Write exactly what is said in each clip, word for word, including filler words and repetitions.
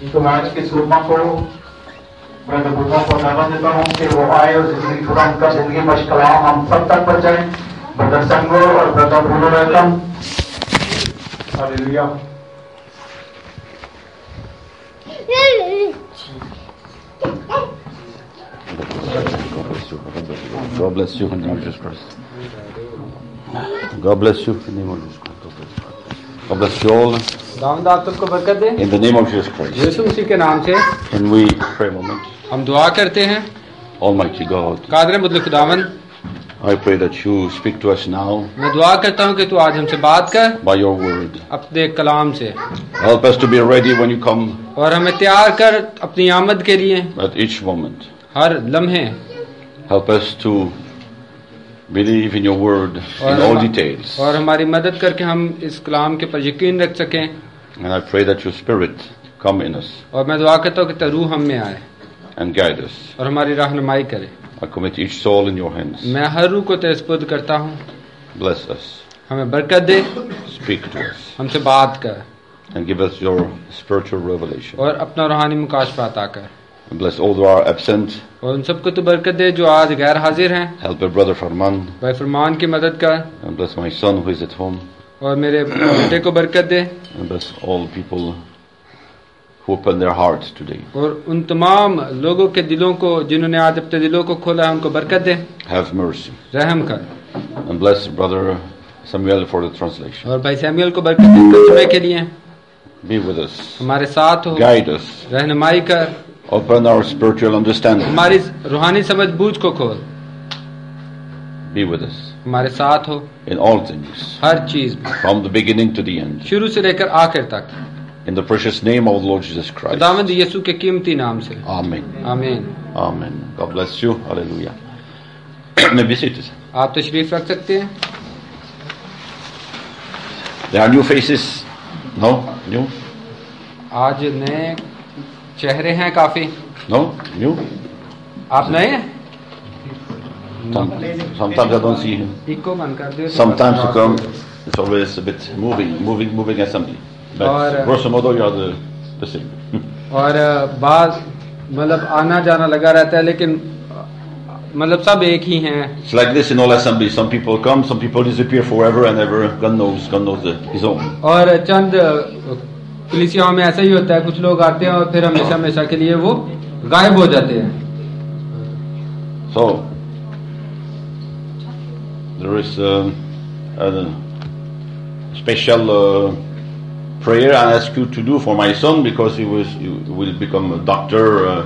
तो मैं आज की सुरमा को ब्रदर बुद्धा को धन्यवाद देता हूँ कि वो आए और जिंदगी थोड़ा उनका जिंदगी मशकलाम हम सब तक पहुँचाए। ब्रदर संगो और brother Bruno welcome. Hallelujah. God bless you in the name of Jesus Christ. God bless you in the name of Jesus Christ. God bless you all. खुदावंद तुमको बरकत दे In the name of Jesus Christ. यीशु मसीह के नाम से Can we pray a moment? हम दुआ करते हैं। Almighty God, कादर मुतलक खुदावंद, I pray that you speak to us now मैं दुआ करता हूँ कि तू आज हमसे बात कर by your word. अपने कलाम से, Help us to be ready when you come और हमें तैयार कर अपनी आमद के लिए at each moment. हर लम्हे। Help us to believe in your word in all details. और हमारी मदद करके हम इस कलाम के पर यकीन रख सकें। And I pray that your spirit come in us और मैं दुआ करता हूँ कि तेरा रूह हम में आए and guide us. और हमारी रहनुमाई करे। I commit each soul in your hands. मैं हर रूह को तेरे सुपुर्द करता हूँ। Bless us. हमें बरकत दे, Speak to us. हमसे बात कर And give us your spiritual revelation. और अपना रूहानी मुकाशफा अता कर। And bless all who are absent. और उन सबको तू बरकत दे जो आज गैर हाजिर हैं। Help my brother Farman. भाई फरमान की मदद कर And bless my son who is at home. और मेरे बेटे को बरकत दे And bless all people who open their hearts today. और उन तमाम लोगों के दिलों को जिन्होंने आज अपने दिलों को खोला है उनको बरकत दे, Have mercy. रहम कर। And bless brother Samuel for the translation. और भाई सैमुअल को बरकत दे तर्जुमे के लिए। Be with us. हमारे साथ हो, Guide us. रहनुमाई कर, Open our spiritual understanding. हमारी रूहानी समझ बूझ को खोल। Be with us हमारे साथ हो in all things, हर चीज में, from the beginning to the end. शुरू से लेकर आखिर तक। In the precious name of the Lord Jesus Christ. खुदावंद यीशु के कीमती नाम से, Amen. आमीन। Amen. God bless you. Hallelujah. May be seated. आप तशरीफ रख सकते हैं। There are new faces. No? New? आज नए चेहरे हैं काफी। No? New? आप नए हैं? Some, sometimes I don't see him. Echo बंद कर दो। Sometimes to come, it's always a bit moving, moving, moving assembly. But Or- grosso modo, you are the, the same. और बाद मतलब आना जाना लगा रहता है, लेकिन मतलब सब एक ही हैं। It's like this in all assemblies. Some people come, some people disappear forever and ever. God knows, God knows the, His own. और चंद कलीसियाओं में ऐसा ही होता है, कुछ लोग आते हैं और फिर हमेशा हमेशा के लिए वो गायब हो जाते हैं। So, there is um, a special uh, prayer I ask you to do for my son because he was he will become a doctor uh,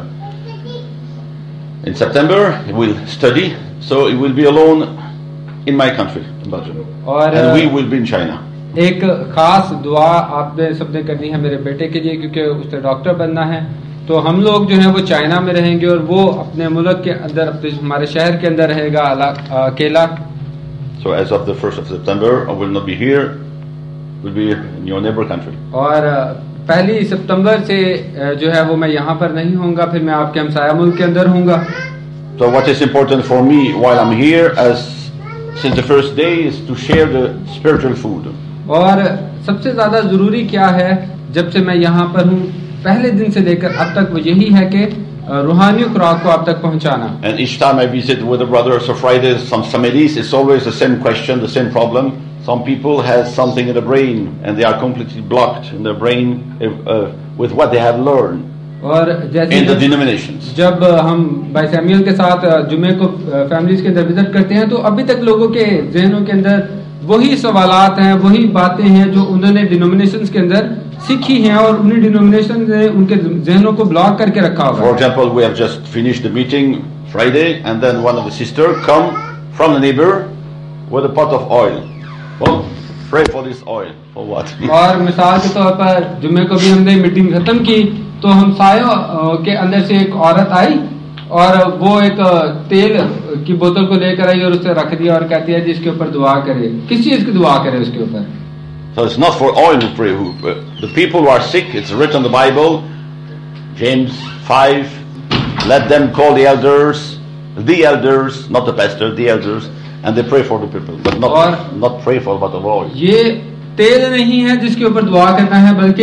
in September. He will study, so he will be alone in my country, in Belgium, और and we will be in China. एक खास दुआ आपने सबने करनी है मेरे बेटे के लिए, क्योंकि उसे डॉक्टर बनना है। तो हम लोग जो है वो चाइना में रहेंगे और वो अपने मुल्क के अंदर, अपने हमारे शहर के अंदर रहेगा अकेला। So as of the first of September, I will not be here. Will be in your neighbor country. और पहली सितंबर से जो है वो मैं यहाँ पर नहीं होऊंगा, फिर मैं आपके हमसाया मुल्क के अंदर होऊंगा। So what is important for me while I'm here, as since the first day, is to share the spiritual food. और सबसे ज्यादा जरूरी क्या है जब से मैं यहाँ पर हूँ, पहले दिन से लेकर अब तक, वो यही है कि रूहानी खुराक को आप तक पहुँचाना। And each time I visit with the brothers or Fridays, some Samadis, it's always the same question, the same problem. Some people have something in the brain and they are completely blocked in their brain uh, with what they have learned और जैसे in the denominations. जब हम भाई Samuel के साथ जुमे को families के अंदर विजिट करते हैं, तो अभी तक लोगों के जहनों के अंदर वही सवालात हैं, वही बातें हैं जो उन्होंने डिनोमिनेशंस के अंदर सीखी हैं और उन्हीं डिनोमिनेशन ने उनके जहनों को ब्लॉक करके रखा हुआ है। For example, we have just finished the meeting Friday and then one of the sisters come from the neighbor with a pot of oil. Well, pray for this oil. For what? और मिसाल के तौर पर जुमे को भी हमने meeting खत्म की, तो हम सायों के अंदर से एक औरत आई और वो एक तेल की बोतल को लेकर आई और उसे रख दिया और कहती है जी इसके ऊपर दुआ करे। किस चीज की दुआ करे उसके ऊपर? So it's not for oil to pray. Who, uh, the people who are sick, it's written in the Bible, James five, let them call the elders, the elders, not the pastor, the elders, and they pray for the people, but not not pray for bottle of oil. ये तेल नहीं है जिसके ऊपर दुआ करना है, बल्कि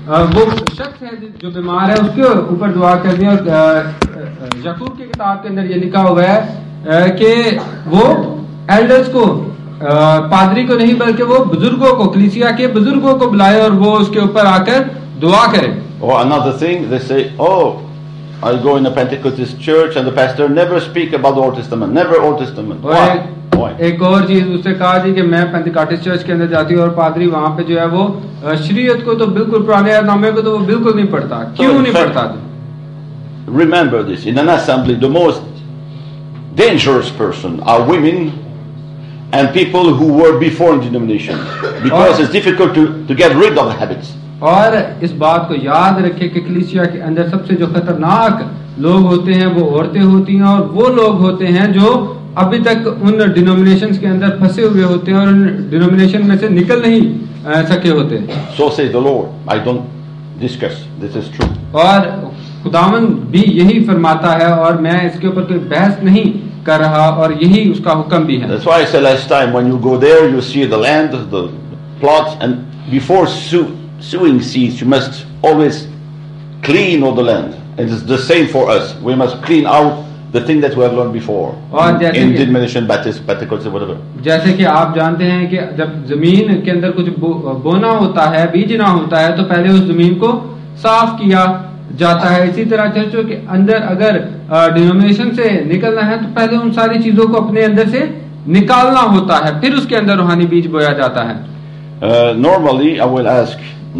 अ, वो शख्स है जो बीमार है उसके ऊपर दुआ कर दी। और याकूब की किताब के अंदर ये लिखा हुआ है अ, कि वो एल्डर्स को, अ, पादरी को नहीं बल्कि वो बुजुर्गों को, कलीसिया के बुजुर्गों को बुलाए और वो उसके ऊपर आकर दुआ करे। Or another thing, they say, oh, I go in a Pentecostal church and the pastor never speak about the Old Testament, never Old Testament. और Why? एक, Why? एक और चीज उससे कहा थी कि मैं पेंटिकॉस्टल चर्च के अंदर जाती हूँ और पादरी वहां पे जो है वो अ, शरीयत को तो बिल्कुल, पुराने नामे को तो वो बिल्कुल नहीं पढ़ता। क्यों नहीं पढ़ता? Remember this, in an assembly, the most dangerous person are women and people who were before in denomination, because it's difficult to, to get rid of the habits. और इस बात को याद रखें कि कलीसिया के अंदर सबसे जो खतरनाक लोग होते हैं वो औरतें होती हैं, और वो लोग होते हैं जो अभी तक उन डिनोमिनेशंस के अंदर फंसे हुए होते हैं और उन डिनोमिनेशन में से निकल नहीं अ, सके होते। So says the Lord. I don't discuss. This is true. और खुदावन भी यही फरमाता है और मैं इसके ऊपर कोई बहस नहीं कर रहा, और यही उसका हुक्म भी है। That's why I said last time, when you go there, you see the land, the plots, and before sow, sowing seeds, you must always clean all the land. It is the same for us. We must clean out the thing that we have learned before. और In, जैसे in कि- denomination, Baptist, Pentecostal, whatever. जैसे कि आप जानते हैं कि जब जमीन के अंदर कुछ बो, बोना होता है, बीजना होता है, तो पहले उस जमीन को साफ किया जाता है। इसी तरह चर्चों के अंदर अगर डिनोमिनेशन से निकलना है तो पहले उन सारी चीजों को अपने अंदर से निकालना होता है, फिर उसके अंदर रूहानी बीज बोया जाता है। Uh, normally, I will ask,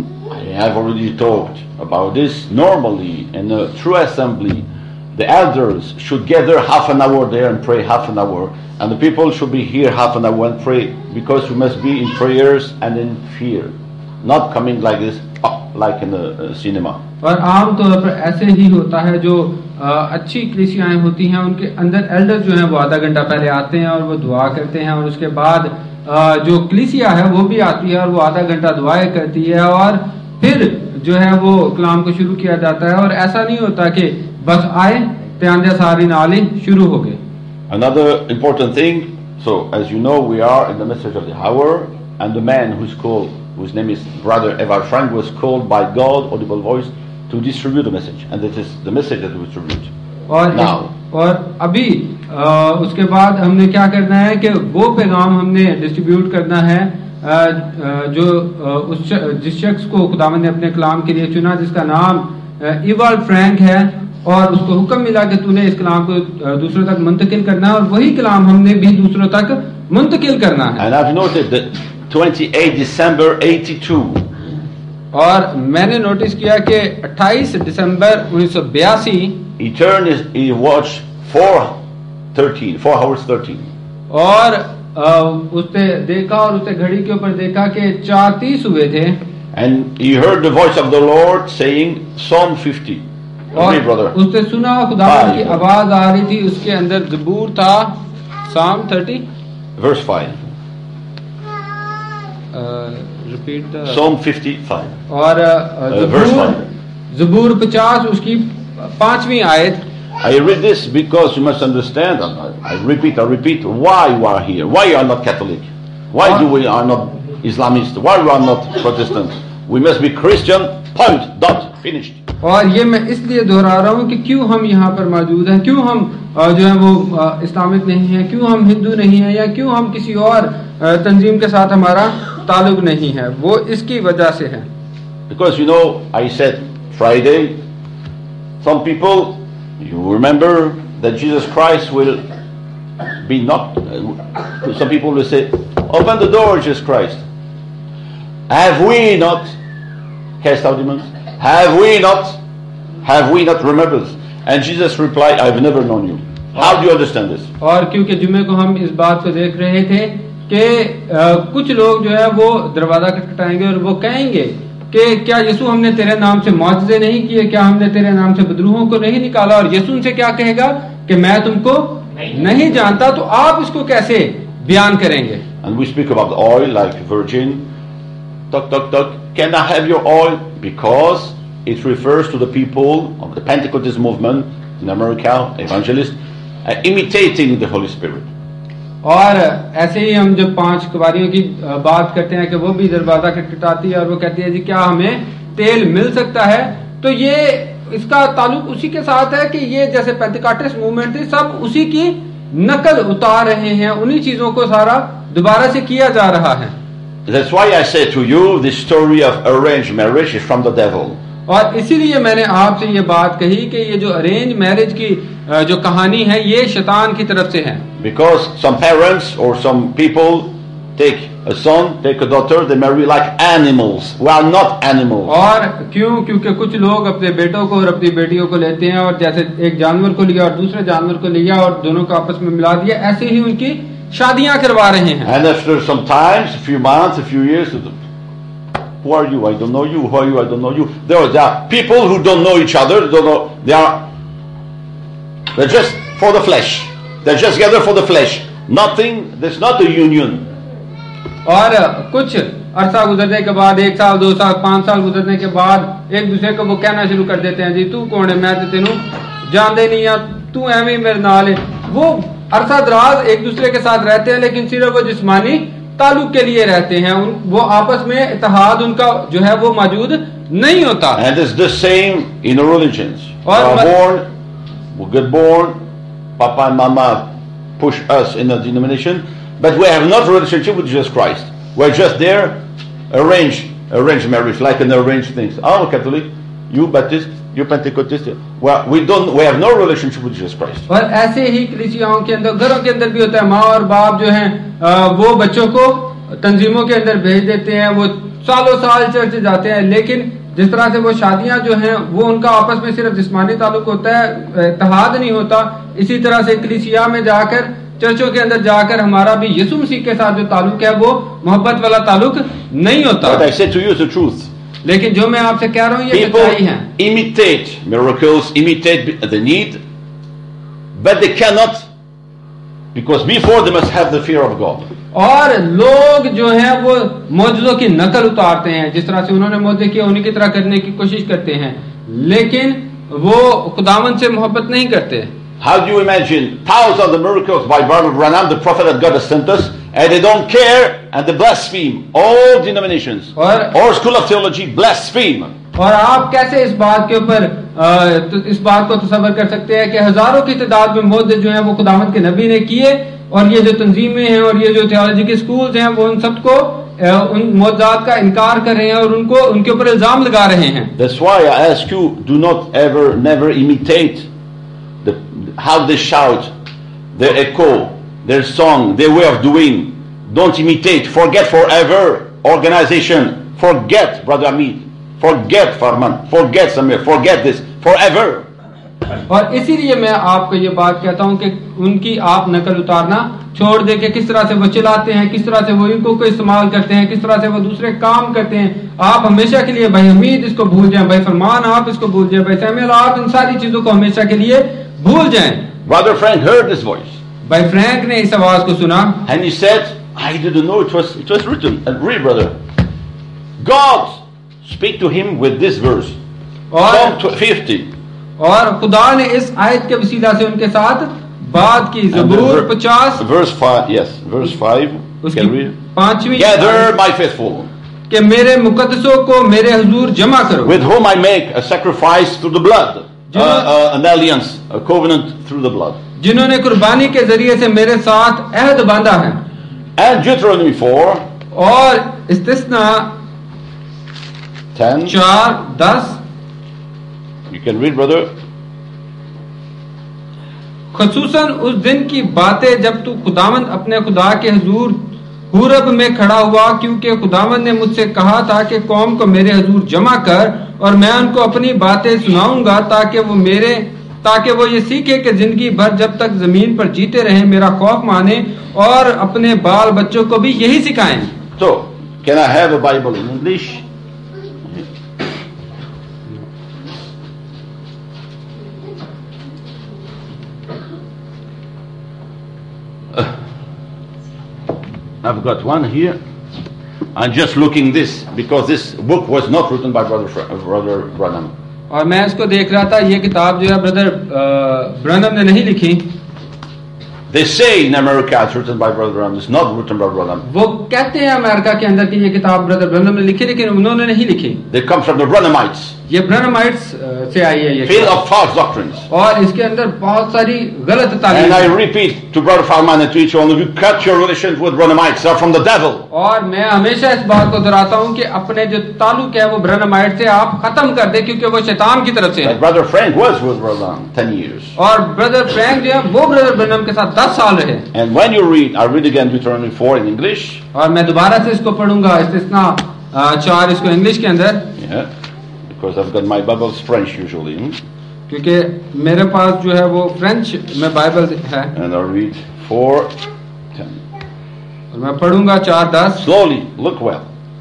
I have already talked about this. Normally, in a true assembly, the elders should gather half an hour there and pray half an hour, and the people should be here half an hour and pray, because we must be in prayers and in fear, not coming like this, like in a, a cinema. और आम तौर पर ऐसे ही होता है, जो अ, अच्छी कलीसियाएं होती हैं उनके अंदर एल्डर जो हैं वो आधा घंटा पहले आते हैं और वो दुआ करते हैं, और उसके बाद अ, जो कलीसिया है वो भी आती है और वो आधा घंटा दुआएं करती है, और फिर जो है वो कलाम को शुरू किया जाता है। और ऐसा नहीं होता कि बस आए त्यान सारी नाली शुरू हो गए। Another important thing, so as you know, we are in the message of the hour, and the man who's called, whose name is Brother Evar Frank, was called by God, audible voice, to distribute the message, and this is the message that we distribute. और Now. और अभी आ, उसके बाद हमने क्या करना है कि वो पैगाम हमने डिस्ट्रीब्यूट करना है आ, आ, जो आ, उस जिस शख्स को खुदावंद ने अपने कलाम के लिए चुना, जिसका नाम इवाल फ्रैंक है, और उसको हुक्म मिला कि तूने इस कलाम को आ, दूसरों तक मुंतकिल करना है, और वही कलाम हमने भी दूसरों तक मुंतकिल करना है। And I've noted that twenty-eighth December eighty-two, और मैंने नोटिस किया कि अट्ठाईस दिसंबर उन्नीस सौ बयासी he turned his, he watched four thirteen, four hours thirteen. और आ, उसने देखा और उसने घड़ी के ऊपर देखा कि चार तीस हुए थे, And he heard the voice of the Lord saying Psalm fifty. और Okay, brother. उसने सुना खुदा की आवाज आ रही थी, उसके अंदर जबूर था, Psalm thirty, Verse five. Repeat Psalm fifty-five. और अ, Uh, verse जबूर five. जबूर पचास उसकी पांचवी आयत। I read this because you must understand, and I, I repeat, I repeat, why you are here, why you are not Catholic, why do we are not Islamist, why we are not Protestant. We must be Christian, point, dot, finished. और ये मैं इसलिए दोहरा रहा हूँ कि क्यों हम यहाँ पर मौजूद हैं, क्यों हम अ, जो है वो अ, इस्लामिक नहीं है, क्यों हम हिंदू नहीं है, या क्यों हम किसी और अ, तंजीम के साथ हमारा ताल्लुक नहीं है, वो इसकी वजह से है। Because you know, I said Friday, some people, you remember that Jesus Christ will be not, uh, some people will say, open the door, Jesus Christ. Have we not cast out demons? Have we not, have we not remembered? And Jesus replied, I've never known you. How do you understand this? और क्योंकि जुमे को हम इस बात को देख रहे थे कि अ, कुछ लोग जो है वो दरवाजा खटखटाएंगे और वो कहेंगे कि क्या यीशु हमने तेरे नाम से मौजज़े नहीं किए, क्या हमने तेरे नाम से बदरूहों को नहीं निकाला, और यीशु उनसे क्या कहेगा कि मैं तुमको नहीं, नहीं जानता, तो आप इसको कैसे बयान करेंगे। And we speak about oil like virgin. Talk, talk, talk. Can I have your oil? Because it refers to the people of the Pentecostal movement in America, evangelists, uh, imitating the Holy Spirit. और ऐसे ही हम जब पांच कुवारियों की बात करते हैं कि वो भी दरवाजा खटखटाती है और वो कहती है जी क्या हमें तेल मिल सकता है, तो ये इसका ताल्लुक उसी के साथ है कि ये जैसे पेंटिकॉस्टल मूवमेंट थी, सब उसी की नकल उतार रहे हैं, उन्हीं चीजों को सारा दोबारा से किया जा रहा है। That's why I say to you, this story of arranged marriage is from the devil. और इसीलिए मैंने आपसे ये बात कही कि ये जो अरेंज मैरिज की जो कहानी है ये शैतान की तरफ से है। Because some parents or some people take a son, take a daughter, they marry like animals. We are not animals. और क्यों? क्योंकि कुछ लोग अपने बेटों को और अपनी बेटियों को लेते हैं और जैसे एक जानवर को लिया और दूसरे जानवर को लिया और दोनों को आपस में मिला दिया, ऐसे ही उनकी शादियां करवा रहे हैं। And after some times, a few months, a few years, who are you? I don't know you. Who are you? I don't know you. There are, there are people who don't know each other. Don't know. They are. They're just for the flesh. They're just together for the flesh. Nothing. There's not a union. और कुछ अरसा गुजरने के बाद, एक साल, दो साल, पांच साल गुजरने के बाद एक दूसरे को वो कहना शुरू कर देते हैं, जी तू कौन है, मैं तो तेनू जानते नहीं है, तू एवं मेरे नाल है। वो अरसा दराज एक दूसरे के साथ रहते हैं, लेकिन सिर्फ वो जिस्मानी ताल्लुक के लिए रहते हैं, उन वो आपस में इत्तेहाद उनका जो है वो मौजूद नहीं होता। And it's the same in the religions. We और are born, we get born, Papa and Mama push us in a denomination, but we have not a relationship with Jesus Christ. We're just there, arranged, arranged marriage, like an arranged things. I'm a Catholic, you Baptist, you Pentecostal. Well, we don't, we have no relationship with Jesus Christ. और ऐसे ही कलीसियाओं के अंदर, घरों के अंदर भी होता है, माँ और बाप जो हैं वो बच्चों को तंजीमों के अंदर भेज देते हैं, वो सालों साल चर्च जाते हैं, लेकिन जिस तरह से वो शादियां जो हैं वो उनका आपस में सिर्फ जिस्मानी ताल्लुक होता है, इत्तेहाद नहीं होता। इसी तरह से कलीसिया में जाकर, चर्चों के अंदर जाकर हमारा भी यीशु मसीह के साथ जो ताल्लुक है वो मोहब्बत वाला ताल्लुक नहीं होता। But I say to you the truth. लेकिन जो मैं आपसे कह रहा हूँ ये People सच्चाई है। imitate miracles, imitate the need, but they cannot, because before they must have the fear of God. और लोग जो हैं वो मौजूदों की नकल उतारते हैं, जिस तरह से उन्होंने मौजूद किया उन्हीं की तरह करने की कोशिश करते हैं, लेकिन वो खुदावंद से मोहब्बत नहीं करते। How do you imagine thousands of the miracles by Brother Branham, the prophet that God has sent us, and they don't care and they blaspheme. All denominations, और all school of theology blaspheme. और आप कैसे इस बात के ऊपर तो इस बात को तसव्वुर कर सकते हैं कि हजारों की तादाद में मौजूद जो है वो खुदावंद के नबी ने किए, और ये जो तंजीमें हैं और ये जो थियोलॉजी के स्कूल्स हैं वो उन सबको उन मौजूदात का इनकार कर रहे हैं और उनको उनके ऊपर इल्जाम लगा रहे हैं। That's why I ask you, do not ever, never imitate the how they shout, their echo, their song, their way of doing. Don't imitate. Forget forever organization. Forget Brother Amit. Forget Farman. Forget Samir. Forget this. Forever. और इसीलिए मैं आपको ये बात कहता हूँ कि उनकी आप नकल उतारना छोड़ दे के किस तरह से वो चिल्लाते हैं, किस तरह से वो इनको को इस्तेमाल करते हैं, किस तरह से वो दूसरे काम करते हैं। आप हमेशा के लिए भाई हमीद इसको भूल जाएं, भाई फरमान आप इसको भूल जाएं, भाई सैमुअल आप इन सारी चीजों को हमेशा के लिए भूल जाएं। Brother Frank heard this voice. भाई फ्रैंक ने इस आवाज को सुना and he said, I didn't know it was it was written. And read, brother. God speak to him with this verse. Psalm fifty. और खुदा ने इस आयत के वसीला से उनके साथ बात की। ज़बूर पचास verse five, yes, verse five. उसकी पांचवी, gather my faithful, कि मेरे मुकद्दसों को मेरे हुजूर जमा करो, with whom I make a sacrifice through the blood, uh, uh, an alliance, a covenant through the blood, जिन्होंने कुर्बानी के जरिए से मेरे साथ अहद बांधा है। and Deuteronomy four, और इस्तिस्ना ten, चार दस, you can read, brother. खसूसन उस दिन की बातें जब तू खुदावंद अपने खुदा के हुजूर हुरब में खड़ा हुआ, क्योंकि खुदावंद ने मुझसे कहा था कि कौम को मेरे हुजूर जमा कर और मैं उनको अपनी बातें सुनाऊंगा, ताकि वो मेरे ताकि वो ये सीखे कि जिंदगी भर जब तक जमीन पर जीते रहे मेरा खौफ माने और अपने बाल बच्चों को भी यही सिखाएं। So, can I have a Bible in English? Uh, I've got one here. I'm just looking this because this book was not written by Brother Fra- Brother Branham. और मैं इसको देख रहा था, ये किताब जो है ब्रदर ब्रनम ने नहीं लिखी। They say in America it's written by Brother Branham. It's not written by Brother Branham. वो कहते हैं अमेरिका के अंदर कि ये किताब ब्रदर ब्रनम ने लिखी, लेकिन उन्होंने नहीं लिखी। They come from the Branhamites, ये ब्रनमाइट्स से आई है ये filled किताब। of false doctrines. और इसके अंदर बहुत सारी गलत तालीम And I है। repeat to Brother Farman and to each one of you, cut your relations with Branhamites. They're from the devil. और मैं हमेशा इस बात को दोहराता हूँ कि अपने जो ताल्लुक है वो ब्रनमाइट से आप खत्म कर दे, क्योंकि वो शैतान की तरफ से है। Like Brother Frank was with Brother Branham ten years. और ब्रदर फ्रैंक जो है वो ब्रदर ब्रनम के साथ दस साल रहे। And when you read, I read again Deuteronomy four in English. और मैं दोबारा से इसको पढ़ूंगा, इस्तिस्ना अ, चार इसको इंग्लिश के अंदर, Yeah, because I've got my Bible's French usually. Hmm? क्योंकि मेरे पास जो है वो फ्रेंच में बाइबल है। And I'll read four ten. और मैं पढ़ूंगा चार दस। Slowly, look well.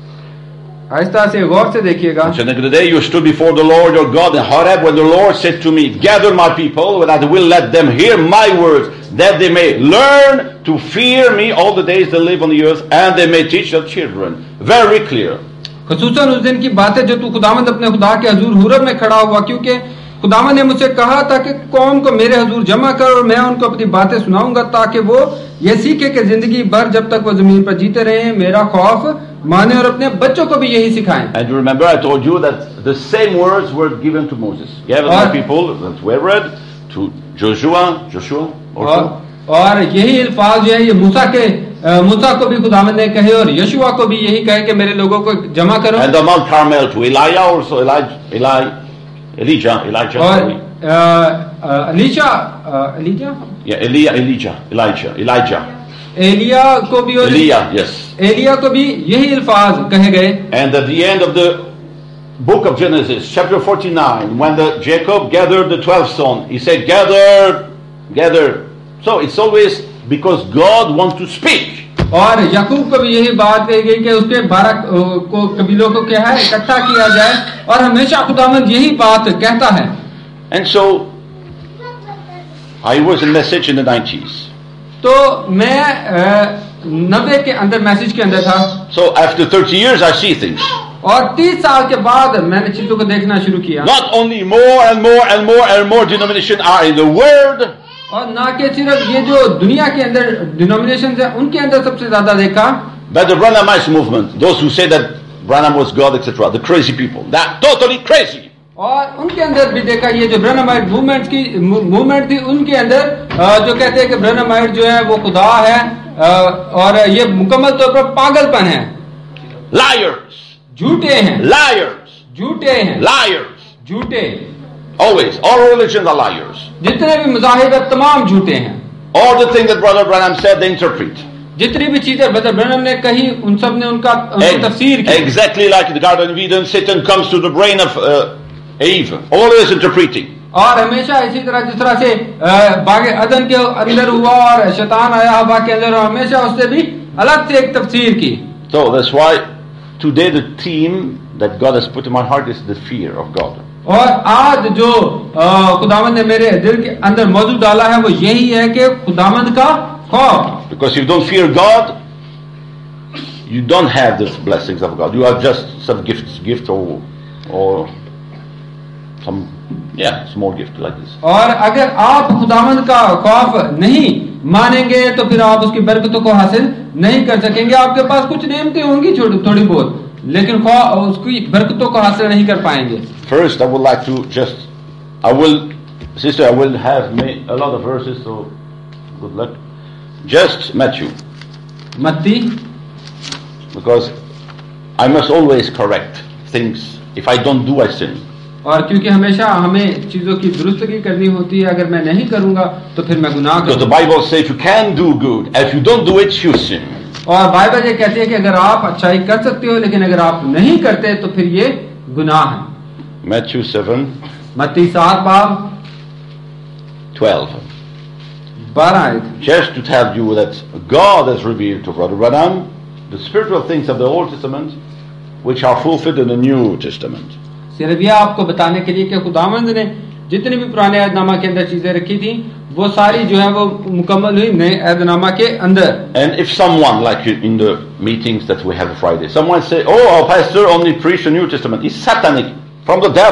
आहिस्ता से गौर से देखिएगा। And the day you stood before the Lord your God in Horeb, when the Lord said to me, gather my people, that I will let them hear my words, that they may learn to fear me all the days they live on the earth, and they may teach their children. Very clear. खसूसन उस दिन की बातें जो तू खुदावंद अपने खुदा के हजूर हुरब में खड़ा हुआ, क्योंकि खुदावंद ने मुझसे कहा था कि कौम को मेरे हजूर जमा कर और मैं उनको अपनी बातें सुनाऊंगा, ताकि वो ये सीखे कि जिंदगी भर जब तक वो जमीन पर जीते रहे मेरा खौफ माने और अपने बच्चों को भी यही सिखाएं। And you remember I told you that the same words were given to Moses. Gather my people, that we read, to Joshua, Joshua also. और, और यही अल्फाज जो है ये मूसा के अ, मूसा को भी खुदावंद ने कहे और यशुआ को भी यही कहे कि मेरे लोगों को जमा करो। And the Mount Carmel to Elijah also, Elijah, Eli, Elijah, Elijah. और sorry. अलीशा Elijah Yeah, Elijah, Elijah, Elijah, Elijah. एलिया को भी और Elijah, yes. एलिया को भी यही अल्फाज कहे गए। And at the end of the book of Genesis, chapter forty-nine, when the Jacob gathered the twelve sons, he said, gather, gather. So it's always because God wants to speak. और याकूब को भी यही बात कही गई कि उसके बारह को कबीलों को क्या है इकट्ठा किया जाए, और हमेशा खुदावंद यही बात कहता है। And so I was in message in the nineties. तो मैं नब्बे के अंदर मैसेज के अंदर था। So after thirty years I see things. और तीस साल के बाद मैंने चीजों को देखना शुरू किया। Not only more and more and more and more denominations are in the world. और ना कि सिर्फ ये जो दुनिया के अंदर डिनोमिनेशन है उनके अंदर सबसे ज्यादा देखा। But the Branhamite movement, those who say that Branham was God, et cetera, the crazy people, they're totally crazy. और उनके अंदर भी देखा ये जो ब्रनमाइट मूवमेंट की मूवमेंट थी उनके अंदर जो कहते हैं कि ब्रनमाइट जो है वो खुदा है और ये मुकम्मल तौर पर पागलपन है। Liars, झूठे हैं, liars, झूठे हैं, liars, झूठे। always, all religions are liars. जितने भी मज़ाहिब है तमाम झूठे हैं। All the things that Brother Branham said, they interpret. जितनी भी चीजें ब्रदर ब्रनम ने कही उन सब ने उनका उनकी तफसीर की। Exactly like in the Garden of Eden, Satan comes to the brain of uh, Eve, always interpreting. और हमेशा इसी तरह जिस तरह से बाग अदन के अंदर हुआ और शैतान आया हवा के अंदर और हमेशा उससे भी अलग से एक तफसीर की। So that's why today the theme that God has put in my heart is the fear of God. और आज जो खुदावंद ने मेरे दिल के अंदर मौजूद डाला है वो यही है कि खुदावंद का खौफ। Because if you don't fear God, you don't have the blessings of God. You are just some gifts, gift or or some yeah small gift like this. और अगर आप खुदावंद का खौफ नहीं मानेंगे तो फिर आप उसकी बरकतों को हासिल नहीं कर सकेंगे। आपके पास कुछ नेमतें होंगी थोड़ी बहुत, लेकिन उसकी बरकतों को हासिल नहीं कर पाएंगे। First, I would like to just, I will, sister, I will have a lot of verses, so good luck. Just Matthew. मत्ती. Because I must always correct things. If I don't do, I sin. और क्योंकि हमेशा हमें चीजों की दुरुस्तगी करनी होती है, अगर मैं नहीं करूंगा तो फिर मैं गुनाह करूंगा। Because the Bible says you can do good, if you don't do it, you sin. और बाइबल ये कहती है कि अगर आप अच्छाई कर सकते हो लेकिन अगर आप नहीं करते तो फिर ये गुनाह है। Matthew seven. मत्ती सात बाब twelve. बारह आयत। Just to tell you that God has revealed to Brother Branham the spiritual things of the Old Testament, which are fulfilled in the New Testament. सिर्फ यह आपको बताने के लिए कि खुदावंद ने जितनी भी पुराने अहदनामा के अंदर चीजें रखी थी वो सारी जो है वो मुकम्मल हुई नए अहदनामा के अंदर। And if someone, like in the meetings that we have Friday, someone say, "Oh, our pastor only preached the New Testament," he's satanic, from the devil.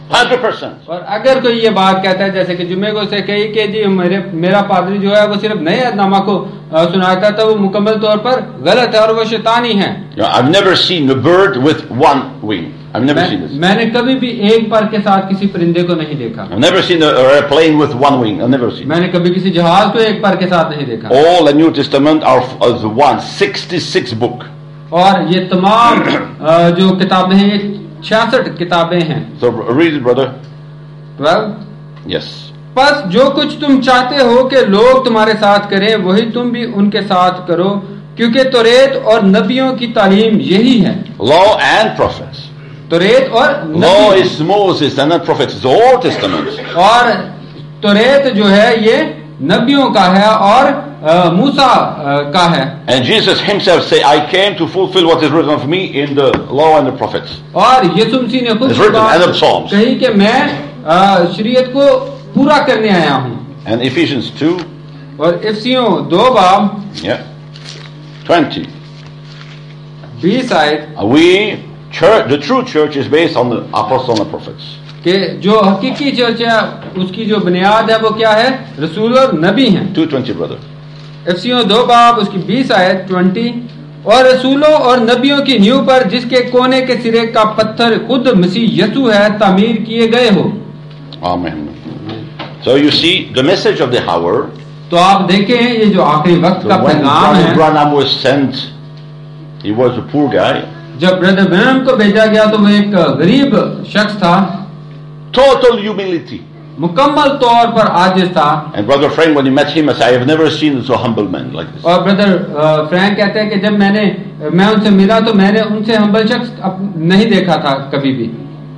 one hundred percent. और अगर कोई ये बात कहता है जैसे कि जुम्मे को से कही कि जी मेरे मेरा पादरी जो है वो सिर्फ नए अहदनामा को अ, सुनाता था, वो मुकम्मल तौर पर गलत है और वो शैतानी है। You know, I've never seen a bird with one wing. I've never मैं, seen this. मैंने कभी भी एक पर के साथ किसी परिंदे को नहीं देखा। I've never seen a, a airplane with one wing. I've never seen. मैंने कभी किसी जहाज को एक पर के साथ नहीं देखा। All the New Testament are as one, sixty-six book. और ये तमाम अ, जो किताबें हैं ये छियासठ किताबें हैं। So read it, brother. Twelve Yes. बस जो कुछ तुम चाहते हो कि लोग तुम्हारे साथ करें वही तुम भी उनके साथ करो, क्योंकि तौरेत और नबियों की तालीम यही है। Law and prophets. तौरेत और Law Nabi is Moses and not prophets. It's the Old Testament. और तौरेत जो है ये नबियों का है और अ, मूसा अ, का है। And Jesus himself said, I came to fulfill what is written of me in the law and the prophets. और यीशु मसीह ने खुद It's written, बात and the Psalms. कही कि मैं अ, शरीयत को पूरा करने आया हूँ। And Ephesians two, और इफसियों दो बाब yeah, twenty. बीस आयत We, church, the true church is based on the apostles and the prophets. कि जो हकीकी चर्च है उसकी जो बुनियाद है वो क्या है? रसूल और नबी हैं। two twenty, brother. इफसियों दो बाब उसकी बीस आयत ट्वेंटी और रसूलों और नबियों की नींव पर जिसके कोने के सिरे का पत्थर खुद मसीह यसू है तामीर किए गए हो। Amen. So you see, the message of the hour, तो आप देखें ये जो आखिरी वक्त so का when पैगाम Brother है, Branham was sent, he was a poor guy, जब ब्रदर ब्रैनम को भेजा गया तो वो एक गरीब शख्स था, total humility. मुकम्मल तौर पर आजिज था। And Brother Frank, when he met him, I said, I have never seen so humble man like this. और ब्रदर फ्रैंक कहते हैं कि जब मैंने मैं उनसे मिला तो मैंने उनसे हम्बल शख्स अब नहीं देखा था कभी भी।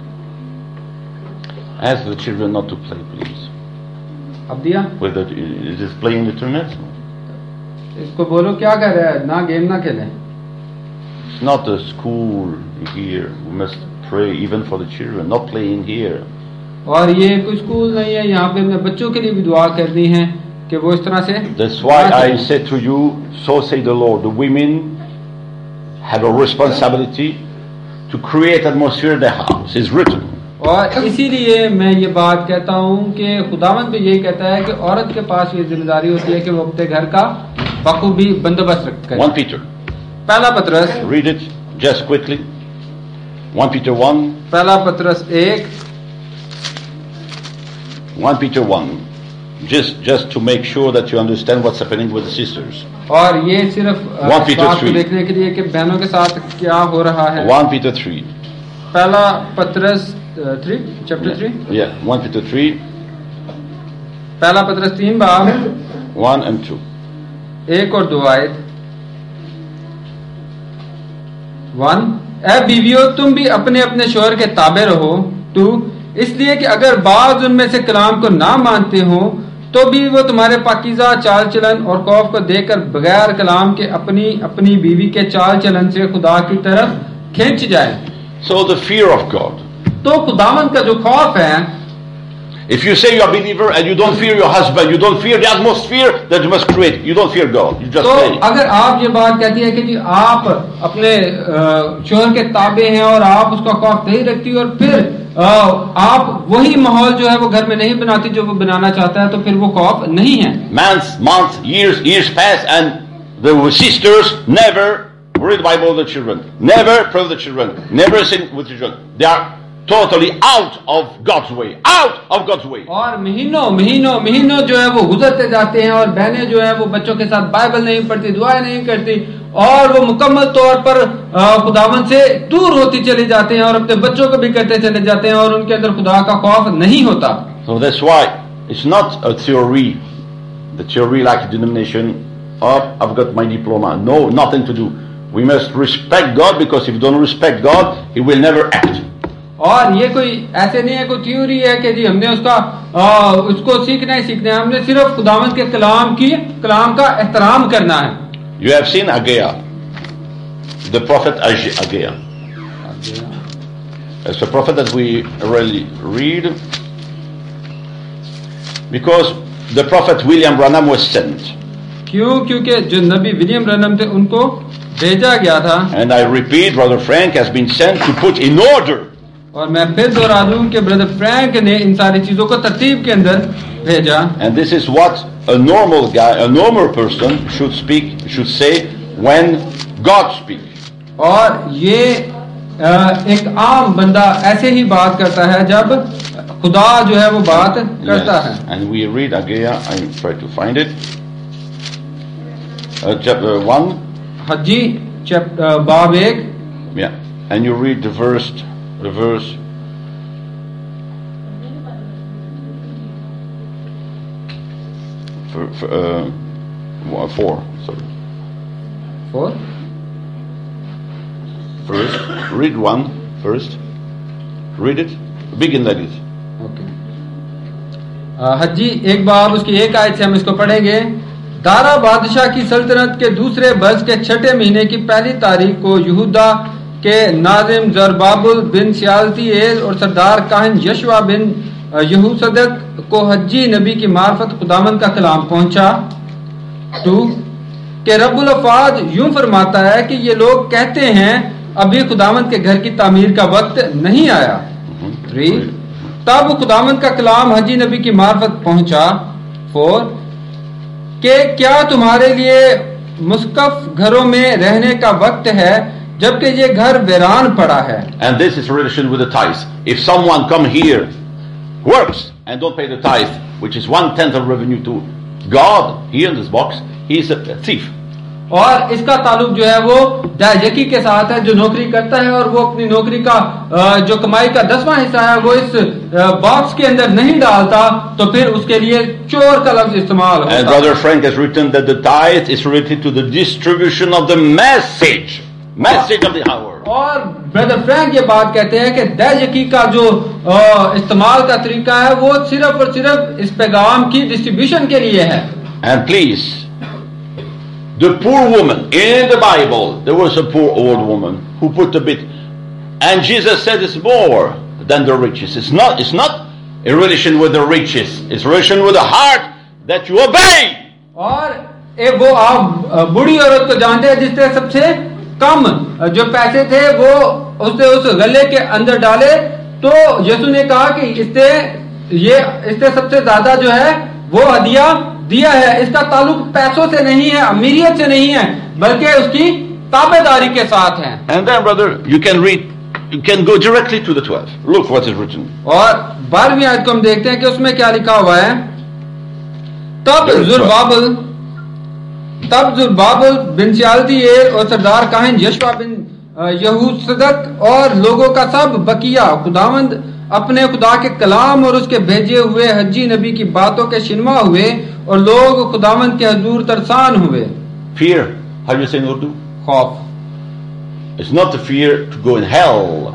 Ask the children not to play, please. अब दिया With the, is this playing the internet? इसको बोलो क्या कर रहा है, ना गेम ना खेले। It's not a school here. We must pray even for the children, not playing here. और ये कोई स्कूल नहीं है, यहाँ पे हमने बच्चों के लिए भी दुआ करनी है कि वो इस तरह से। That's why I said to you, so say the Lord, the women have a responsibility to create atmosphere in the house. It's written. और इसीलिए मैं ये बात कहता हूँ कि खुदावंद भी यही कहता है कि औरत के पास ये जिम्मेदारी होती है कि वो अपने घर का बखूबी बंदोबस्त करे। One Peter. पहला पत्रस, Read it just quickly. One Peter one. पहला पत्रस एक, One Peter one. Just just to make sure that you understand what's happening with the sisters. और ये सिर्फ अ, One Peter बात को three. देखने के लिए कि बहनों के साथ क्या हो रहा है। One Peter three. पहला पत्रस three chapter three Yeah, one Peter three, पहला पत्रस तीन बाब one and two. एक और दो आयत। वन, ए बीवियों तुम भी अपने अपने शोहर के ताबे रहो। टू, इसलिए कि अगर बाज उनमें से कलाम को ना मानते हो तो भी वो तुम्हारे पाकीज़ा चाल चलन और खौफ को देखकर बगैर कलाम के अपनी अपनी बीवी के चाल चलन से खुदा की तरफ खींच जाए। So the fear of God. तो खुदावंद का जो खौफ है, If you say you are a believer and you don't fear your husband, you don't fear the atmosphere that you must create, you don't fear God, you just तो say. अगर आप ये बात कहती है कि जी आप अपने अ, शोहर के ताबे हैं और आप उसका खौफ नहीं रखती और फिर अ, आप वही माहौल जो है वो घर में नहीं बनाती जो वो बनाना चाहता है, तो फिर वो खौफ नहीं है। Months, months, years, years pass and the sisters never read the Bible with the children, never pray with the children, never sing with the children. They are totally out of God's way, out of God's way. और महीनों महीनों महीनों जो है वो गुजरते जाते हैं और बहनें जो है वो बच्चों के साथ बाइबल नहीं पढ़ती, दुआएं नहीं करती और वो मुकम्मल तौर पर खुदावन से दूर होती चली जाते हैं और अपने बच्चों को भी करते चले जाते हैं और उनके अंदर खुदा का खौफ नहीं होता। So that's why it's not a theory, the theory like denomination, oh, I've got my diploma. No, nothing to do. We must respect God, because if you don't respect God, He will never act. और ये कोई ऐसे नहीं है कोई theory है कि जी हमने उसका आ, उसको सीखना ही सीखना है, हमने सिर्फ खुदावंद के कलाम की कलाम का एहतराम करना है। You have seen Agea, the prophet Agea. It's a prophet that we really read, because the prophet William Branham was sent. क्यों? क्योंकि जो नबी विलियम ब्रैनम थे उनको भेजा गया था। And I repeat, Brother Frank has been sent to put in order. और मैं फिर दोहरा दूं कि ब्रदर फ्रैंक ने इन सारी चीजों को तरतीब के अंदर भेजा. And this is what a normal guy, a normal person should speak, should say when God speaks. और ये एक आम बंदा ऐसे ही बात करता है जब खुदा जो है वो बात करता Yes. है. And we read Agaya, I try to find it. Uh, chapter one. हज्जी चैप्टर बाब एक. Yeah. And you read the verse, the verse. For, for, uh, four, sorry. Four. First, read one first. Read it. Begin like this. Okay. हज्जी एक बाब उसकी एक आयत से हम इसको पढ़ेंगे. दारा बादशाह की सल्तनत के दूसरे बरस के छठे महीने की पहली तारीख को यहूदा के नाजिम जरबाबुल बिन सियालतीएल और सरदार काहन यशवा बिन यहूसदक को हज्जी नबी की मार्फत खुदावंद का कलाम पहुंचा. टू के रब्बुल अफाज यूं फरमाता है कि ये लोग कहते हैं अभी खुदावंद के घर की तामीर का वक्त नहीं आया. थ्री तब खुदावंद का कलाम हज्जी नबी की मार्फत पहुंचा. फोर के क्या तुम्हारे लिए मुस्कफ घरों में रहने का वक्त है जबकि ये घर वीरान पड़ा है. And this is relation with the tithe. If someone come here, works and don't pay the tithe, which is one tenth of revenue to God, here in this box, he is a thief. और इसका ताल्लुक जो है वो दायजकी के साथ है जो नौकरी करता है और वो अपनी नौकरी का जो कमाई का दसवां हिस्सा है वो इस बॉक्स के अंदर नहीं डालता तो फिर उसके लिए चोर का लफ्ज इस्तेमाल होता है. And Brother Frank has written that the tithe is related to the distribution of the message, message of the hour. और ब्रदर फ्रैंक ये बात कहते हैं कि दायजकी का जो इस्तेमाल का तरीका है वो सिर्फ और सिर्फ इस पैगाम की डिस्ट्रीब्यूशन के लिए है. And please, the poor woman in the Bible, there was a poor old woman who put a bit, and Jesus said it's more than the riches. It's not, it's not a relation with the riches. It's a relation with the heart that you obey. और ए वो आप बूढ़ी औरत को जानते हैं जिसने सबसे कम जो पैसे थे वो उसने उस गले के अंदर डाले तो यीशु ने कहा कि इससे ये इससे सबसे ज्यादा जो है वो हदिया दिया है. इसका ताल्लुक पैसों से नहीं है, अमीरियत से नहीं है, बल्कि उसकी ताबेदारी के साथ है. And then, brother, you can read, you can go directly to the twelve. Look what is written. और बारहवीं आयत को हम देखते हैं कि उसमें क्या लिखा हुआ है. तब जुरबाबुल तब जुरबाबुल बिन सियालतीएल और सरदार काहन यशवा बिन यहूसदक और लोगों का सब बकिया खुदावंद अपने खुदा के कलाम और उसके भेजे हुए हज्जी नबी की बातों के शिनमा हुए और लोग खुदावंद के हजूर तरसान हुए. Fear, how do you say in Urdu? खौफ. It's not the fear to go in hell.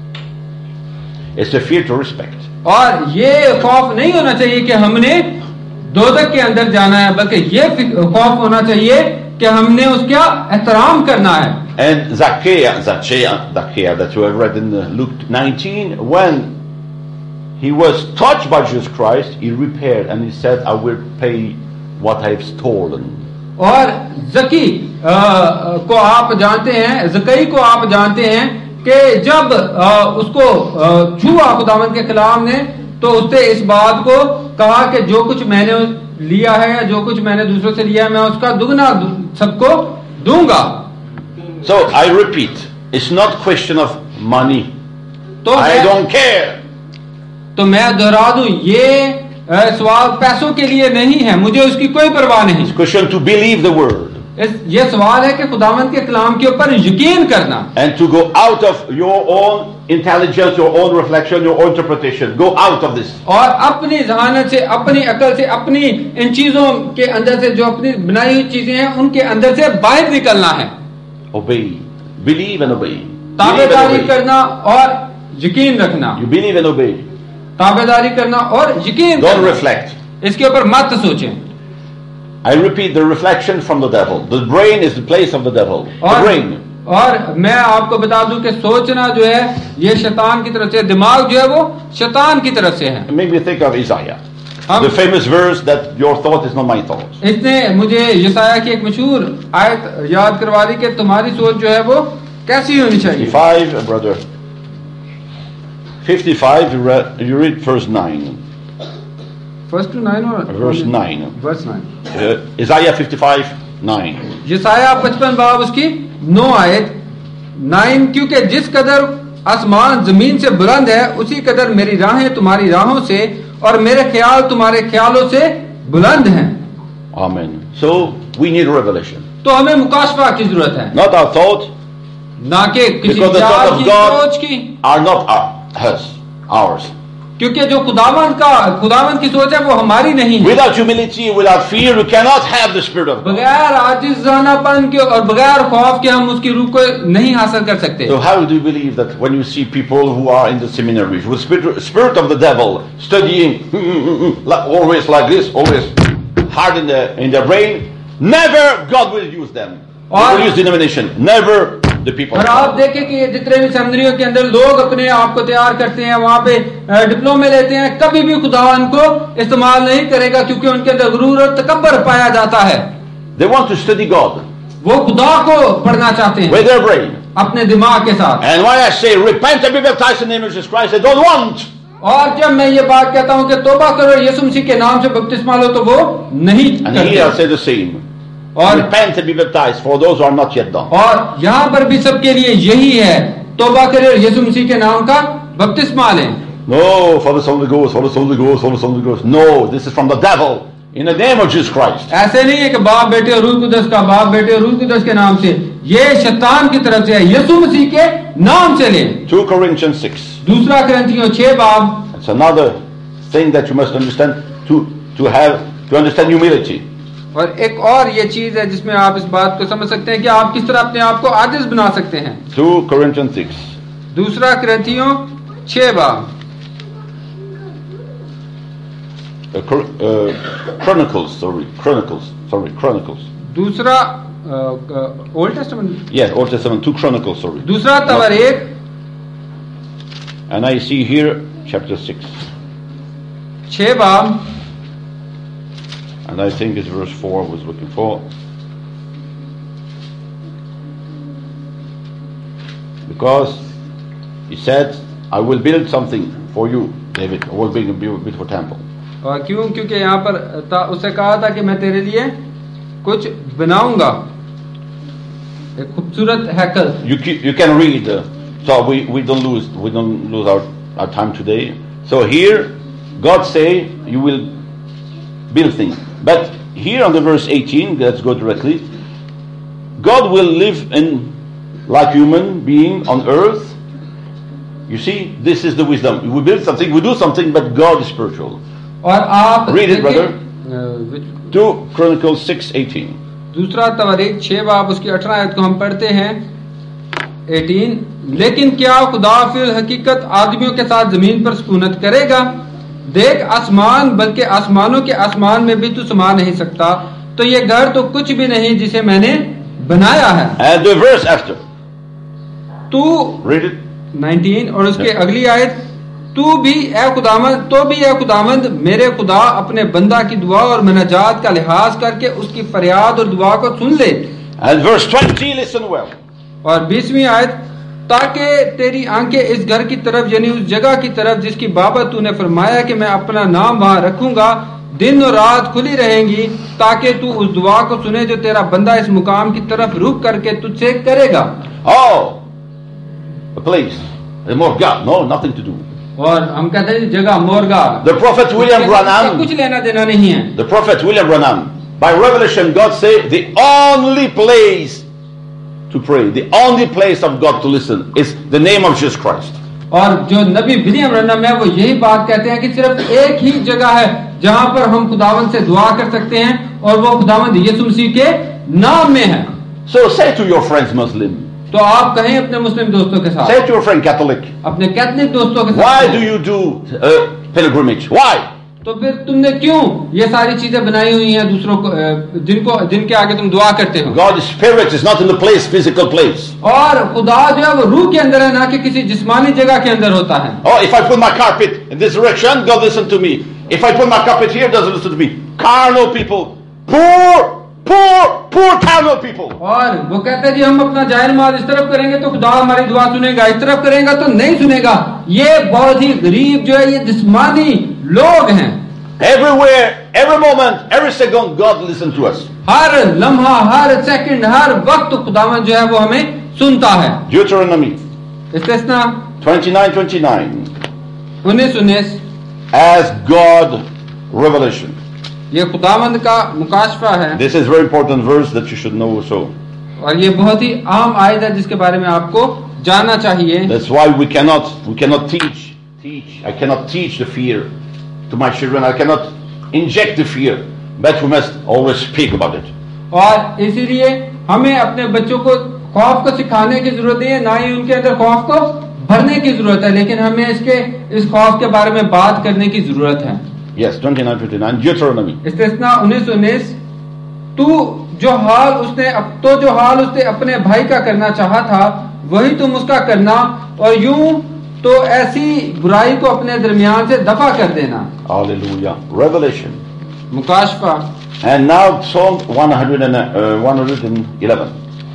It's a fear to respect. और ये खौफ नहीं होना चाहिए कि हमने दोजख के अंदर जाना है, बल्कि ये खौफ होना चाहिए कि हमने उसका एहतराम करना है. And Zacchaeus, Zacchaeus, Zacchaeus that you have read in Luke nineteen, when he was touched by Jesus Christ, he repaired and he said, I will pay what I have stolen. और जकी को आप जानते हैं, जकई को आप जानते हैं कि जब आ, उसको आ, छुआ खुदावंद के कलाम ने तो उसने इस बात को कहा कि जो कुछ मैंने लिया है या जो कुछ मैंने दूसरों से लिया है मैं उसका दुगना सबको दूंगा. So I repeat, it's not question of money. तो I don't care. तो मैं दोहरा दूं ये सवाल पैसों के लिए नहीं है, मुझे उसकी कोई परवाह नहीं. It's question to believe the word. ये सवाल है कि खुदावंद के कलाम के ऊपर यकीन करना. And to go out of your own intelligence, your own reflection, your own interpretation. Go out of this. और अपनी जहानत से, अपनी अकल से, अपनी इन चीजों के अंदर से जो अपनी बनाई हुई चीजें हैं उनके अंदर से बाहर निकलना है. Obey. Believe and obey. ताबेदारी करना और यकीन रखना. You believe and obey. ताबेदारी करना और यकीन Don't करना. reflect. इसके ऊपर मत सोचें. I repeat, the reflection from the devil. The brain is the place of the devil. The और, brain. और मैं आपको बता दूं कि सोचना जो है ये शैतान की तरफ से, दिमाग जो है वो शैतान की तरफ से है. Make me think of Isaiah. हम, The famous verse that your thought is not my thought. इसने मुझे यशायाह की एक मशहूर आयत याद करवा दी कि तुम्हारी सोच जो है वो कैसी होनी चाहिए. Five, brother. fifty-five, you read, you read verse nine. First two nine और Verse nine. Verse nine Uh, Isaiah fifty-five, nine. यसाया पचपन बाब उसकी नौ आयत नाइन, क्योंकि जिस कदर आसमान जमीन से बुलंद है उसी कदर मेरी राहें तुम्हारी राहों से और मेरे ख्याल तुम्हारे ख्यालों से बुलंद हैं। Amen. So we need revelation. तो हमें मुकाशफा की जरूरत है, Not our thought, ना कि किसी because the चाल thought of की सोच की, God are not our, us, ours. क्योंकि जो खुदावंद का खुदावंद की सोच है वो हमारी नहीं है। Without humility, without fear, you cannot have the Spirit of God. बगैर आजिज़ानापन के और बगैर खौफ के हम उसकी रूह को नहीं हासिल कर सकते। So how do you believe that when you see people who are in the seminaries with spirit, spirit of the devil studying like, always like this, always hard in the in their brain, never God will use them. He will use denomination, never the people. और आप देखें कि जितने भी सेमिनरियों के अंदर लोग अपने आप को तैयार करते हैं, वहां पे डिप्लोमे लेते हैं, कभी भी खुदा उनको इस्तेमाल नहीं करेगा क्योंकि उनके अंदर गुरूर और तकब्बर पाया जाता है। They want to study God वो खुदा को पढ़ना चाहते हैं with their brain. अपने दिमाग के साथ। And when I say repent and be baptized in the name of Jesus Christ, they don't want. और जब मैं ये बात कहता हूं कि तौबा करो यीशु मसीह के नाम से बपतिस्मा लो, तो वो नहीं And करते। here I say the same. और Repent and be baptized for those who are not yet done. और यहाँ पर भी सबके लिए यही है, तौबा करें और यीशु मसीह के नाम का बपतिस्मा लें। No, for the Holy Ghost, for the Holy Ghost, for the Holy Ghost. No, this is from the devil. In the name of Jesus Christ. ऐसे नहीं है कि बाप बेटे और रूह कुदस का, बाप बेटे और रूह कुदस के नाम से, ये शैतान की तरफ से है, यीशु मसीह के नाम से लें। Two Corinthians six. दूसरा करंथियों छह बाब, It's another thing that you must understand to to have to understand humility. और एक और ये चीज है जिसमें आप इस बात को समझ सकते हैं कि आप किस तरह अपने आप को आजिज बना सकते हैं। Two Corinthians six. दूसरा करंथियों छह बाब, Uh, Chro- uh, Chronicles, sorry, Chronicles, sorry, Chronicles. दूसरा old testament, Yes, Old Testament, two Chronicles, sorry. दूसरा तवारीख And I see here chapter six, छह बाब, and I think it's verse four I was looking for. Because he said, I will build something for you, David. I will build a beautiful temple. और क्यों? क्योंकि यहाँ पर था, उससे कहा था कि मैं तेरे लिए कुछ बनाऊंगा, एक खूबसूरत हैकल। You can, you can read, uh, so we, we don't lose we don't lose our, our time today. So here, God say you will build things, but here on the verse eighteen, let's go directly. God will live in like human being on earth. You see, this is the wisdom. We build something, we do something, but God is spiritual. और आप Read it, brother. uh, which, Two Chronicles six eighteen. दूसरा तवारीख छह बाब उसकी अठारह आयत को हम पढ़ते हैं अठारह, लेकिन क्या खुदा फिर हकीकत आदमियों के साथ जमीन पर सुकूनत करेगा? देख आसमान, बल्कि आसमानों के आसमान में भी तू समा नहीं सकता, तो ये घर तो कुछ भी नहीं जिसे मैंने बनाया है। And the verse after. तू Read it. उन्नीस और उसके अगली आयत, तू भी ए खुदावंद तो भी ए खुदावंद मेरे खुदा अपने बंदा की दुआ और मनाजात का लिहाज करके उसकी फरियाद और दुआ को सुन ले। And verse twenty, listen well. और बीसवीं आयत, ताकि तेरी आंखें इस घर की तरफ यानी उस जगह की तरफ जिसकी बाबत तूने फरमाया कि मैं अपना नाम वहां रखूंगा, दिन और रात खुली रहेंगी, ताकि तू उस दुआ को सुने जो तेरा बंदा इस मुकाम की तरफ रुख करके तुझसे करेगा। Oh, a place, a morgue. No, nothing to do. और हम कहते हैं जगह मोरगा। The prophet William इसका Branham, कुछ लेना देना नहीं है। the prophet William Branham, by revelation, God said the only place to pray, the only place of God to listen is the name of Jesus Christ. और जो नबी विलियम ब्रैनम है वो यही बात कहते हैं कि सिर्फ एक ही जगह है जहां पर हम खुदावंद से दुआ कर सकते हैं और वो खुदावंद यीशु मसीह के नाम में है। So say to your friends Muslim, तो आप कहें अपने मुस्लिम दोस्तों के साथ, say to your friend Catholic, अपने कैथलिक दोस्तों के साथ, why do you do uh, pilgrimage? Why? तो फिर तुमने क्यों ये सारी चीजें बनाई हुई हैं दूसरों को, अ, जिनको जिनके आगे तुम दुआ करते हो? God's spirit is not in the place, physical place. और खुदा जो है वो रूह के अंदर है, ना कि किसी जिस्मानी जगह के अंदर होता है। Oh, if I put my carpet in this direction, God listen to me. If I put my carpet here, doesn't listen to me. Carnal people, poor, poor, poor carnal people. और वो कहते हैं जी हम अपना जाहिर माल इस तरफ करेंगे तो खुदा हमारी दुआ सुनेगा, इस तरफ करेंगे तो नहीं सुनेगा। ये बहुत ही गरीब जो है ये जिस्मानी लोग हैं। Everywhere, every moment, every second, God listens to us. हर लम्हा, हर सेकंड, हर वक्त खुदावंद जो है वो हमें सुनता है। Deuteronomy इस्तेस्ना twenty-nine twenty-nine. उन्नीस उन्नीस, As God revelation. ये खुदावंद का मुकाशफा है This is very important verse that you should know so. और ये बहुत ही अहम आयत है जिसके बारे में आपको जानना चाहिए। That's why we cannot, we cannot teach, teach. I cannot teach the fear to my children. I cannot inject the fear, but we must always speak about it. और इसीलिए हमें अपने बच्चों को खौफ को सिखाने की जरूरत नहीं है, ना ही उनके अंदर खौफ को भरने की जरूरत है, लेकिन हमें इसके इस खौफ के बारे में बात करने की जरूरत है। Yes, twenty-nine twenty-nine, Deuteronomy. इस्तेस्ना उन्नीस उन्नीस, तू जो हाल उसने अब तो जो हाल उसने अपने भाई का करना चाहा था वही तुम उसका करना, और यूं तो ऐसी बुराई को अपने दरमियान से दफा कर देना। Hallelujah. Revelation. मुकाशफा। And now Psalm one hundred and, uh, one hundred eleven.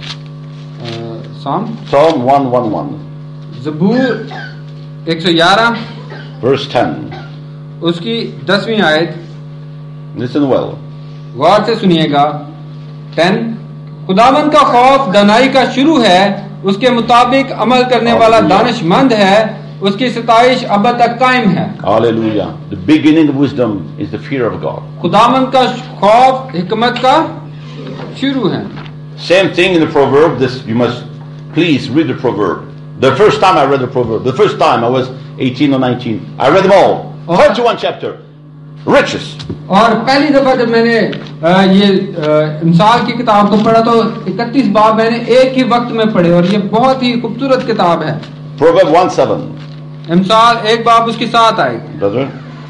साम Psalm one eleven, ज़बूर एक सौ ग्यारह verse ten. उसकी दसवीं आयत Listen well. गौर से सुनिएगा। टेन, खुदावंद का खौफ दानाई का शुरू है, उसके मुताबिक अमल करने वाला दानिशमंद है, उसकी सताइश अब तक कायम है। Hallelujah. The beginning of wisdom is the fear of God. खुदावंद का खौफ हिकमत का शुरू है। Same thing in the proverb. This you must please read the proverb. The first time I read the proverb, the first time I was eighteen or nineteen, I read them all. thirty-one chapter. Riches. और पहली दफा जब मैंने अ, ये अ, मिसाल की किताब को पढ़ा तो इकतीस बाब मैंने एक ही वक्त में पढ़े, और ये बहुत ही खूबसूरत किताब है। Proverb one seven. मिसाल एक बाब उसकी साथ आएगी। Brother.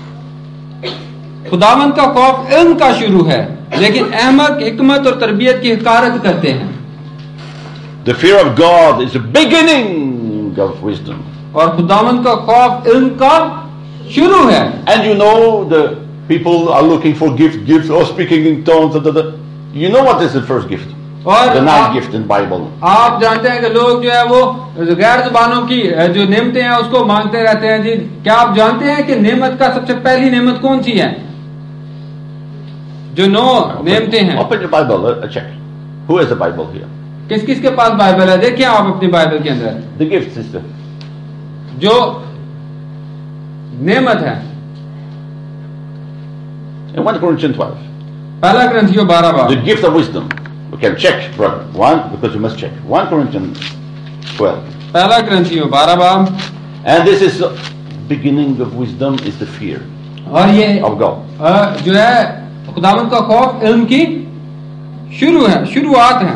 खुदावंद का खौफ इल्म का शुरू है, लेकिन अहमक हिकमत और तरबियत की हिकारत करते हैं। The fear of God is the beginning of wisdom. और खुदावंद का खौफ इल्म का शुरू है। And you know the people are looking for gift, gifts, or speaking in tongues. Da, da, da. You know what is the first gift? और The ninth आप, gift in Bible. आप जानते हैं कि लोग जो है वो गैर जुबानों की जो नेमतें हैं उसको मांगते रहते हैं। जी क्या आप जानते हैं कि नेमत का सबसे पहली नेमत कौन सी है? जो नौ नेमतें हैं। Open your Bible, uh, check. Who has the Bible here? किस किस के पास बाइबल है? देखिए आप अपनी बाइबल के अंदर The gift, sister. जो नेमत है। In First Corinthians twelve. पहला ग्रंथियों बारह बाब। The gift of wisdom. Okay, check, brother. One, because you must check. First Corinthians twelve. पहला ग्रंथियों बारह बाब। And this is the beginning of wisdom is the fear और ये of God. अ, जो है खुदावंद का खौफ इल्म की शुरू है, शुरुआत है।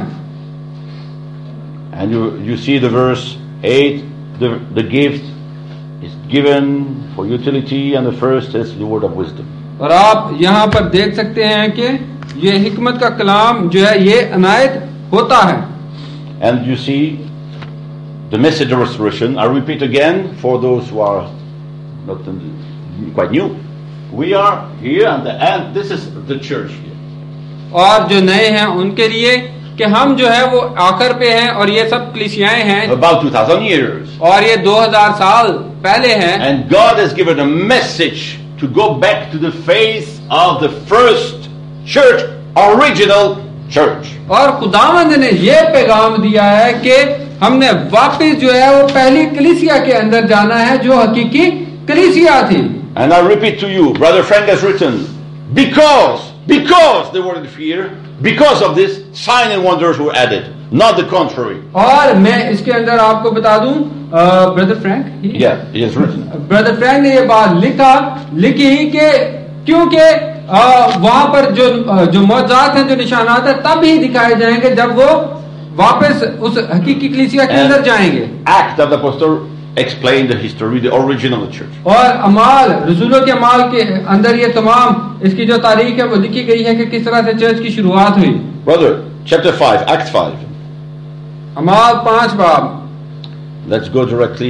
And you you see the verse eight, the the gift is given for utility, and the first is the word of wisdom. और आप यहाँ पर देख सकते हैं कि ये हिकमत का कलाम जो है ये अनायत होता है। And you see the message of restoration. I repeat again for those who are not in- quite new. We are here, and, the, and this is the church here. और जो नए हैं उनके लिए कि हम जो है वो आखिर पे हैं, और ये सब कलीसियाएं हैं, About two thousand years. और ये दो हज़ार साल पहले हैं। And God has given a message to go back to the faith of the first church, original church. और खुदावंद ने ये पैगाम दिया है कि हमने वापस जो है वो पहली कलीसिया के अंदर जाना है जो हकीकी कलीसिया थी। And I repeat to you, Brother Frank has written, because, because they were in fear, because of this, signs and wonders were added, not the contrary. और मैं इसके अंदर आपको बता दूं, brother Frank Yeah, he has written. Brother Frank ने ये बात लिखा लिखी कि क्योंकि वहां पर जो जो मौजूद हैं, जो निशानात है तब ही दिखाए जाएंगे जब वो वापस उस हकीकी कलीसिया के अंदर जाएंगे। Acts of the Apostle explain the history, the origin of the church. और अमाल रसूलों के अमाल के अंदर ये तमाम इसकी जो तारीख है वो लिखी गई है कि किस तरह से चर्च की शुरुआत हुई। Brother, chapter five, Acts five. अमाल पांच बाब। Let's go directly.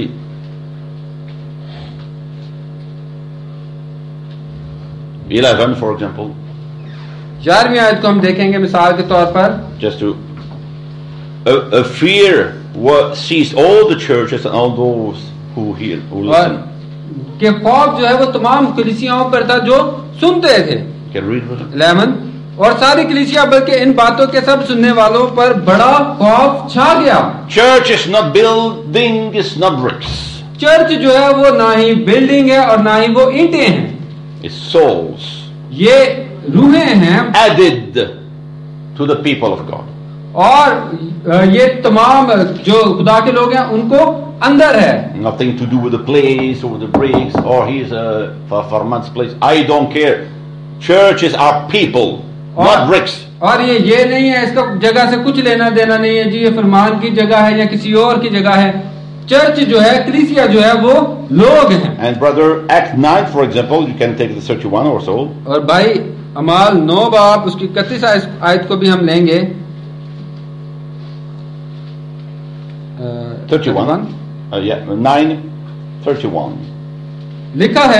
Eleven, for example. ग्यारहवीं आयत को हम देखेंगे मिसाल के तौर पर, just to a, a fear what sees all the churches and all those who hear, who और listen. के खौफ जो है वो तमाम कलीसियाओं पर था जो सुनते थे। You can read with it? Eleven, और सारी कलीसिया बल्कि इन बातों के सब सुनने वालों पर बड़ा खौफ छा गया। Church is not building, it's not bricks. Church जो है वो ना ही बिल्डिंग है और ना ही वो ईंटें हैं, It's souls ये रूहें हैं added to the people of God. और ये तमाम जो खुदा के लोग हैं उनको अंदर है। Nothing to do with the place or the bricks or his uh, performance place. I don't care. Churches are people, not bricks. और ये ये नहीं है, इसका जगह से कुछ लेना देना नहीं है जी, ये फरमान की जगह है या किसी और की जगह है। चर्च जो है, कलीसिया जो है वो लोग हैं। And brother, Act nine, for example, you can take the thirty-one or so. और भाई अमाल नौ बाब उसकी इकतीस आयत को भी हम लेंगे। thirty-one. Uh, yeah, nine, thirty-one. लिखा है,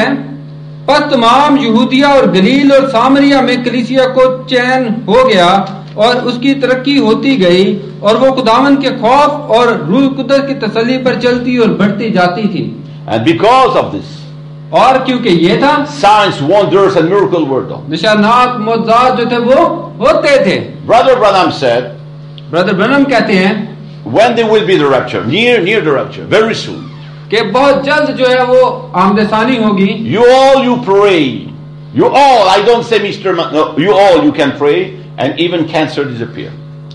पर तमाम यहूदिया और गलील और सामरिया में कलीसिया को चैन हो गया और उसकी तरक्की होती गई और वो खुदावन के खौफ और रूह कुदरत की तसल्ली पर चलती और बढ़ती जाती थी। And because of this, और क्योंकि ये था, signs, wonders, and miracles were done. निशानात मोज़ात जो थे वो होते थे। Brother Branham said, brother Branham कहते हैं when there will be the rapture, near, near the rapture, very soon. कि बहुत जल्द जो है वो आमदसानी होगी। You all, you pray. You all, I don't say Mister Ma- no, you all, you can pray, and even cancer disappear.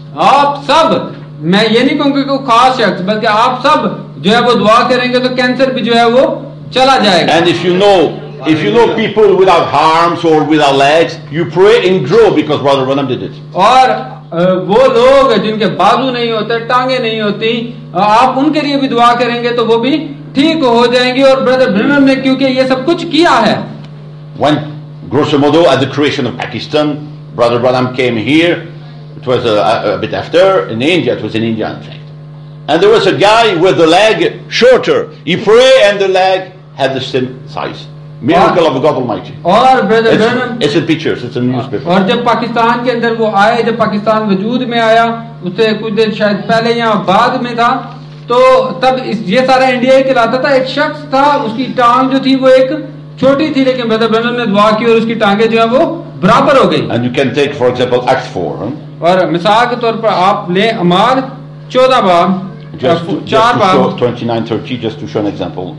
आप सब, मैं ये नहीं कहूँगा कि कोई खास शख्स, बल्कि आप सब जो है वो दुआ करेंगे तो कैंसर भी जो है वो चला जाएगा। And if you know, if you know people without arms or without legs, you pray and grow because Brother Branham did it. और अ, वो लोग जिनके बाजू नहीं होते, टांगे नहीं होती, अ, आप उनके लिए भी दुआ करेंगे तो वो भी ठीक हो जाएंगे। और ब्रदर ब्रनम ने क्योंकि ये सब कुछ किया है। When grosso modo at the creation of Pakistan, Brother Branham came here. It was a, a, a bit after in India. It was in India, in fact. And there was a guy with the leg shorter. He prayed and the leg had the same size. Miracle of God Almighty. और brother Branham, It's, it's in pictures. It's in newspaper. और जब पाकिस्तान के अंदर वो आए, जब पाकिस्तान वजूद में आया, उससे कुछ देर शायद पहले या बाद में था, तो तब इस ये सारा इंडिया ही कहलाता था। एक शख्स था, उसकी टांग जो थी वो एक छोटी थी, लेकिन ब्रदर ब्रनम ने दुआ की और उसकी टांगे जो है वो बराबर हो गई। And you can take, for example, Acts four. Huh? और मिसाल के तौर पर आप ले अमाल चौदह बाब, Just to, just चार to show बाब, twenty-nine, thirty, just to show an example.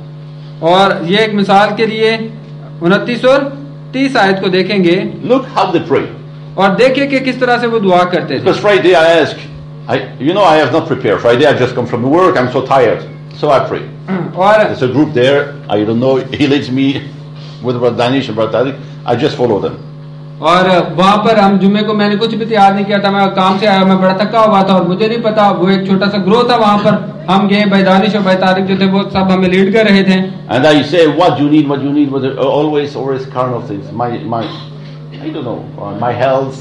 और ये एक मिसाल के लिए उनतीस और तीस आयत को देखेंगे Look how they pray. और देखिए कि किस तरह से वो दुआ करते थे। Because Friday I ask, I, you know, I have not prepared. Friday I just come from work. I'm so tired, so I pray. और There's a group there. I don't know. He leads me with Brother Danish and Brother Tariq. I just follow them. और वहां पर हम जुम्मे को मैंने कुछ भी तैयार नहीं किया था, मैं काम से आया, मैं बड़ा थका हुआ था और मुझे नहीं पता, वो एक छोटा सा ग्रोह था वहां पर, हम गए, भाई दानिश और भाई तारिक जो थे वो सब हमें लीड कर रहे थे। And I say, what do you need? What do you need? What do- always, always carnal things. My, my, I don't know. Uh, my health,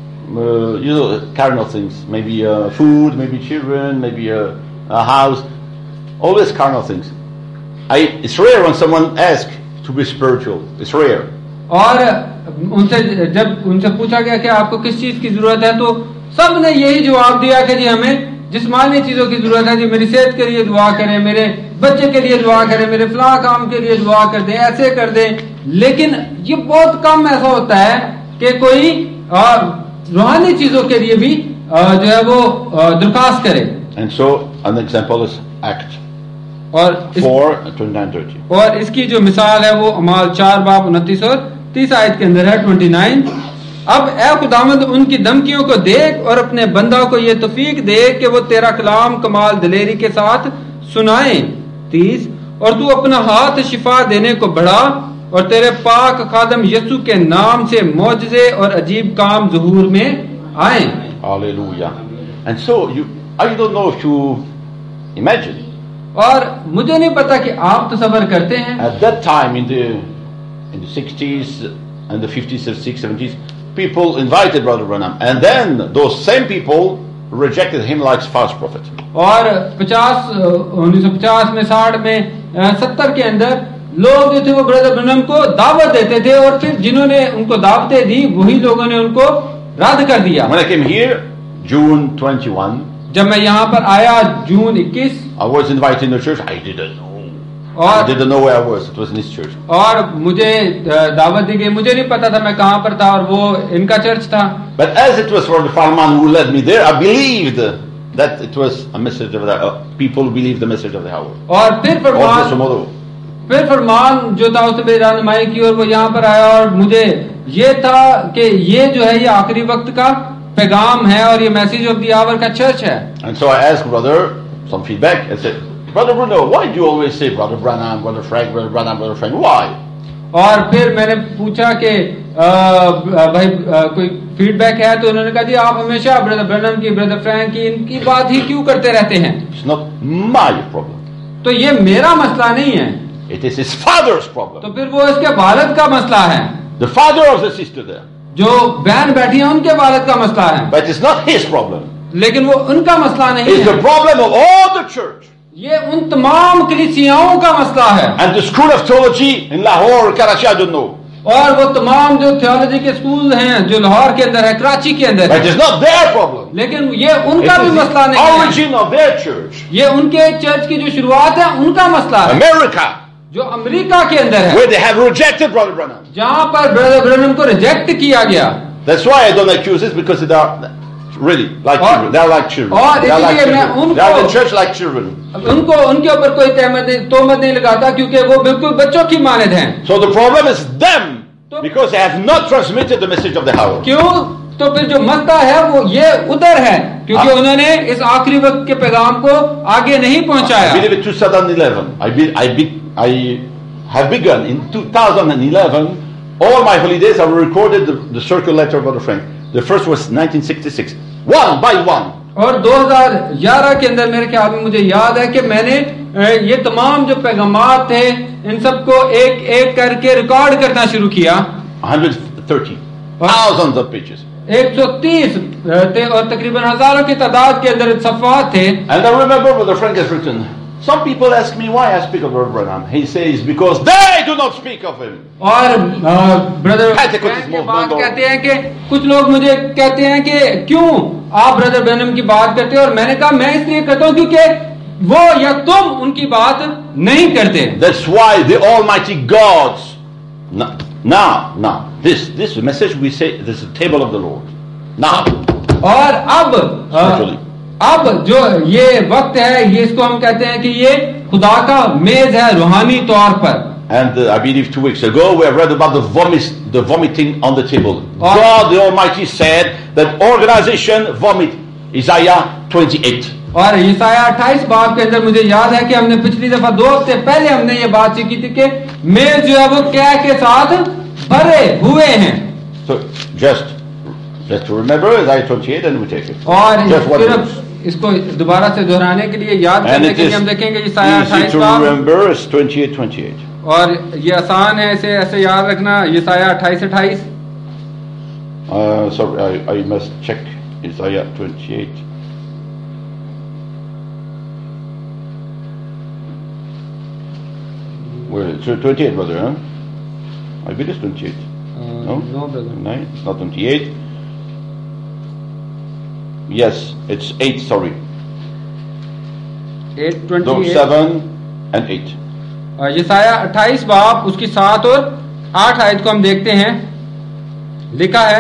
uh, you know, carnal things. Maybe uh, food, maybe children, maybe a, a house. Always carnal things. I. It's rare when someone asks to be spiritual. It's rare. और उनसे जब उनसे पूछा गया कि आपको किस चीज की जरूरत है, तो सब ने यही जवाब दिया कि जी हमें जिस्मानी चीजों की जरूरत है, जी मेरी सेहत के लिए दुआ करें, मेरे बच्चे के लिए दुआ करें, मेरे फलां काम के लिए दुआ कर दें, ऐसे कर दें। लेकिन ये बहुत कम ऐसा होता है कि कोई आ, रूहानी चीजों के लिए भी आ, जो है वो आ, दरखास्त करे। And so an example is Act और इस, four, twenty-nine, thirty. और इसकी जो मिसाल है वो अमाल चार बाब उनतीस और तीस आयत के अंदर है, ट्वेंटी नाइन। अब ए खुदावंद उनकी धमकियों को देख और अपने बंदा को ये तौफीक दे कि वो तेरा कलाम कमाल दिलेरी के साथ सुनाए। तीस, और तू अपना हाथ शिफा देने को बढ़ा और तेरे पाक खादम यीशु के नाम से मौजज़े और अजीब काम ज़हूर में आए। Hallelujah. And so you, I don't know if you imagine. और मुझे नहीं पता कि आप तसव्वुर करते हैं, At that time in the in the sixties and the fifties, sixties, seventies, people invited Brother Branham, and then those same people rejected him like false prophet. और पचास उन्नीस सौ पचास में, साठ में, सत्तर के अंदर लोग जो थे वो ब्रदर ब्रनम को दावत देते थे, और फिर जिन्होंने उनको दावतें दी वही लोगों ने उनको रद्द कर दिया। When I came here, June twenty-first, जब मैं यहाँ पर आया जून इक्कीस, I was invited in the church. I didn't know. I और didn't know where I was. It was in this church. और मुझे अ, दावत दी गई, मुझे नहीं पता था मैं कहाँ पर था, और वो इनका चर्च था। But as it was for the fireman who led me there, I believed that it was a message of the uh, people believed the message of the hour. और फिर Also फरमान tomorrow. फिर फरमान जो था उसने मेरी रहनुमाई की और वो यहाँ पर आया, और मुझे ये था कि ये जो है ये आखिरी वक्त का पैगाम है और ये मैसेज ऑफ द आवर का चर्च है। And so I asked brother some feedback. I said, Brother Bruno, why do you always say Brother Branham, Brother Frank, Brother Branham, Brother Frank? Why? और फिर मैंने पूछा कि अ, भाई अ, कोई फीडबैक है, तो उन्होंने कहा जी आप हमेशा ब्रदर ब्रनम की, ब्रदर फ्रैंक की, इनकी बात ही क्यों करते रहते हैं? It's not my problem. तो ये मेरा मसला नहीं है, It is his father's तो problem. फिर वो इसके वालिद का मसला है, The father of the sister there. जो बहन बैठी है उनके वालिद का मसला है, But it's not his problem. लेकिन वो उनका मसला नहीं It's the है, problem of all the church. ये उन तमाम कलीसियाओं का मसला है। And the school of theology in Lahore, Karachi, I don't know. और वो तमाम जो थियोलॉजी के स्कूल हैं जो लाहौर के अंदर है, कराची के अंदर But है, it's not their problem. लेकिन ये It उनका भी is मसला the नहीं है, origin of their church. ये उनके चर्च की जो शुरुआत है उनका मसला है, America, जो अमरीका के अंदर है, where they have rejected Brother Branham. जहां पर ब्रदर ब्रनम को रिजेक्ट किया गया। That's why I don't accuse this, because they are really like और- children. They are like children. और They are like इसलिए मैं children. They are उनको- the church like children. उनको उनके ऊपर कोई तहमत नहीं, तोहमत नहीं लगाता, क्योंकि वो बिल्कुल बच्चों की मानद हैं। So the problem is them, तो- because they have not transmitted the message of the hour. क्यों? तो फिर जो मसला है वो ये उधर है, क्योंकि हाँ। उन्होंने इस आखिरी वक्त के पैगाम को आगे नहीं I पहुंचाया। believe in two thousand eleven. I be, I be, I have begun in two thousand eleven. All my holidays I recorded the, the circle letter of Brother Frank. The first was nineteen sixty-six. One by one. और दो हज़ार ग्यारह के अंदर मेरे ख्याल में मुझे याद है कि मैंने अ, ये तमाम जो पैगामात थे इन सबको एक एक करके रिकॉर्ड करना शुरू किया। one hundred thirty. Thousands of pages. एक सौ तीस थे और तकरीबन हजारों की तादाद के अंदर सफ़ात थे। And I remember Brother Frank has written, some people ask me why I speak of Brother Branham. He says, because they do not speak of him. और ब्रदर Pentecostal के बात movement. कहते हैं कि कुछ लोग मुझे कहते हैं कि क्यों आप ब्रदर ब्रनम की बात करते हो, और मैंने कहा मैं इसलिए करता हूं क्योंकि वो या तुम उनकी बात नहीं करते। That's why the Almighty God's now, now, now this this message we say this is the table of the Lord. Now, और अब अ, Spiritually. अब जो ये वक्त है, ये इसको हम कहते हैं कि ये खुदा का मेज है रूहानी तौर पर। and uh, I believe two weeks ago we have read about the vomit, the vomiting on the table. Oh. God the Almighty said that organization vomit. Isaiah twenty-eight. और ईसाया अट्ठाईस बाब के अंदर मुझे याद है कि हमने पिछली दफा दो हफ्ते पहले हमने ये बात की थी कि मेज जो है वो क्या के साथ भरे हुए हैं। So just just to remember Isaiah twenty-eight and we take it. और Just one सिर्फ verse. इसको दोबारा से दोहराने के लिए, याद And करने it के लिए is हम देखेंगे ईसाया easy अट्ठाईस to बाब, remember it's twenty-eight twenty-eight. और ये आसान है इसे ऐसे याद रखना, ईसाया अट्ठाईस अट्ठाईस। Uh, sorry, I, I must check Isaiah twenty-eight. Where is it? twenty-eight, brother, huh? I believe it's twenty-eight. No? No brother, Nine? It's not twenty-eight. Yes, it's eight, sorry. Eight No, twenty eight. seven and eight. यसाया अट्ठाईस बाब उसकी सात और आठ आयत को हम देखते हैं। लिखा है,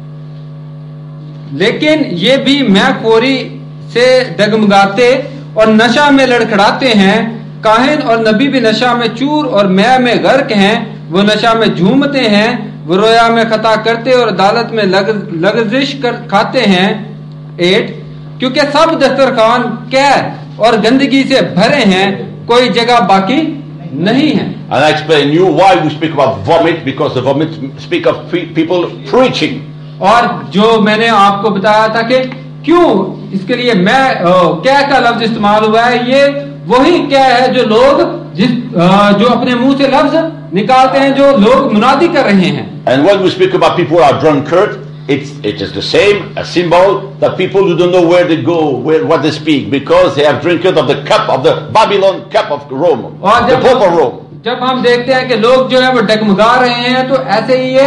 लेकिन ये भी मैखोरी से डगमगाते और नशा में लड़खड़ाते हैं, काहिन और नबी भी नशा में चूर और मैं में गर्क हैं। वो नशा में झूमते हैं, वो रोया में खता करते और अदालत में लग, लगजिश कर खाते हैं। एट, क्योंकि सब दस्तरखान कैर और गंदगी से भरे हैं, कोई जगह बाकी नहीं है। And I explain you why we speak about vomit, because the vomit speak of pe- people preaching. और जो मैंने आपको बताया था कि क्यों इसके लिए मैं अ, क्या का लफ्ज इस्तेमाल हुआ है, ये वही क्या है जो लोग जिस अ, जो अपने मुंह से लफ्ज निकालते हैं, जो लोग मुनादी कर रहे हैं। And when we speak about people who are drunkard, it's, it is the same, a symbol that people who don't know where they go, where, what they speak, because they have drank of the cup of the Babylon cup of Rome, और the जब Pope of Rome. जब हम देखते हैं कि लोग जो है वो डगमगा रहे हैं, तो ऐसे ही ये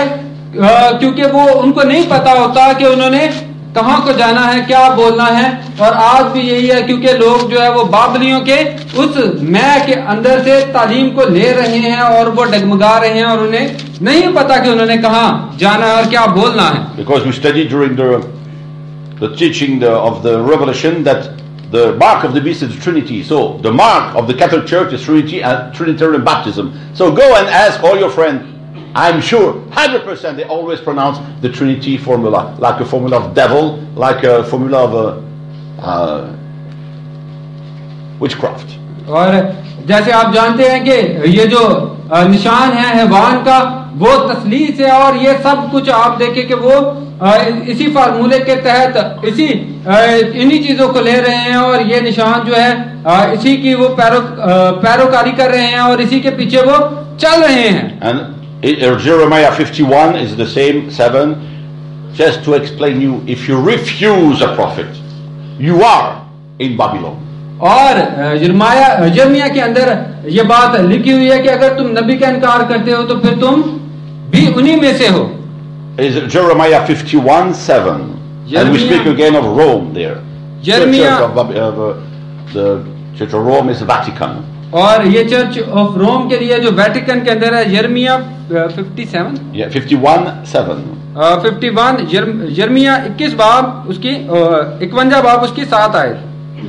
अ, क्योंकि वो उनको नहीं पता होता कि उन्होंने कहाँ को जाना है, क्या बोलना है। और आज भी यही है, क्योंकि लोग जो है वो बाबलियों के उस मैं के अंदर से तालीम को ले रहे हैं और वो डगमगा रहे हैं और उन्हें नहीं पता कि उन्होंने कहाँ जाना है और क्या बोलना है। Because we studied during the the teaching the, of the Revelation that the mark of the beast is the Trinity. So the mark of the Catholic Church is Trinity and Trinitarian baptism. So go and ask all your friends. I'm sure, one hundred percent, they always pronounce the Trinity formula, like a formula of devil, like a formula of a, uh, witchcraft. और जैसे आप जानते हैं कि ये जो अ, निशान है हैवान का, वो तसलीस है और ये सब कुछ आप देखें कि वो अ, इसी फार्मूले के तहत इसी अ, इन्हीं चीजों को ले रहे हैं और ये निशान जो है अ, इसी की वो पैरो अ, पैरोकारी कर रहे हैं और इसी के पीछे वो चल रहे हैं। And it- uh, Jeremiah fifty-one is the same, seven, just to explain you, if you refuse a prophet, you are in Babylon. और यिर्मयाह यिर्मयाह के अंदर ये बात लिखी हुई है कि अगर तुम नबी का इनकार करते हो तो फिर तुम भी उन्हीं में से हो। Is Jeremiah fifty-one, seven. And we Jeremiah- speak again of Rome there. Jeremiah- Church of, Bab- of, uh, the Church of Rome is Vatican. और ये चर्च ऑफ रोम के लिए जो वेटिकन के अंदर है, यिर्मयाह fifty seven Yeah, fifty-one, seven. Fifty one यिर्मयाह इक्कीस बाब उसकी इक्वंजा बाब उसकी सात आयत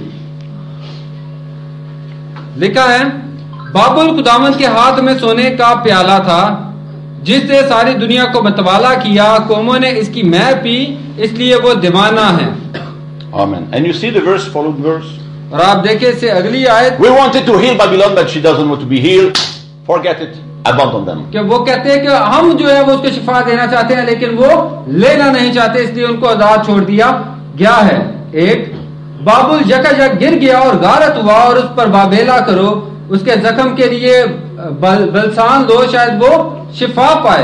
लिखा है, बाबुल खुदावंद के हाथ में सोने का प्याला था जिससे सारी दुनिया को मतवाला किया, कौमों ने इसकी मैं पी, इसलिए वो दीवाना है। Amen. And you see the verse, following verse? और आप देखिए इससे अगली आयत We wanted to heal Babylon, but she doesn't want to be healed. Forget it. Abandon them. कि वो कहते हैं कि हम जो है वो उसको शिफा देना चाहते हैं लेकिन वो लेना नहीं चाहते, इसलिए उनको आजाद छोड़ दिया गया है। एक, बाबुल यकायक गिर गया और गारत हुआ और उस पर बाबेला करो, उसके जख्म के लिए बल, बलसान लो, शायद वो शिफा पाए।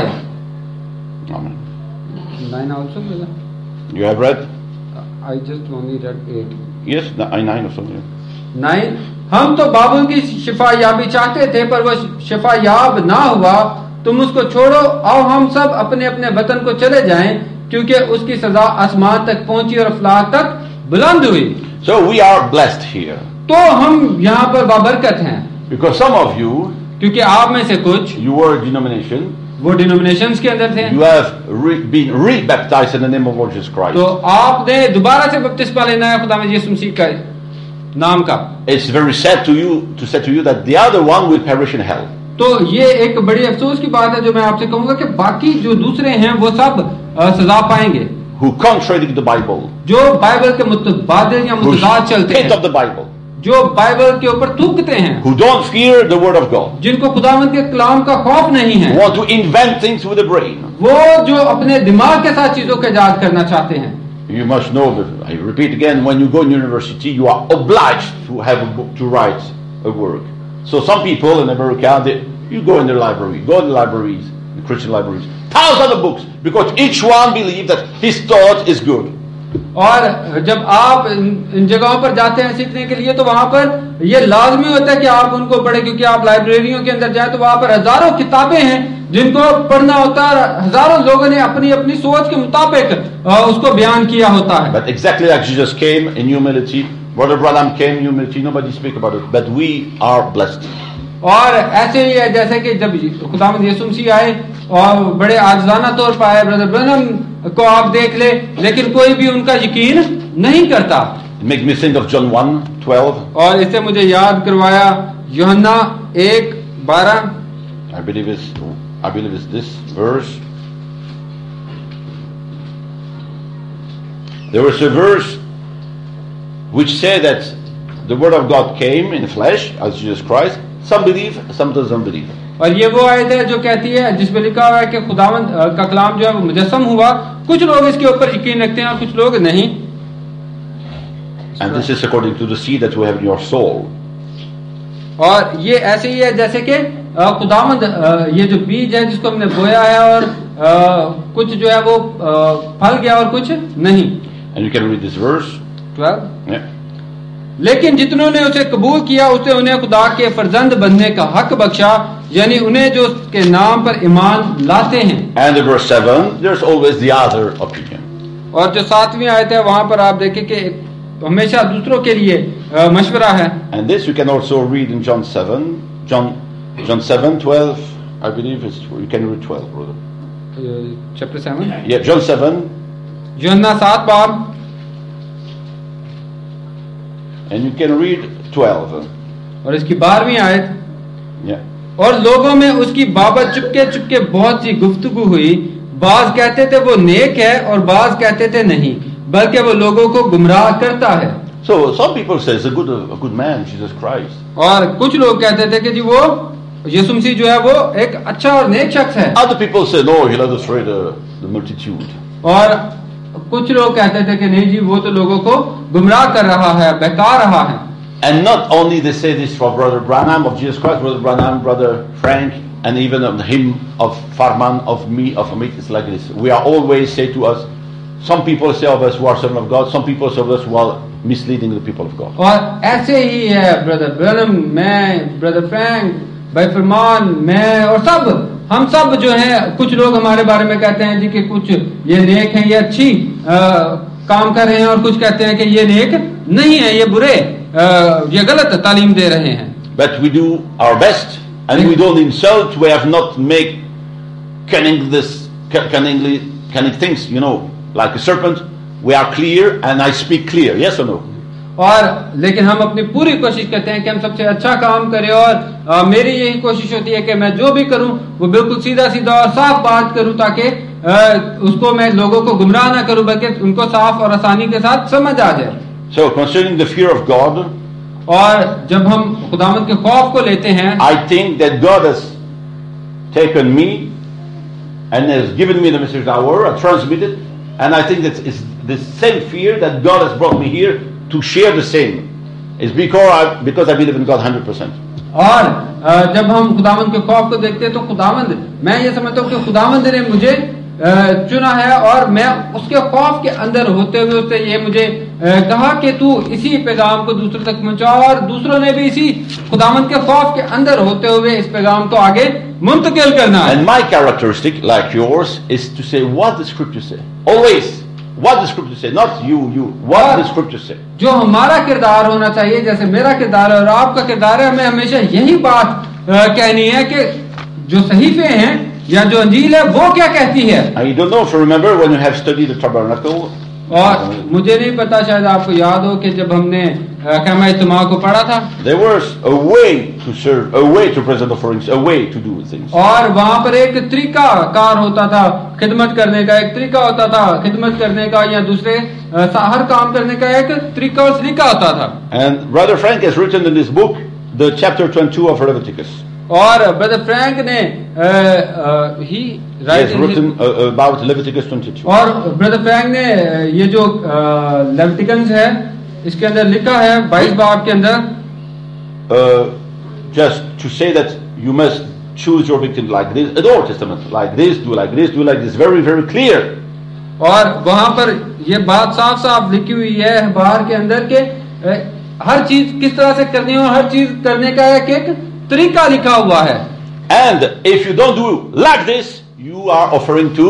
Amen. Nine also, You have read? I just only read eight. Yes, nine, nine or something. Nine, हम तो बाबुल की शिफा याबी चाहते थे पर वो शिफा याब ना हुआ, तुम उसको छोड़ो, आओ हम सब अपने अपने वतन को चले जाएं, क्योंकि उसकी सजा आसमान तक पहुंची और अफलाक तक बुलंद हुई। So we are blessed here. तो हम यहाँ पर बाबरकत हैं, Because some of you, क्योंकि आप में से कुछ you were a denomination, वो डिनोमिनेशंस के अंदर थे, you have re- been re-baptized in the name of Lord Jesus Christ. तो आपने दोबारा से बपतिस्मा लेना है खुदा में यीशु मसीह का नाम का। It's very sad to you to say to you that the other one will perish in hell. तो ये एक बड़ी अफसोस की बात है जो मैं आपसे कहूंगा कि बाकी जो दूसरे हैं वो सब अ, सजा पाएंगे, Who contradict the Bible, जो बाइबल के मुतबादिल या who मुतजाद चलते hate हैं, of the Bible, जो बाइबल के ऊपर थूकते हैं, who don't fear the word of God, जिनको खुदावंद के कलाम का खौफ नहीं है, who want to invent things with the brain. वो जो अपने दिमाग के साथ चीजों को इजाद करना चाहते हैं। You must know that, I repeat again, when you go in university, you are obliged to have a book to write a work. So some people in America, they, you go in the library, go in the libraries, the Christian libraries, thousands of books, because each one believes that his thought is good. और जब आप इन इन जगहों पर जाते हैं सीखने के लिए तो वहां पर ये लाजमी होता है कि आप उनको पढ़ें, क्योंकि आप लाइब्रेरियों के अंदर जाए तो वहां पर हजारों किताबें हैं जिनको पढ़ना होता है, हजारों लोगों ने अपनी अपनी सोच के मुताबिक अ, उसको बयान किया होता है। But exactly like Jesus came in humility, Brother Branham came in humility, nobody speak about it, but we are blessed. और ऐसे ही है जैसे कि जब खुदावंद यीशु मसीह आए और बड़े आजिज़ाना तौर पर आए, ब्रदर ब्रनम को आप देख ले, लेकिन कोई भी उनका यकीन नहीं करता। It makes me think of John one, twelve. और इससे मुझे याद करवाया यूहन्ना एक बारह। I believe it's, I believe it's this verse. There was a verse which said that the word of God came in flesh as Jesus Christ. Some believe, some doesn't believe. और ये वो आयत है जो कहती है, जिसमें लिखा हुआ है कि खुदावंद अ, का कलाम जो है वो मुजस्सम हुआ, कुछ लोग इसके ऊपर यकीन रखते हैं और कुछ लोग नहीं। And this is according to the seed that you have in your soul. और ये ऐसे ही है जैसे कि अ, खुदावंद अ, ये जो बीज है जिसको हमने बोया है और अ, कुछ जो है वो अ, फल गया और कुछ नहीं। And you can read this verse. Twelve, Yeah. लेकिन जितनों ने उसे कबूल किया उसने उन्हें खुदा के फर्जंद बनने का हक बख्शा, यानी उन्हें जो उसके नाम पर ईमान लाते हैं। And in verse seven, there's always the other opinion. और जो सातवीं आयत है वहां पर आप देखें कि हमेशा दूसरों के लिए अ, मशवरा है। And this you can also read in John seven, John John seven, twelve, I believe it's, you can read twelve, brother. Chapter seven, Yeah, John seven, यूहन्ना सात बाब, and you can read twelve. और इसकी बारहवीं आयत। Yeah. और लोगों में उसकी बाबत चुपके चुपके बहुत सी गुफ्तगू हुई, बाज कहते थे वो नेक है और बाज कहते थे नहीं, बल्कि वो लोगों को गुमराह करता है। So some people say it's a good a good man, Jesus Christ. और कुछ लोग कहते थे कि जी वो यीशु मसीह जो है वो एक अच्छा और नेक शख्स है, Other people say no, he led astray the, the multitude. और कुछ लोग कहते थे कि नहीं जी वो तो लोगों को गुमराह कर रहा है, बहका रहा है। And not only they say this for Brother Branham of Jesus Christ, Brother Branham, Brother Frank, and even of him, of Farman, of me, of me, it's like this. We are always say to us, some people say of us who are servants of God, some people say of us who are misleading the people of God. और ऐसे ही है brother ब्रनम, मैं, brother Frank, भाई फरमान, मैं और सब, हम सब जो है, कुछ लोग हमारे बारे में कहते हैं जी कि कुछ ये नेक हैं, ये अच्छी आ, काम कर रहे हैं, और कुछ कहते हैं कि ये नेक नहीं है, ये बुरे, आ, ये गलत तालीम दे रहे हैं। But we do our best, and we don't insult. We have not make cunning this cunningly cunning things, you know, like a serpent. We are clear, and I speak clear. Yes or no? और लेकिन हम अपनी पूरी कोशिश करते हैं कि हम सबसे अच्छा काम करें, और आ, मेरी यही कोशिश होती है कि मैं जो भी करूं वो बिल्कुल सीधा सीधा और साफ बात करूं, ताकि आ, उसको मैं लोगों को गुमराह ना करूं, बल्कि उनको साफ और आसानी के साथ समझ आ जाए। So concerning the fear of God, और जब हम खुदावंद के खौफ को लेते हैं, I think that God has taken me and has given me the message hour, I transmit it, and I think that it's the same fear that God has brought me here to share the same. It's because I, because I believe in God one hundred percent. और अ, जब हम खुदावंद के खौफ को देखते हैं तो खुदावंद, मैं ये समझता हूँ कि खुदावंद ने मुझे अ, चुना है, और मैं उसके खौफ के अंदर होते हुए उससे ये मुझे अ, कहा कि तू इसी पैगाम को दूसरों तक पहुंचा, और दूसरों ने भी इसी खुदावंद के खौफ के अंदर होते हुए इस पैगाम को आगे मुंतकिल करना है। And my characteristic, like yours, is to say what the scripture say. Always, what the scripture say, not you, you. What the scripture say. जो हमारा किरदार होना चाहिए, जैसे मेरा किरदार है और आपका किरदार है, हमें हमेशा यही बात अ, कहनी है कि जो सहीफे हैं या जो अंजील है वो क्या कहती है। I don't know if you remember when you have studied the tabernacle. और मुझे नहीं पता, शायद आपको याद हो कि जब हमने अ, खैमा इज्तिमा को पढ़ा था, There was a way to serve, a way to present offerings, a way to do things. और वहां पर एक तरीका कार होता था खिदमत करने का, एक तरीका होता था खिदमत करने का, या दूसरे अ, हर काम करने का एक तरीका और सलीका होता था। And Brother Frank has written in this book the chapter twenty-two of Leviticus. और ब्रदर फ्रैंक ने ही He has written uh, about Leviticus twenty-two. और ब्रदर फ्रैंक ने ये जो लेविटिकन्स है इसके अंदर लिखा है बाईस बाब के अंदर, Uh, just to say that you must choose your victim like this, the Old Testament, like this, do like this, do like this, very, very clear. और वहां पर ये बात साफ साफ लिखी हुई है अखबार के अंदर के अ, हर चीज किस तरह से करनी है, और हर चीज करने का एक एक तरीका लिखा हुआ है। And if you don't do like this, you are offering to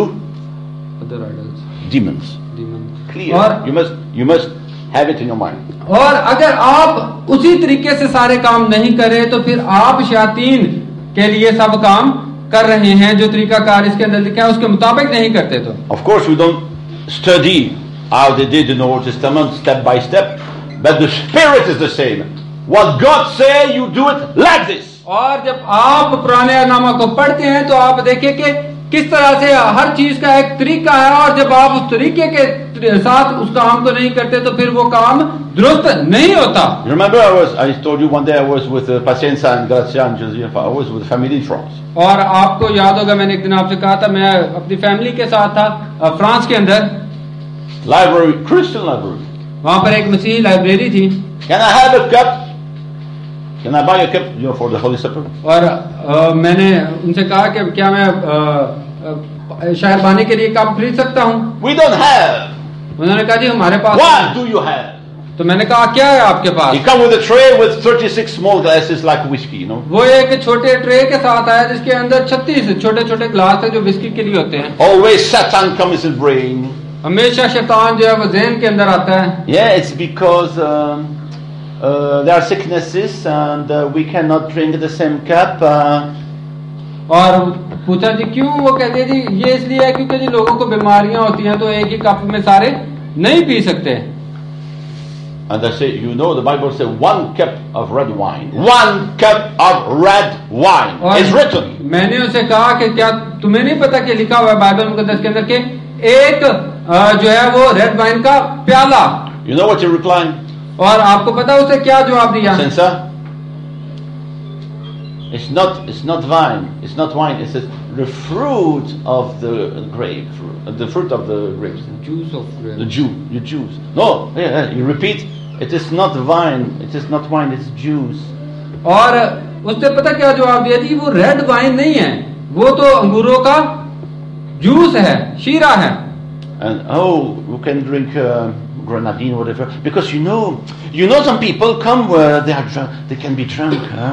demons. Clear. और You must, you must have it in your mind. और अगर आप उसी तरीके से सारे काम नहीं करें तो फिर आप शैतान के लिए सब काम कर रहे हैं, जो तरीका कार इसके अंदर लिखा है उसके मुताबिक नहीं करते तो। Of course, we don't study how they did in the Old Testament step by step, but the spirit is the same. What God say, you do it like this. और जब आप पुराने नामा को पढ़ते हैं तो आप देखें कि किस तरह से हर चीज का एक तरीका है, और जब आप उस तरीके के साथ उस काम को नहीं करते तो फिर वो काम दुरुस्त नहीं होता। You remember, I was, I told you one day I was with uh, Pacienza and Grazia and Joseph. I was with family in France. और आपको याद होगा मैंने एक दिन आपसे कहा था मैं अपनी फैमिली के साथ था अ, फ्रांस के अंदर, Library, Christian library. वहां पर एक मसीही लाइब्रेरी थी। Can I have a cup? Can I buy a cup, you know, for the Holy Supper? और अ, मैंने उनसे कहा कि क्या मैं अ, अ, शहरबानी के लिए कप खरीद सकता हूँ। We don't have. उन्होंने कहा जी हमारे पास What do you have? तो मैंने कहा क्या है आपके He pass? come with a tray with thirty-six small glasses like whiskey, you know. वो एक छोटे ट्रे के साथ आया जिसके अंदर छत्तीस छोटे छोटे ग्लास है जो विस्की के लिए होते हैं। Always Satan comes in his brain. हमेशा शैतान जो है वो ज़हन के अंदर आता है। Yeah, it's because um, uh, there are sicknesses and uh, we cannot drink the same cup. Uh, और पूछा जी क्यों? वो कहते जी ये इसलिए है क्योंकि जी लोगों को बीमारियां होती हैं तो एक ही कप में सारे नहीं पी सकते। and I say, you know, the Bible says one cup of red wine. One cup of red wine is written. मैंने उसे कहा कि क्या तुम्हें नहीं पता कि लिखा हुआ है बाइबल मुकद्दस के अंदर के एक जो है वो रेड वाइन का प्याला। You know what he replied? और आपको पता उसे क्या जवाब दिया? Sensor, it's not, it's not wine, it's not wine. It says the fruit of the grapefruit, the fruit of the grapes. Juice of grapes. The Jew, you Jews. No, yeah, yeah, you repeat. It is not wine. It is not wine. It's juice. और उसने पता क्या जवाब दिया जी? वो red wine नहीं है, वो तो अंगूरों का जूस है, शीरा है। And oh, you can drink uh, grenadine or whatever, because you know, you know, some people come where they are drunk. They can be drunk, huh?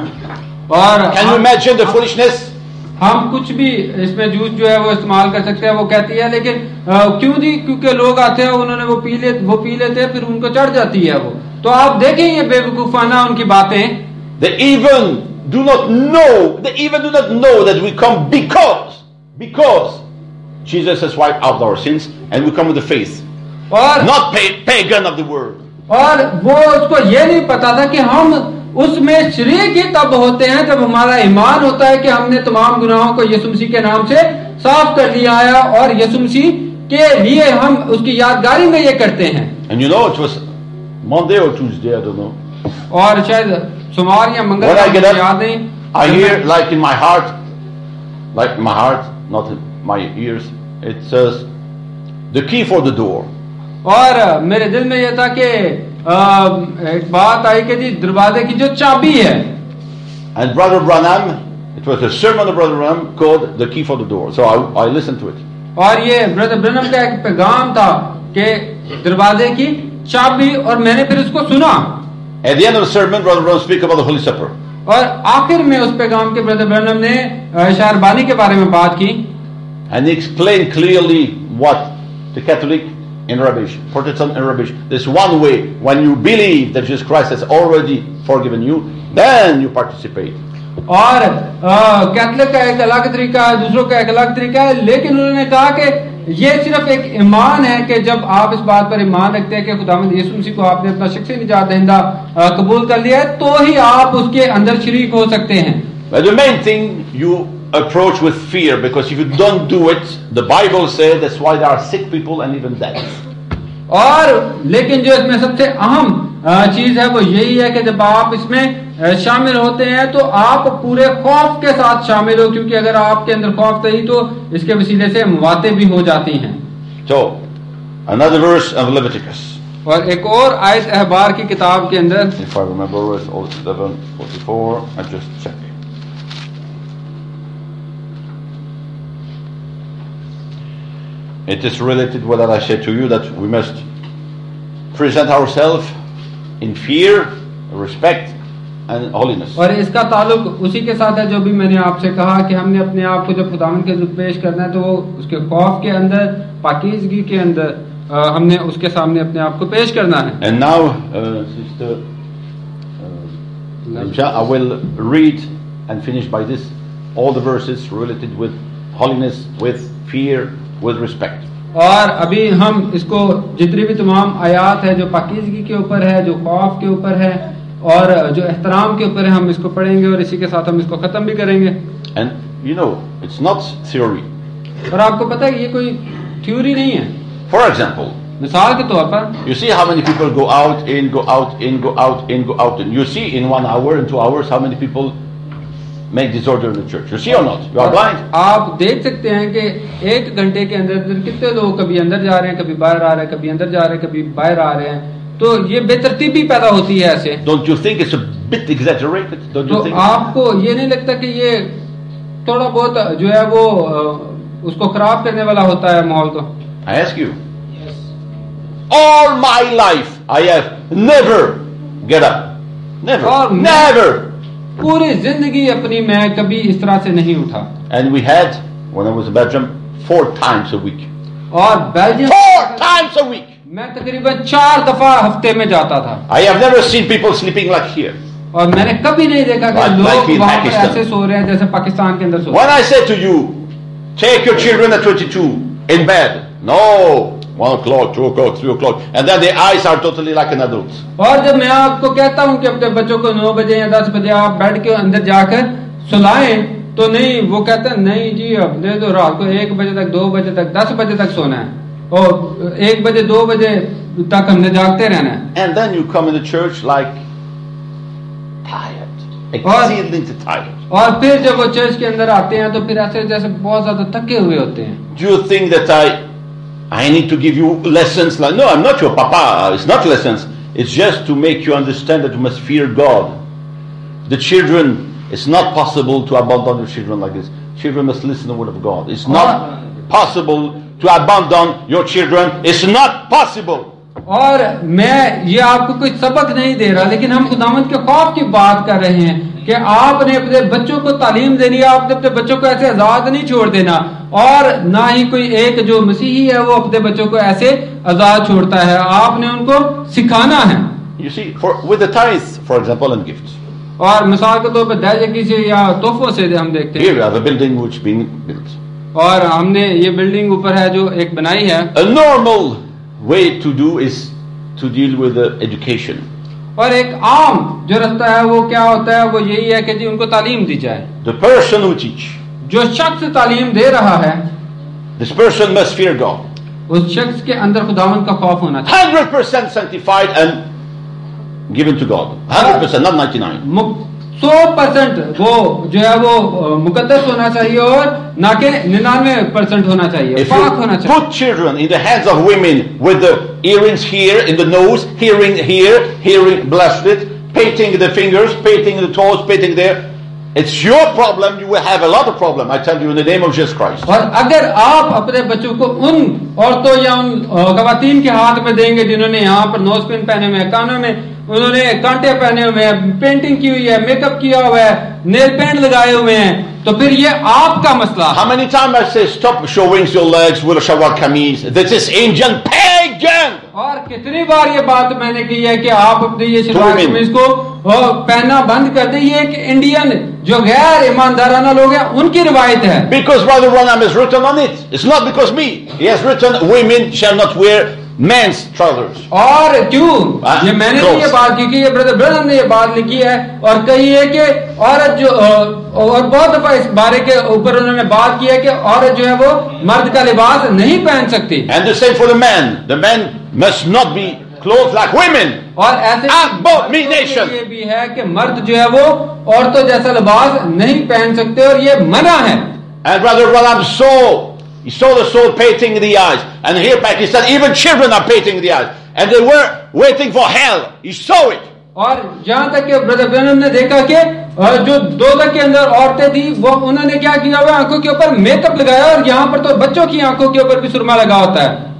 और Can you imagine the foolishness? हम कुछ भी इसमें juice जो है वो इस्तेमाल कर सकते हैं। वो कहती है लेकिन आ, क्यों जी? क्योंकि लोग आते हैं, उन्होंने वो पी ले वो पी लेते हैं, फिर उनको चढ़ जाती है वो। तो आप देखें ये बेवकूफाना उनकी बातें। They even do not know. They even do not know that we come because because Jesus has wiped out our sins, and we come with the faith, और not pa- pagan of the world. और वो उसको ये नहीं पता था कि हम उसमें शरीक ही तब होते हैं जब हमारा ईमान होता है कि हमने तमाम गुनाहों को यीशु मसीह के नाम से साफ कर लिया है, और यीशु मसीह के लिए हम उसकी यादगारी में ये करते हैं। And you know, it was Monday or Tuesday, I don't know. और शायद सोमवार या मंगल When I get up, याद नहीं, I hear like in my heart, like my heart, not in my ears, it says, the key for the door. और मेरे दिल में यह था कि आ, एक बात आई कि जी दरवाजे की जो चाबी है। And Brother Branham, it was a sermon of Brother Branham called the key for the door. So I, I listened to it. और ये ब्रदर ब्रनम का एक पैगाम था कि दरवाजे की चाबी, और मैंने फिर उसको सुना। At the end of the sermon, Brother Branham speak about the Holy Supper. और आखिर में उस पैगाम के ब्रदर ब्रनम ने शारबानी के बारे में बात की। And he explained clearly what the Catholic in revelation, Protestant in revelation. There's one way. When you believe that Jesus Christ has already forgiven you, then you participate. और कैथलिक का एक अलग तरीका है, दूसरों का एक अलग तरीका है, लेकिन उन्होंने कहा कि ये सिर्फ एक ईमान है कि जब आप इस बात पर ईमान रखते हैं कि खुदावंद यीशु मसीह को आपने अपना शख्सी निजात दहिंदा कबूल कर लिया है, तो ही आप उसके अंदर शरीक हो सकते हैं। But the main thing, you approach with fear, because if you don't do it, the Bible says that's why there are sick people and even dead. और लेकिन जो इसमें सबसे अहम चीज है वो यही है कि जब आप इसमें शामिल होते हैं तो आप पूरे खौफ के साथ शामिल हो, क्योंकि अगर आपके अंदर खौफ नहीं तो इसके वसीले से मवाते भी हो जाती हैं। So, another verse of Leviticus. और एक और आयत अहबार की किताब के अंदर, If I remember, verse eleven forty-four. I just check. It is related with what I said to you, that we must present ourselves in fear, respect and holiness. और इसका ताल्लुक उसी के साथ है जो भी मैंने आपसे कहा कि हमने अपने आप को जब खुदावंद के हज़ूर पेश करना है तो वो उसके खौफ के अंदर, पाकीज़गी के अंदर हमने उसके सामने अपने आप को पेश करना है। And now, uh, Sister uh, I will read and finish by this all the verses related with holiness, with fear, with respect. और अभी हम इसको जितनी भी तमाम आयात है जो पाकीज़गी के ऊपर है, जो खौफ के ऊपर है और जो एहतराम के ऊपर है, हम इसको पढ़ेंगे और इसी के साथ हम इसको खत्म भी करेंगे। And you know, it's not theory. और आपको पता है ये कोई थ्योरी नहीं है। For example, मिसाल के तौर पर, you see how many people go out, in, go out, in, go out, in, go out, and you see in one hour, in two hours, how many people make disorder in the church. You see or not? You are blind. आप देख सकते हैं कि एक घंटे के अंदर अंदर कितने लोग कभी अंदर जा रहे हैं, कभी बाहर आ रहे हैं, कभी अंदर जा रहे हैं, कभी बाहर आ रहे हैं। तो ये बेतरतीबी पैदा होती है ऐसे। Don't you think it's a bit exaggerated? Don't you तो think? आपको ये नहीं लगता कि ये थोड़ा बहुत जो है वो उसको खराब करने वाला होता है माहौल को? I ask you. Yes. All my life I have never get up. Never. और मैं- Never. पूरी जिंदगी अपनी मैं कभी इस तरह से नहीं उठा। And we had, when I was in Belgium, four times a week. और Belgium Four times a week. मैं तकरीबन चार दफा हफ्ते में जाता था I have never seen people sleeping like here. और मैंने कभी नहीं देखा कि Like- like लोग in वहां पर Pakistan. ऐसे सो रहे हैं जैसे पाकिस्तान के अंदर सो When I say to you, take your children at twenty-two in bed. No. One o'clock, two o'clock, three o'clock. And then their eyes are totally like an adult. और जब मैं आपको कहता हूं कि अपने बच्चों को नौ बजे या दस बजे आप बेड के अंदर जाकर सुलाएं तो नहीं, वो कहते हैं नहीं जी अब दे दो, रात को एक बजे तक, दो बजे तक, दस बजे तक सोना है और एक बजे दो बजे तक हमने जागते रहना है। And then you come in the church like tired. Exceedingly tired. और फिर जब वो चर्च के अंदर आते हैं तो फिर ऐसे जैसे बहुत ज्यादा थके हुए होते हैं। Do you think that I I need to give you lessons? Like, no, I'm not your papa. It's not lessons. It's just to make you understand that you must fear God. The children, it's not possible to abandon your children like this. Children must listen to the word of God. It's not possible to abandon your children. It's not possible. और मैं ये आपको कोई सबक नहीं दे रहा, लेकिन हम खुदावंद के खौफ की बात कर रहे हैं कि आपने अपने बच्चों को तालीम देनी है, आपने अपने बच्चों को ऐसे आजाद नहीं छोड़ देना, और ना ही कोई एक जो मसीही है वो अपने बच्चों को ऐसे आजाद छोड़ता है, आपने उनको सिखाना है। You see, for with the tithes, for example, and gifts. और मिसाल के तौर पर दयाजगी से या तोहफों से हम देखते Here हैं, we have a building which being built. और हमने ये बिल्डिंग ऊपर है जो एक बनाई है, A normal way to do is to deal with the education. और एक आम जो रास्ता है वो क्या होता है, वो यही है कि जी उनको तालीम दी जाए। The person who teach, जो शख्स तालीम दे रहा है this person must fear God. उस शख्स के अंदर खुदावंद का खौफ होना चाहिए, one hundred percent sanctified and given to God. one hundred percent, not ninety-nine. सौ परसेंट वो जो है वो अ, मुकद्दस होना चाहिए और ना के निन्यानवे परसेंट होना चाहिए, If पाक होना you चाहिए। put children in the hands of women with the earrings here, in the nose, hearing here, hearing blasted, painting the fingers, painting the toes, painting there, it's your problem. You will have a lot of problem. I tell you in the name of Jesus Christ. और अगर आप अपने बच्चों को उन औरतों या उन अ, खवातीन के हाथ में देंगे जिन्होंने यहाँ पर नोज पिन पहने हुए हैं, कानों में उन्होंने कांटे पहने हुए हैं, पेंटिंग की हुई है, मेकअप किया हुआ है, नेल पेंट लगाए हुए हैं, तो फिर ये आपका मसला है। How many times I say, stop showing your legs with a shower kameez? This is Indian pagan. और कितनी बार ये बात मैंने की है कि आप अपनी ये शलवार Two कमीज को अ, पहनना बंद कर दें। ये एक इंडियन जो गैर ईमानदाराना लोग हैं उनकी रिवायत है। Because Brother Branham has written on it. It's not because me. He has written, women shall not wear men's trousers. और क्यों हाँ, ये मैंने close. नहीं ये बात की कि ये ब्रदर ब्रदर ने ये बात लिखी है और कही है कि औरत जो अ, और बहुत दफा इस बारे के ऊपर उन्होंने बात की है कि औरत जो है वो मर्द का लिबास नहीं पहन सकती, And the same for the man. The man must not be clothed like women. और ऐसे Abomination. ये भी है कि मर्द जो है वो औरतों जैसा लिबास नहीं पहन सकते और ये मना है। And Brother Branham saw, he saw the soul painting the eyes. And here Pakistan, even children are painting the eyes. And they were waiting for hell. He saw it. और जहां तक कि ब्रदर ब्रैनम ने देखा कि अ, जो दोजख के अंदर औरतें थी वो उन्होंने क्या किया हुआ, आंखों के ऊपर मेकअप लगाया, और यहाँ पर तो बच्चों की आंखों के ऊपर भी सुरमा लगा होता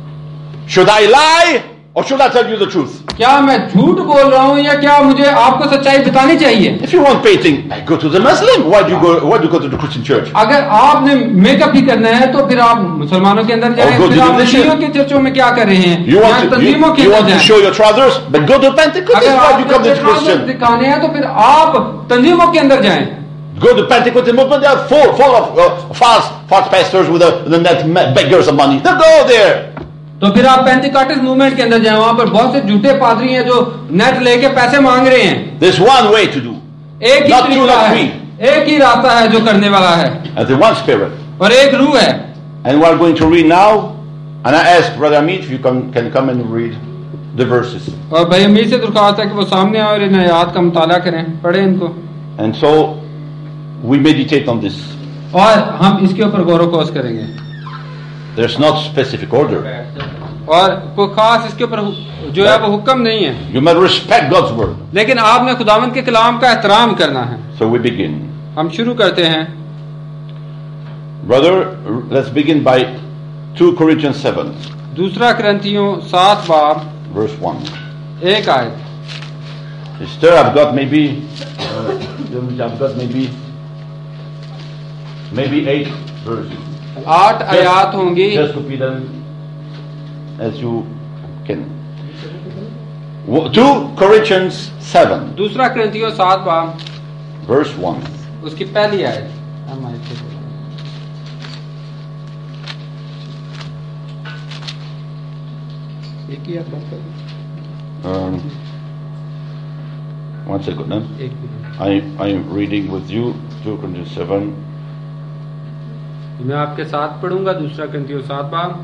है। Should I lie or should I tell you the truth? क्या मैं झूठ बोल रहा हूँ या क्या मुझे आपको सच्चाई बतानी चाहिए? If you want painting, go to the Muslim. Why do you go? Why do you go to the Christian church? अगर आपने मेकअप ही करना है तो फिर आप मुसलमानों के अंदर जाएं, Or go to फिर आप the मसीहियों के चर्चों में क्या कर रहे हैं? You यहाँ want to, you, तंजीमों के you अंदर want to जाएं। show your trousers, but go to Pentecost. अगर Why do you आपने come to अपने trousers Christian? दिखाने हैं तो फिर आप तंजीमों के अंदर जाएं। Go to Pentecostal movement. They are full, full of uh, false, false pastors with the, the net beggars of money. They go there. तो फिर आप पेंटिकॉस्टल मूवमेंट के अंदर जाएं, वहां पर बहुत से झूठे पादरी हैं जो नेट लेके पैसे मांग रहे हैं। There's one way to do. एक ही Not two, तरीका not है, three. एक ही रास्ता है जो करने वाला है, And the one spirit. और एक रूह है। And we are going to read now. And I ask Brother Amit if you can, can come and read the verses. और भाई अमीर से दरख्वास्त है कि वो सामने आए और इन आयात का मुताला करें, पढ़े इनको, And so we meditate on this. और हम इसके ऊपर गौर खोज करेंगे। There's not specific order. और कोई खास इसके ऊपर जो है वो हुक्म नहीं है, You must respect God's word. लेकिन आपने खुदावंद के कलाम का एहतराम करना है। So we begin. हम शुरू करते हैं। Brother, let's begin by two Corinthians seven, दूसरा करंथियों सात बाब verse one. एक आयत। Sister, I've got maybe, uh, I've got maybe, maybe eight verses. आठ आयात होंगी. Just repeat them as you can. Two Corinthians seven, दूसरा करंथियों सात बाब verse one. उसकी पहली आयत. हम आयत से बोल रहे हैं. एक ही आयत बात कर रहे Um, one second now. हैं. एक minute. I, I am reading with you two Corinthians seven. मैं आपके साथ पढ़ूंगा दूसरा करंथियों सात बाब.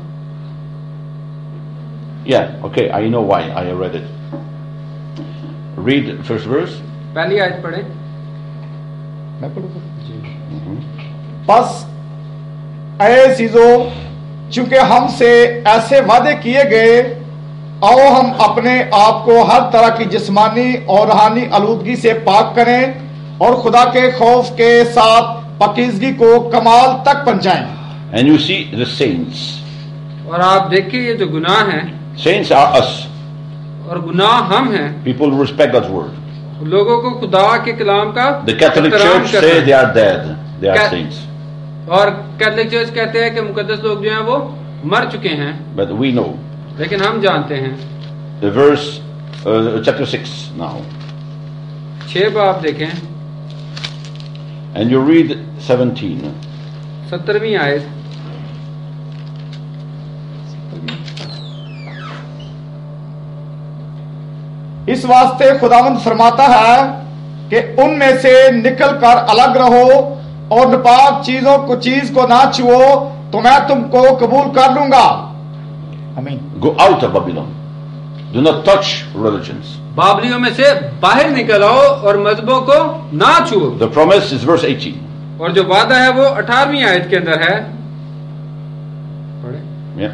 Yeah, okay, I know why I read it. Read first verse. पहली आयत पढ़े. मैं पढ़ूंगा. Mhm. बस ऐ चीजों चूंकि हमसे ऐसे वादे किए गए, आओ हम अपने आप को हर तरह की जिस्मानी और रूहानी आलूदगी से पाक करें और खुदा के खौफ के साथ पाकीज़गी को कमाल तक पहुंचाएं. And you see the saints. और आप देखिए ये जो गुनाह हैं, Saints are us. और गुनाह हम हैं. People who respect God's word. लोगों को खुदा के कलाम का The Catholic एहतराम Church करना say है. they are dead. They are Ca- saints. और कैथोलिक चर्च कहते हैं कि मुकद्दस लोग जो हैं वो मर चुके हैं. But we know. लेकिन हम जानते हैं. The verse, uh, chapter six now. छह बाब देखें. And you read seventeen. सत्तरवीं आयत. इस वास्ते खुदावंद फरमाता है कि उनमें से निकल कर अलग रहो और नापाक चीजों को चीज को ना छुओ, तो मैं तुमको कबूल कर लूंगा. आमीन. Go out of Babylon. Do not touch religions. बाबलियों में से बाहर निकल आओ और मजहबों को ना छुओ. The promise is verse eighteen. और जो वादा है वो अठारहवीं आयत के अंदर है. पढ़े. Yeah.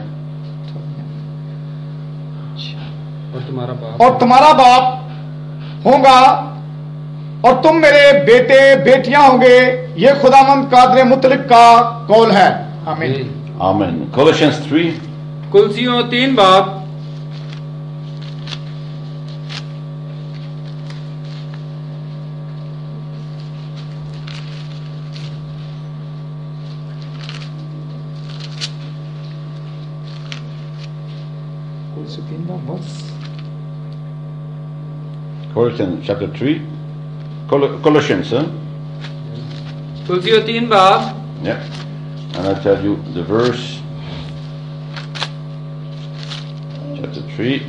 और तुम्हारा बाप और तुम्हारा बाप होगा और तुम मेरे बेटे बेटियां होंगे. ये खुदावंद कादर मुतलिक का कौल है. आमीन. Amen. Colossians three. कुलसियों तीन बाब. Colossians chapter three. Col- Colossians, huh? कुलसियों तीन बाब. Yeah. And I'll tell you the verse. Chapter three.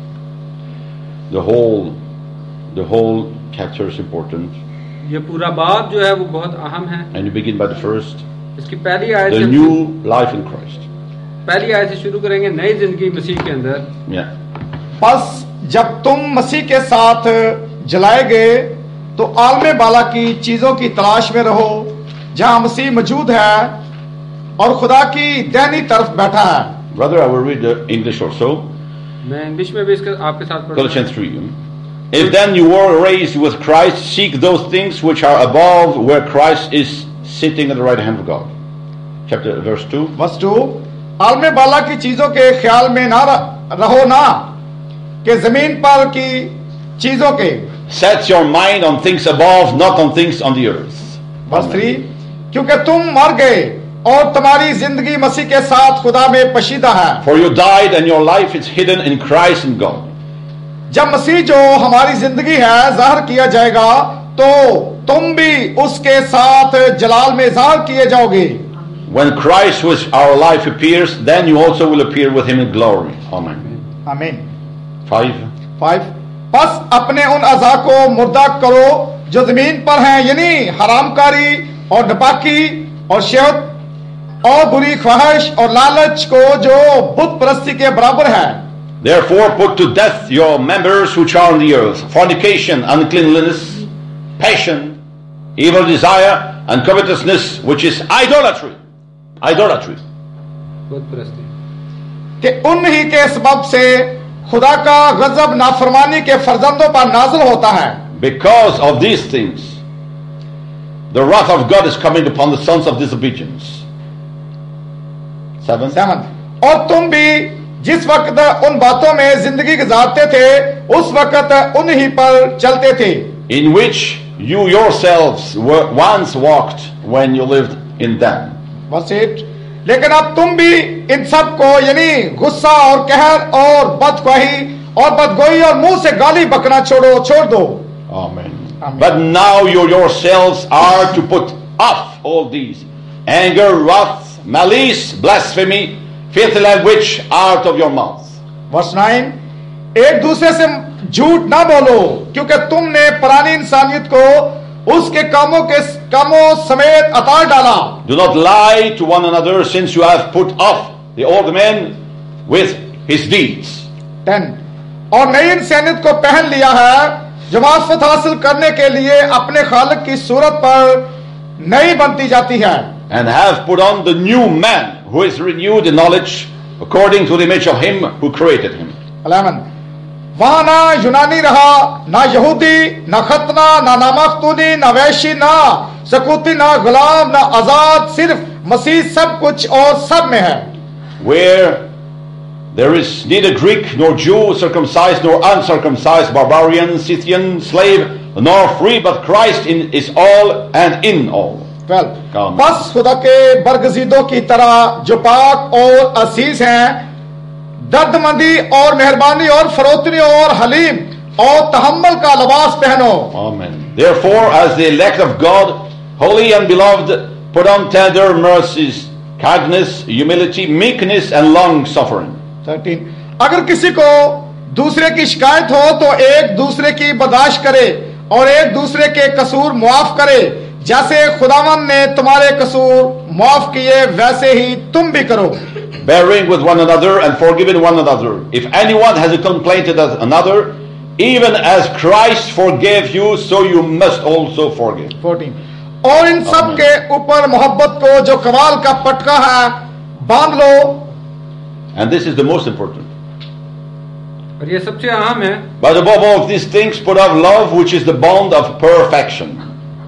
The whole, the whole chapter is important. ये पूरा बाब जो है वो बहुत अहम है. And you begin by the first. इसकी पहली आयत The से new life in Christ. पहली आयत से शुरू करेंगे. नई जिंदगी मसीह के अंदर. Yeah. बस जब तुम मसीह के साथ जलाए गए तो आलमे बाला की चीजों की तलाश में रहो जहां मसीह मौजूद है और खुदा की दाहिनी तरफ बैठा है. Brother, I will read the English also. मैं इंग्लिश में भी इसके आपके साथ पढ़ूंगा. Colossians three. If then you were raised with Christ, seek those things which are above, where Christ is sitting at the right hand of God. Chapter verse two. बस two आलमे बाला की चीजों के ख्याल में ना रहो ना कि जमीन पर की चीजों के. Set your mind on things above, not on things on the earth. बस थ्री. क्योंकि तुम मर गए और तुम्हारी जिंदगी मसीह के साथ खुदा में पशीदा है. For you died, and your life is hidden in Christ in God. जब मसीह जो हमारी जिंदगी है जाहिर किया जाएगा तो तुम भी उसके साथ जलाल में जाहिर किए जाओगे. When Christ, who is our life, appears, then you also will appear with him in glory. Amen. आमीन. Five. फाइव. बस अपने उन अज़ा को मुर्दा करो जो जमीन पर हैं, यानी हरामकारी और नपाकी और शहवत और बुरी ख्वाहिश और लालच को जो बुत परस्ती के बराबर है. Therefore put to death your members which are on the earth: fornication, uncleanliness, passion, evil desire, and covetousness, which is idolatry. Idolatry. बहुत प्रस्ती. कि उन्हीं के सबब से खुदा का गजब नाफरमानी के फर्जंदों पर नाजिल होता है. Because of these things, the wrath of God is coming upon the sons of disobedience. Seven. Seven. और तुम भी जिस वक्त उन बातों में जिंदगी गुजारते थे उस वक्त उन्हीं पर चलते थे, in which you yourselves were once walked when you lived in them. Verse eight, लेकिन अब तुम भी इन सब को यानी गुस्सा और कहर और बदख्वाही और बदगोई और मुंह से गाली बकना छोड़ो छोड़ दो. Amen. Amen. But now you yourselves are to put off all these: anger, wrath, malice, blasphemy, filthy language out of your mouth. Verse nine, एक दूसरे से झूठ ना बोलो क्योंकि तुमने पुरानी इंसानियत को उसके कामों के कामों समेत अतार डाला. Do not lie to one another, since you have put off the old man with his deeds. Ten, और नई इंसानियत को पहन लिया है जो मार्फत हासिल करने के लिए अपने खालिक की सूरत पर नई बनती जाती है. And have put on the new man, who is renewed in knowledge according to the image of him who created him. Eleven, वहां ना यूनानी रहा, ना यहूदी, ना खतना, ना नामख्तूनी, ना वैशी, ना सकूती, ना गुलाम, ना आजाद, सिर्फ मसीह सब कुछ और सब में है. Where there is neither Greek nor Jew, circumcised nor uncircumcised, barbarian, Scythian, slave, nor free, but Christ in, is all and in all. Twelve, Come. बस खुदा के बरगजीदों की तरह जो पाक और असीस हैं, दर्दमंदी और मेहरबानी और फरोतनी और हलीम और तहम्मुल का लिबास पहनो. Amen. Therefore, as the elect of God, holy and beloved, put on tender mercies, kindness, humility, meekness, and long suffering. Thirteen, अगर किसी को दूसरे की शिकायत हो तो एक दूसरे की बर्दाश्त करे और एक दूसरे के कसूर मुआफ करे, जैसे खुदावन ने तुम्हारे कसूर मुआफ किए वैसे ही तुम भी करो. Bearing with one another and forgiving one another. If anyone has a complaint against another, even as Christ forgave you, so you must also forgive. Fourteen, और इन सब के ऊपर मोहब्बत को जो कमाल का पटका है बांध लो. And this is the most important. और ये सबसे अहम है. But above all these things, put off love, which is the bond of perfection.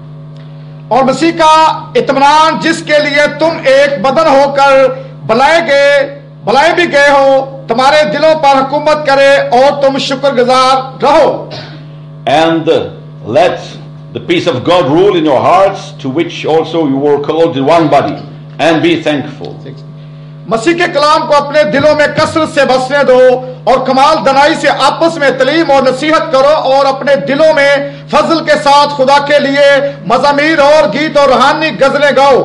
और मसीह का इत्मीनान जिसके लिए तुम एक बदन होकर बुलाए गए बुलाए भी गए हो तुम्हारे दिलों पर हुकूमत करे और तुम शुक्रगुजार रहो. And uh, let the peace of God rule in your hearts, to which also you were called in one body, and be thankful. मसीह के कलाम को अपने दिलों में कसरत से बसने दो और कमाल दनाई से आपस में तलीम और नसीहत करो और अपने दिलों में फजल के साथ खुदा के लिए मज़ामीर और गीत और रूहानी गजलें गाओ.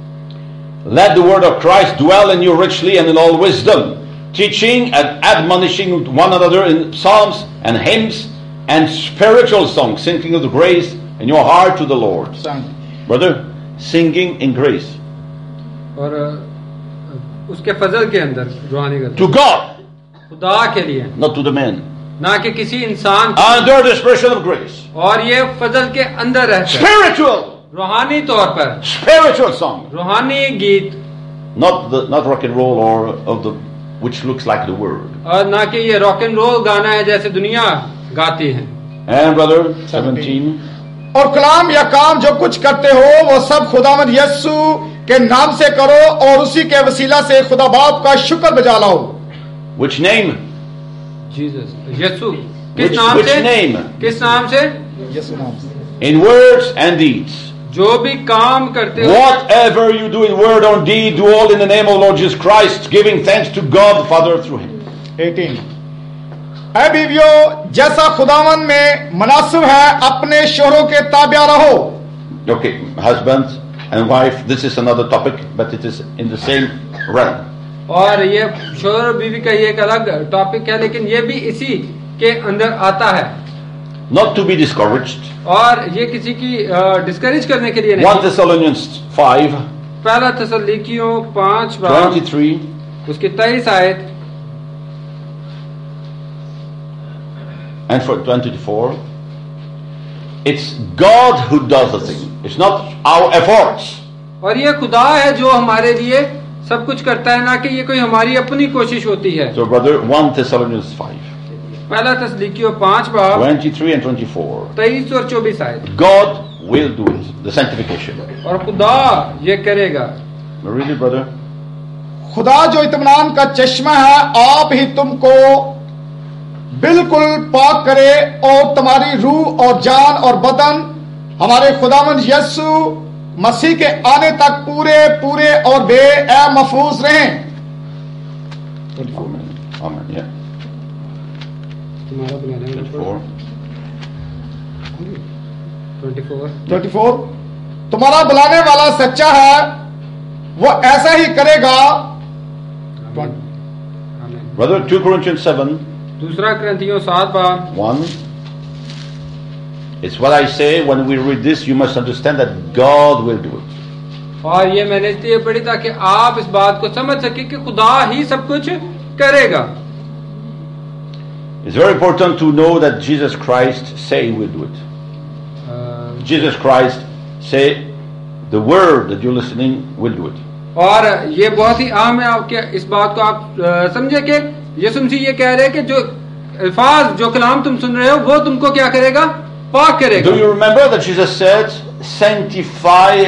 Let the word of Christ dwell in you richly and in all wisdom, teaching and admonishing one another in psalms and hymns and spiritual songs, singing with grace in your heart to the Lord. Brother, singing in grace. और उसके फजल के अंदर रूहानी गजल. To God, खुदा के लिए, not to the man. ना कि किसी इंसान के. Under the expression of grace. और ये फजल के अंदर रहता है. Spiritual. रूहानी तौर पर. Spiritual song. रूहानी गीत. Not the not rock and roll or of the which looks like the word. और ना कि ये रॉक एंड रोल गाना है जैसे दुनिया गाती है. And brother, seventeen. और कलाम या काम जो कुछ करते हो वो सब खुदावंद यीशु के नाम से करो और उसी के वसीला से खुदा बाप का शुक्र बजा लाओ. Which name? जीसस, यीशु. किस Which, नाम which से? name? किस नाम से? यीशु नाम से. In words and deeds. जो भी काम करते हो. Whatever you do in word or deed, do all in the name of Lord Jesus Christ, giving thanks to God the Father through Him. अठारह, ऐ बीवियों जैसा खुदावन में मुनासिब है अपने शोहरों के ताबिया रहो. Okay, husband and wife, this is another topic, but it is in the same realm. और ये शोहर और बीवी का ये एक अलग टॉपिक है, लेकिन ये भी इसी के अंदर आता है. Not to be discouraged. और ये किसी की डिस्करेज करने के लिए नहीं. First Thessalonians five. पहला थिस्सलुनीकियों पांच बाब twenty-three. उसकी तेईस आयत And for twenty-four. It's God who does the thing. It's not our efforts. और ये खुदा है जो हमारे लिए सब कुछ करता है, ना कि ये कोई हमारी अपनी कोशिश होती है. So brother, First Thessalonians five. पहला थिस्सलुनीकियों पांच बाब twenty-three and twenty-four. तेईस और चौबीस आयत. God will do it, the sanctification. और खुदा ये करेगा. Really, brother? खुदा जो इत्मीनान का चश्मा है, आप ही तुमको बिल्कुल पाक करे और तुम्हारी रूह और जान और बदन हमारे खुदावंद यीशु मसीह के आने तक पूरे पूरे और बे महफूज रहें। Amen. Amen. Yeah. तुम्हारा बुलाने वाला Four. चौबीस चौबीस तुम्हारा बुलाने वाला सच्चा है, वो ऐसा ही करेगा। आमीन। Brother, two Corinthians seven, दूसरा ग्रंथियों सात बाब one. It's what I say when we read this, you must understand that God will do it. और ये मैंने इसलिए पढ़ी ताकि आप इस बात को समझ सके कि खुदा ही सब कुछ करेगा। It's very important to know that Jesus Christ say he will do it. A, Jesus Christ say the word that you're listening will do it. और ये बहुत ही अहम है आपके इस बात को आप अ, समझे कि यीशु मसीह ये कह रहे हैं कि जो अल्फाज जो कलाम तुम सुन रहे हो वो तुमको क्या करेगा, पाक करेगा। Do you remember that Jesus said, sanctify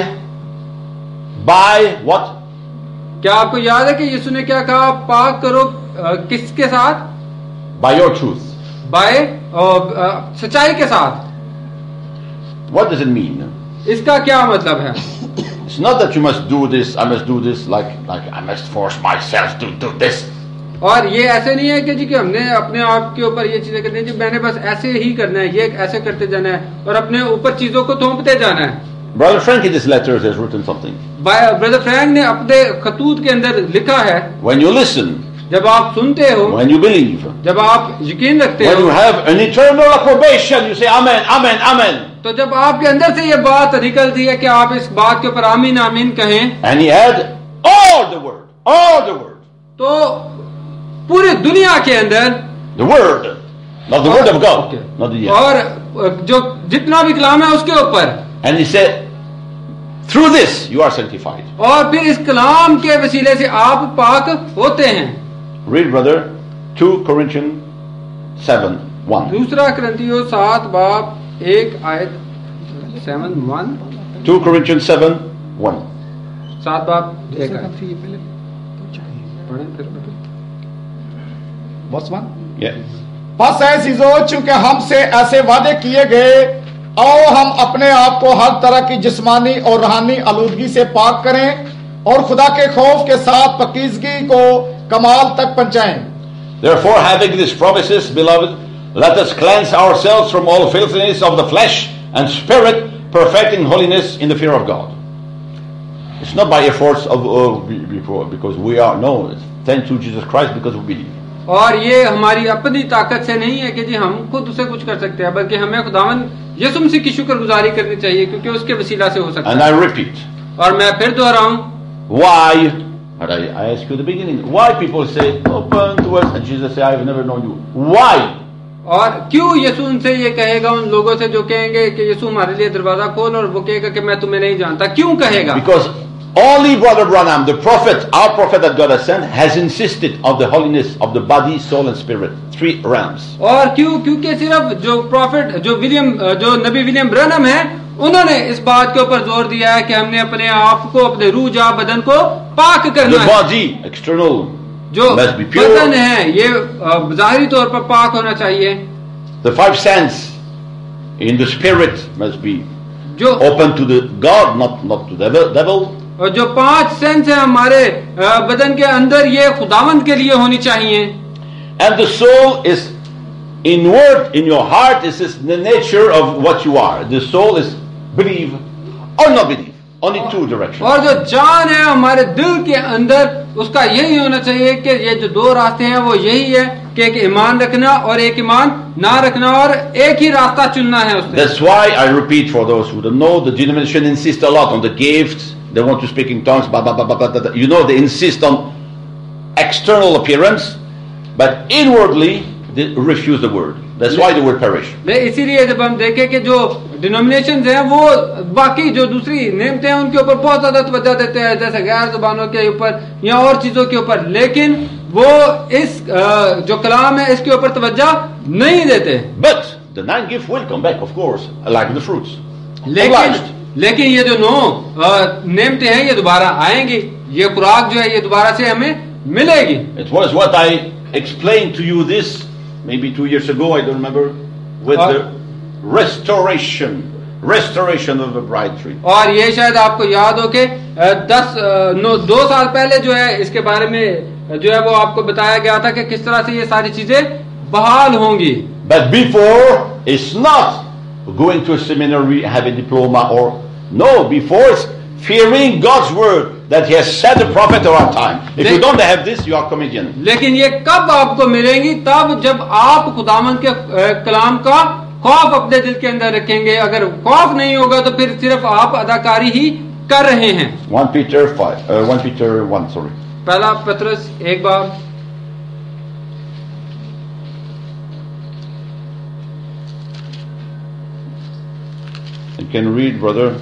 by what? क्या आपको याद है कि यीशु ने क्या कहा, पाक करो अ, किसके साथ? By your truth. बाय सच्चाई के साथ। What does it mean? इसका क्या मतलब है? It's not that you must do this, I must do this, like, like I must force myself to do this. और ये ऐसे नहीं है कि जी कि हमने अपने आप के ऊपर ये चीजें करनी है, जी मैंने बस ऐसे ही करना है, ये ऐसे करते जाना है और अपने ऊपर चीजों को थोपते जाना है। Brother Frank in this letter has written something. Brother Frank ने अपने खतूत के अंदर लिखा है, When you listen, जब आप सुनते हो, when you believe, जब आप यकीन रखते when हो, you have an eternal approbation, you say amen, amen, amen. तो जब आपके अंदर से ये बात निकलती है कि आप इस बात के ऊपर आमीन आमीन कहें, And he had all the word, all the word, तो पूरी दुनिया के अंदर the word, not the word of God, Okay. not the और जो जितना भी कलाम है उसके ऊपर, And he said, through this you are sanctified. और फिर इस कलाम के वसीले से आप पाक होते हैं। Read, brother, two Corinthians seven one. दूसरा करंथियों सात बाब एक आयत seven one two Corinthians seven one. सात बाब एक आयत पढ़ें फिर बस वन। Yeah. बस है चीजों, चूंकि हमसे ऐसे वादे किए गए, आओ हम अपने आप को हर तरह की जिस्मानी और रूहानी आलूदगी से पाक करें और खुदा के खौफ के साथ पकीजगी को कमाल तक पहुंचाएं। Therefore, having these promises, beloved, let us cleanse ourselves from all filthiness of the flesh and spirit, perfecting holiness in the fear of God. It's not by efforts of uh, before because we are no. It's thanks to Jesus Christ because we believe. और ये हमारी अपनी ताकत से नहीं है कि जी हम खुद उसे कुछ कर सकते हैं, बल्कि हमें खुदावन यीशु मसीह की शुक्रगुजारी करनी चाहिए क्योंकि उसके वसीला से हो सकता And है। I repeat, और मैं फिर दोहराऊं, why? But I, I asked you at the beginning, why people say open to us, and Jesus say, I've never known you. Why? और क्यों यीशु उनसे ये कहेगा, उन लोगों से जो कहेंगे कि यीशु हमारे लिए दरवाजा खोल, और वो कहेगा कि मैं तुम्हें नहीं जानता, क्यों कहेगा? Because only Brother Branham, the prophet, our prophet that God has sent, has insisted on the holiness of the body, soul and spirit. Three realms. और क्यों? क्योंकि सिर्फ जो प्रॉफिट जो विलियम जो नबी विलियम ब्रैनम है, उन्होंने इस बात के ऊपर जोर दिया है कि हमने अपने आप को, अपने रूह जा बदन को पाक The करना है। body, external, जो must be बदन pure. है ये अ, जाहिरी तौर पर पाक होना चाहिए। The five senses in the spirit must be जो open to the God, not, not to the devil- devil. और जो पांच सेंस है हमारे अ, बदन के अंदर, ये खुदावंद के लिए होनी चाहिए। And the soul is inward in your heart. This is the nature of what you are. The soul is believe or not believe. Only two directions. और जो जान है हमारे दिल के अंदर, उसका यही होना चाहिए कि ये जो दो रास्ते हैं वो यही है कि एक ईमान रखना और एक ईमान ना रखना, और एक ही रास्ता चुनना है उससे। That's why I repeat for those who don't know, the denomination insists a lot on the gifts. They want to speak in tongues, blah, blah, blah, blah, blah, blah. You know, they insist on external appearance, but inwardly they refuse the word. That's why the word perish. ले इसीलिए जब हम देखें कि जो denominations हैं वो बाकी जो दूसरी नेमते हैं उनके ऊपर बहुत ज्यादा तवज्जो देते हैं, जैसे गैर जुबानों के ऊपर या और चीजों के ऊपर, लेकिन वो इस अ, जो कलाम है इसके ऊपर तवज्जो नहीं देते। But the nine gift will come back, of course, like the fruits. लेकिन Obliged. लेकिन ये जो नौ अ, नेमते हैं ये दोबारा आएंगी। ये खुराक जो है ये दोबारा से हमें मिलेगी। It was what I explained to you this maybe two years ago, I don't remember, with और- the restoration, restoration of the bride tree. और ये शायद आपको याद हो कि अ, दस अ, नो दो साल पहले जो है इसके बारे में जो है वो आपको बताया गया था कि किस तरह से ये सारी चीजें बहाल होंगी। But before, it's not going to a seminary, have a diploma, or no, before it's fearing God's word that He has said the prophet of our time. If you Let- don't have this, you are comedian. लेकिन ये कब आपको मिलेंगी? तब जब आप खुदावंद के अ, कलाम का खौफ अपने दिल के अंदर रखेंगे। अगर खौफ नहीं होगा तो फिर सिर्फ आप अदाकारी ही कर रहे हैं। First Peter five, uh, First Peter one, sorry. पहला पत्रस एक बार You can read, brother.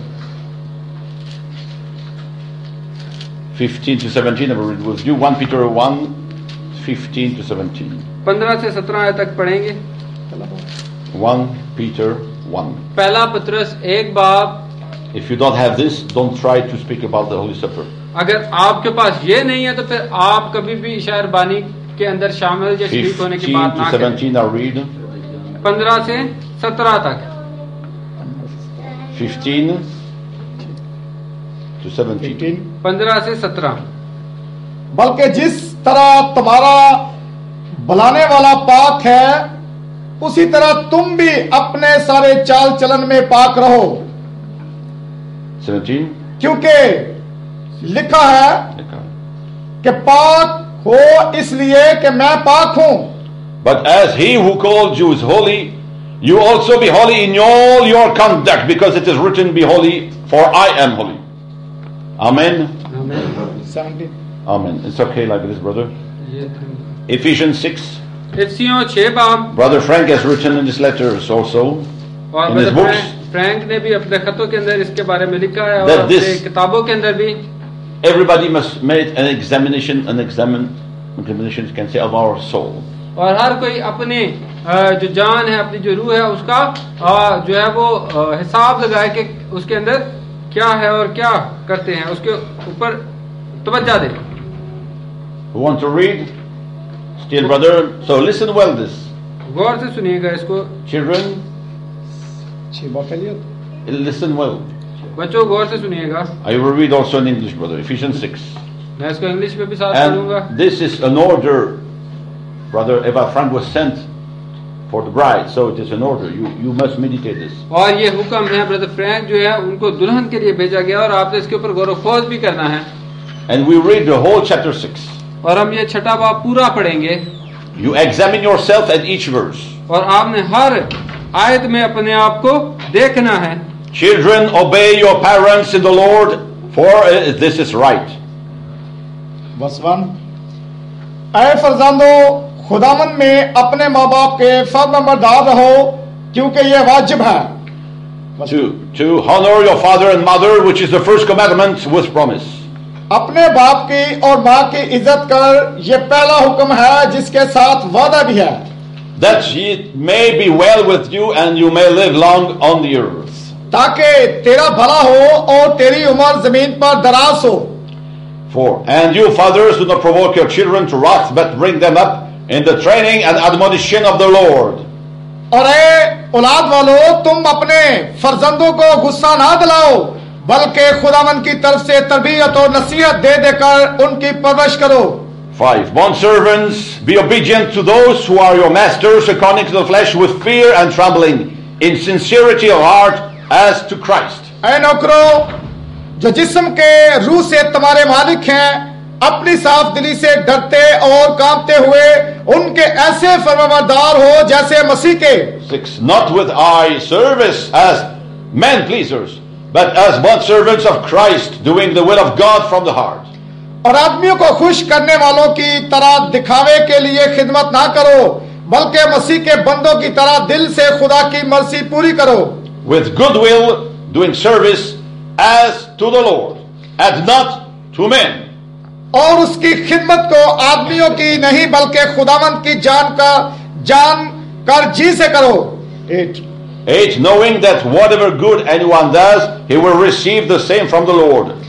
fifteen to seventeen, I will read with you. First Peter one, fifteen to seventeen. पंद्रह से सत्रह आयत तक पढ़ेंगे। First Peter one. पहला पत्रस एक बार। If you don't have this, don't try to speak about the Holy Supper. अगर आपके पास ये नहीं है तो फिर आप कभी भी शायर बानी के अंदर शामिल या शरीक होने की बात fifteen ना to करें। seventeen, I'll read. पंद्रह से सत्रह तक। fifteen to seventeen. फिफ्टीन पंद्रह से सत्रह। बल्कि जिस तरह तुम्हारा बुलाने वाला पाक है उसी तरह तुम भी अपने सारे चाल चलन में पाक रहो, seventeen. क्योंकि लिखा है कि पाक हो इसलिए कि मैं पाक हूं। But as He who called you is holy, you also be holy in all your conduct, because it is written, be holy, for I am holy. Amen. Seventeen Amen. It's okay like this, brother. ये Ephesians six. इफ्सियों छह बाब। Brother Frank has written in his letters also. और In his brother books. Frank, Frank ने भी अपने खतों के अंदर इसके बारे में लिखा है और That अपने this- किताबों के अंदर भी। Everybody must make an examination, an examine, examination you can say, of our soul. और हर कोई अपने अ, जो जान है, अपनी जो रूह है, उसका अ, जो है वो अ, हिसाब लगाए कि उसके अंदर क्या है और क्या करते हैं, उसके ऊपर तवज्जो दे। Who want to read? Still, brother. So listen well this. गौर से सुनिएगा इसको। Children, छह बार पहले listen well. बच्चों गौर से सुनिएगा। I will read also in English, brother. Ephesians six. मैं इसको इंग्लिश में भी साथ पढ़ूंगा। And this is an order. Brother Eva Frank was sent for the bride, so it is an order. You you must meditate this. और ये हुक्म है, ब्रदर फ्रैंक जो है उनको दुल्हन के लिए भेजा गया और आपने इसके ऊपर गौर खोज भी करना है। And we read the whole chapter six. और हम ये छठा बाब पूरा पढ़ेंगे You examine yourself at each verse. और आपने हर आयत में अपने आप को देखना है। Children, obey your parents in the Lord, for uh, this is right. बस वन ऐ फरजांदो खुदावन में अपने माँ बाप के फर्माबरदार रहो क्योंकि ये वाजिब है। To to honor your father and mother, which is the first commandment with promise. अपने बाप की और माँ की इज्जत कर, ये पहला हुक्म है जिसके साथ वादा भी है। That it may be well with you and you may live long on the earth. ताकि तेरा भला हो और तेरी उम्र जमीन पर दराज हो। Four. And you fathers, do not provoke your children to wrath, but bring them up in the training and admonition of the Lord. और ए औलाद वालों, तुम अपने फर्जंदों को गुस्सा ना दिलाओ, बल्कि खुदावन की तरफ से तरबियत और नसीहत दे देकर उनकी परवरिश करो। Five. Bondservants, be obedient to those who are your masters according to the flesh, with fear and trembling, in sincerity of heart as to Christ. ऐ नौकरों, जो जिस्म के रूह से तुम्हारे मालिक हैं, अपनी साफ दिली से डरते और कांपते हुए उनके ऐसे फरमाबरदार हो जैसे मसीह के। Six. Not with eye service as men pleasers, but as bondservants of Christ, doing the will of God from the heart. और आदमियों को खुश करने वालों की तरह दिखावे के लिए खिदमत ना करो, बल्कि मसीह के बंदों की तरह दिल से खुदा की मर्जी पूरी करो। With good will, doing service as to the Lord, and not to men. और उसकी खिदमत को आदमियों की नहीं बल्कि खुदावंत की जान का जान कर जी से करो। Eight. Eight, knowing that whatever good anyone does, he will receive the same from the Lord.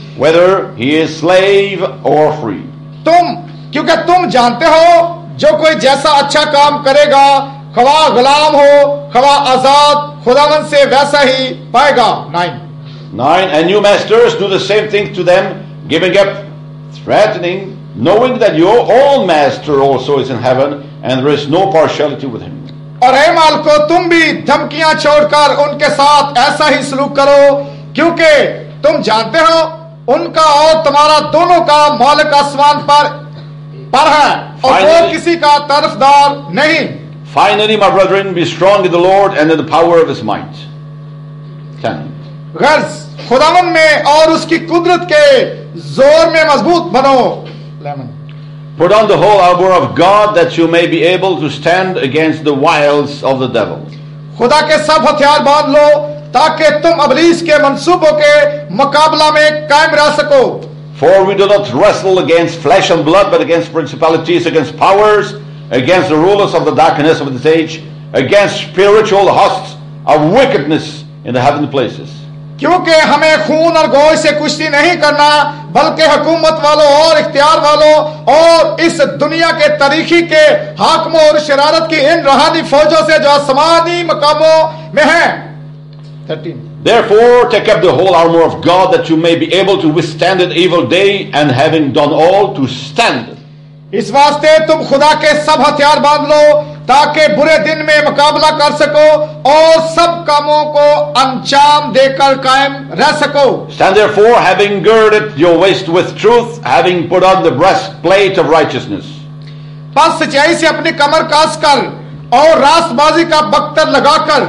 whether he is slave or free. तुम, क्योंकि तुम जानते हो जो कोई जैसा अच्छा काम करेगा, खवा गुलाम हो खवा आजाद, खुदावन से वैसा ही पाएगा. Nine. Nine, and you masters do the same thing to them, giving up, threatening, knowing that your own master also is in heaven, and there is no partiality with him. और हे मालिको, तुम भी धमकियां छोड़कर उनके साथ ऐसा ही सलूक करो, क्योंकि तुम जानते हो उनका और तुम्हारा दोनों का मालिक आसमान पर पर है और वो Finally- किसी का तरफदार नहीं. Finally, my brethren, be strong in the Lord and in the power of his might. Ten. गर्ज खुदावन में और उसकी कुदरत के जोर में मजबूत बनो. Eleven. Put on the whole armor of God, that you may be able to stand against the wiles of the devil. खुदा के सब हथियार बांध लो ताकि तुम अबलीस के मंसूबों के मुकाबला में कायम रह सको. For we do not wrestle against flesh and blood, but against principalities, against powers, against the rulers of the darkness of this age, against spiritual hosts of wickedness in the heavenly places. क्योंकि हमें खून और गोश्त से कुश्ती नहीं करना, बल्कि हुकूमत वालों और इख्तियार वालों और इस दुनिया के तरीखी के हाकमों और शरारत की इन रूहानी फौजों से जो आसमानी मकामों में हैं. Thirteen. Therefore, take up the whole armor of God, that you may be able to withstand an evil day, and having done all, to stand. इस वास्ते तुम खुदा के सब हथियार बांध लो ताकि बुरे दिन में मुकाबला कर सको और सब कामों को अंजाम देकर कायम रह सको. Stand therefore, having girded your waist with truth, having put on the breastplate of righteousness, बस सच्चाई से अपनी कमर कास कर और रास्तबाजी का बख्तर लगाकर,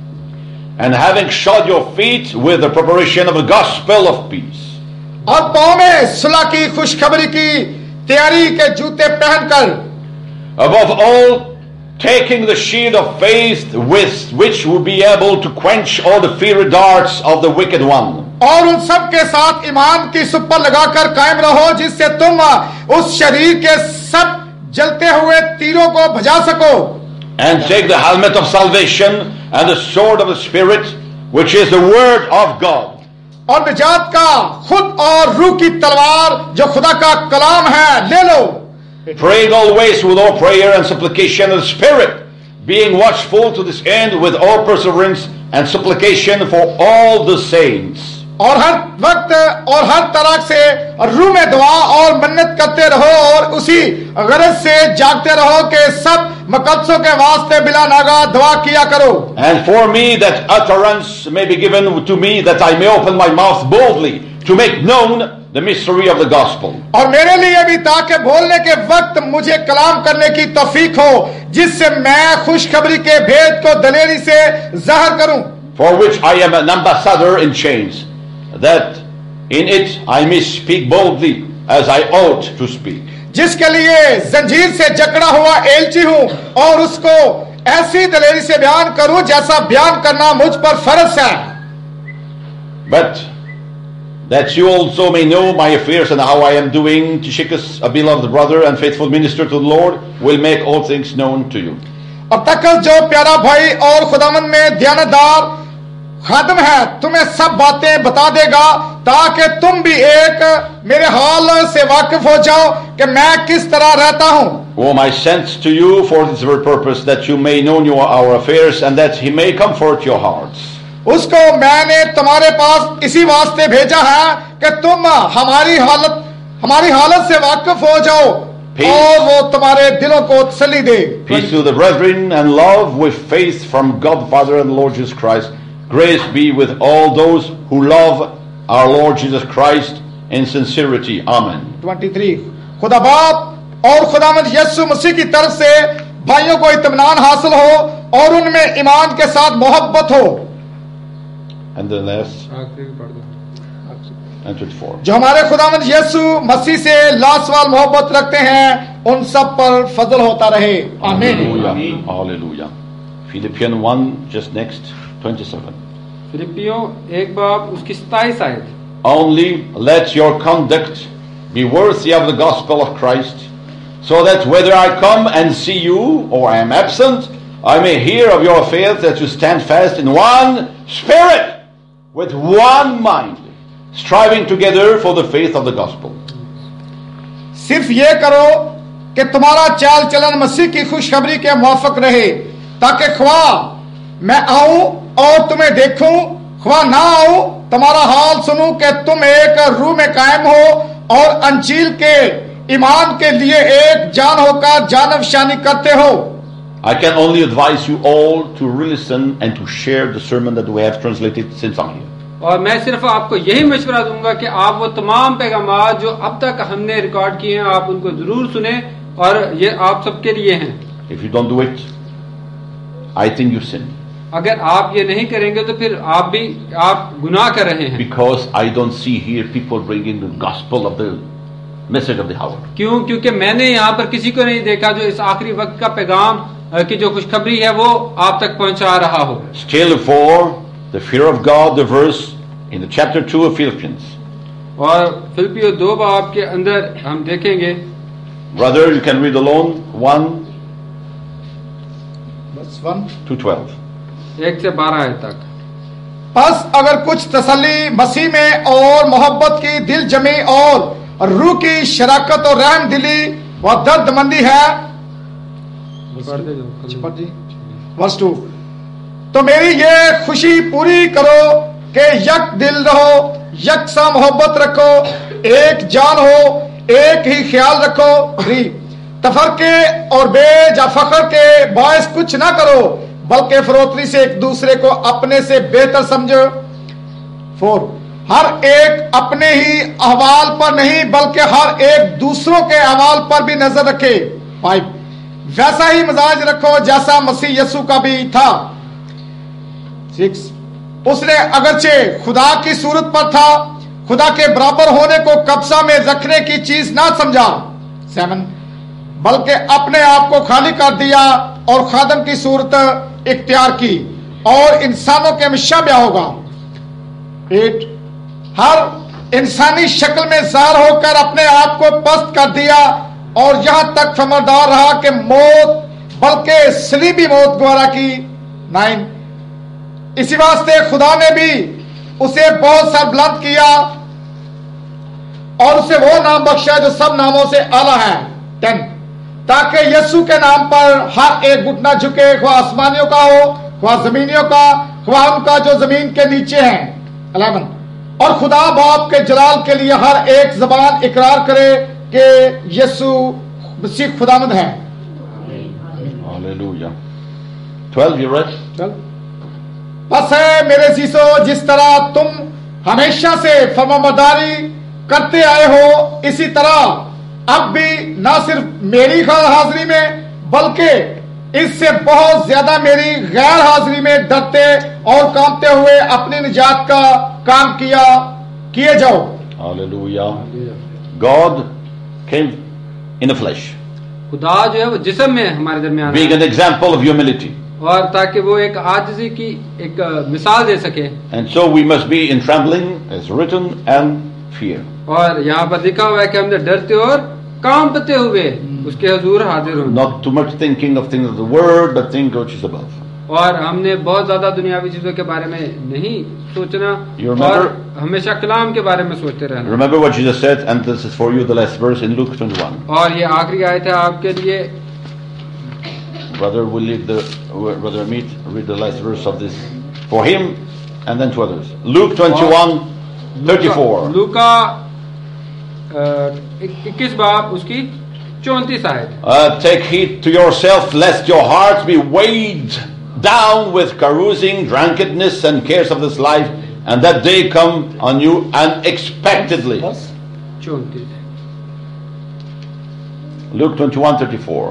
and having shod your feet with the preparation of the gospel of peace. और पाँव में सुलह की खुशखबरी की तैयारी के जूते पहनकर, Above all, taking the shield of faith, with which will be able to quench all the fiery darts of the wicked one. और उन सब के साथ ईमान की सुपर लगाकर कायम रहो, जिससे तुम उस शरीर के सब जलते हुए तीरों को भजा सको. And take the helmet of salvation and the sword of the Spirit, which is the word of God. और निजात का खुद और रूह की तलवार जो खुदा का कलाम है ले लो. Praying always with all prayer and supplication in the Spirit, being watchful to this end with all perseverance and supplication for all the saints. और हर वक्त और हर तरह से रूह में दुआ और मन्नत करते रहो और उसी गरज से जागते रहो कि सब मकसदों के वास्ते बिला नागा दुआ किया करो. And for me that utterance may be given to me, that I may open my mouth boldly to make known the mystery of the gospel. और मेरे लिए भी ताकि बोलने के वक्त मुझे कलाम करने की तौफीक हो, जिससे मैं खुशखबरी के भेद को दलेरी से जाहिर करूं. For which I am an ambassador in chains, that in it I may speak boldly as I ought to speak. जिसके लिए जंजीर से जकड़ा हुआ एलची हूं और उसको ऐसी दलेरी से बयान करूं जैसा बयान करना मुझ पर फर्ज है. But that you also may know my affairs and how I am doing, Tychicus, a beloved brother and faithful minister to the Lord, will make all things known to you. अब तक जो प्यारा भाई और खुदावन में ध्यानदार खादम है तुम्हें सब बातें बता देगा, ताकि तुम भी एक मेरे हाल से वाकिफ हो जाओ कि मैं किस तरह रहता हूं. Whom I sent to you for this very purpose, that you may know your, our affairs, and that he may comfort your hearts. उसको मैंने तुम्हारे पास इसी वास्ते भेजा है कि तुम हमारी हालत हमारी हालत से वाकिफ हो जाओ और वो तुम्हारे दिलों को तसल्ली दे. Peace to the brethren and love with faith from God the Father and the Lord Jesus Christ. Grace be with all those who love our Lord Jesus Christ in sincerity. Amen. तेईस. खुदा बाप और खुदावंद यीशु मसीह की तरफ से भाइयों को इत्मीनान हासिल हो और उनमें ईमान के साथ मोहब्बत हो. And the last, आखिरी पढ़ दो. and twenty-four. जो हमारे खुदावंद यीशु मसीह से लासवाल मोहब्बत रखते हैं उन सब पर फजल होता रहे. आमीन. Hallelujah. Hallelujah. Philippians one, just next, twenty-seven. फिलिपियों एक बाब उसकी सताईस आयत. Only let your conduct be worthy of the gospel of Christ, so that whether I come and see you or I am absent, I may hear of your affairs, that you stand fast in one spirit, with one mind, striving together for the faith of the gospel. सिर्फ ये करो कि तुम्हारा चाल चलन मसीह की खुशखबरी के मुआफिक रहे, ताकि ख्वा मैं आऊं और तुम्हें देखूं, ख्वा ना आऊं तुम्हारा हाल सुनूं कि तुम एक रूह में कायम हो और अंजील के ईमान के लिए एक जान होकर जानफशानी करते हो. I can only advise you all to re-listen and to share the sermon that we have translated since I'm here. और मैं सिर्फ आपको यही मशवरा दूंगा कि आप वो तमाम पैगामात जो अब तक हमने रिकॉर्ड किए हैं आप उनको जरूर सुने, और ये आप सबके लिए हैं. If you don't do it, I think you sin. अगर आप ये नहीं करेंगे तो फिर आप भी आप गुनाह कर रहे हैं. Because I don't see here people bringing the gospel of the message of the hour. क्यों? क्योंकि मैंने यहाँ पर किसी को नहीं देखा जो इस आखिरी वक्त का पैगाम की जो खुशखबरी है वो आप तक पहुंचा रहा हो. Still for the fear of God, the verse in the chapter two of Philippians. और फिलिपियो दो बाब के अंदर हम देखेंगे. Brother, you can read alone one बस वन to twelve. एक से बारह आयत तक. बस अगर कुछ तसल्ली मसीह में और मोहब्बत की दिल जमी और रूह की शराकत और रहम दिली व दर्दमंदी है, वर्स टू, तो मेरी ये खुशी पूरी करो कि यक दिल रहो, यकसा मोहब्बत रखो, एक जान हो, एक ही ख्याल रखो. थ्री, तफरके और बेजा फखर के बायस कुछ ना करो, बल्कि फरोतरी से एक दूसरे को अपने से बेहतर समझो. फोर, हर एक अपने ही अहवाल पर नहीं बल्कि हर एक दूसरों के अहवाल पर भी नजर रखे. फाइव, वैसा ही मिजाज रखो जैसा मसीह यीशु का भी था. सिक्स, उसने अगरचे खुदा की सूरत पर था, खुदा के बराबर होने को कब्जा में रखने की चीज ना समझा. सेवन, बल्कि अपने आप को खाली कर दिया और खादम की सूरत इख्तियार की और इंसानों के मिशाबिया होगा. एट, हर इंसानी शक्ल में ज़ाहिर होकर अपने आप को पस्त कर दिया और यहां तक फरमानदार रहा कि मौत बल्कि सलीबी मौत गवारा की. नाइन, इसी वास्ते खुदा ने भी उसे बहुत सरबुलंद किया और उसे वो नाम बख्शा जो सब नामों से आला है. टेन, ताकि यीशु के नाम पर हर एक घुटना झुके, ख्वा आसमानियों का हो, ख्वा जमीनियों का, ख्वा उनका जो जमीन के नीचे हैं. इलेवन, और खुदा बाप के जलाल के लिए हर एक जबान इकरार करे कि यीशु मसीह खुदावंद है. Hallelujah. twelve, you read? चल, बस है मेरे सीसो, जिस तरह तुम हमेशा से फरमाबरदारी करते आए हो, इसी तरह अब भी ना सिर्फ मेरी हाजिरी में बल्कि इससे बहुत ज्यादा मेरी गैर हाजिरी में डरते और कांपते हुए अपनी निजात का काम किया किए जाओ. Hallelujah. God came in the flesh, खुदा जो है वो जिस्म में हमारे दरमियान being an example of humility. और ताकि वो एक आजिज़ी की एक मिसाल दे सके. And so we must be in trembling, as written, and fear. और यहाँ पर लिखा हुआ है कि हमने डरते और कांपते हुए उसके हुजूर हाजिर हों. Not too much thinking of things of the world, but think which is above. और हमने बहुत ज्यादा दुनियावी चीजों के बारे में नहीं सोचना You remember- और हमेशा कलाम के बारे में सोचते रहना. Remember what Jesus said, and this is for you the last verse in Luke twenty-one. और ये आखिरी आयत है आपके लिए. Brother will lead the brother Meet read the last verse of this for him, and then to others. Luke twenty-one, thirty-four. लूका इक्कीस बाब उसकी चौंतीस आयत. Uh, take heed to yourself, lest your hearts be weighed down with carousing, drunkenness, and cares of this life, and that day come on you unexpectedly. चौंतीस. Luke twenty-one, thirty-four.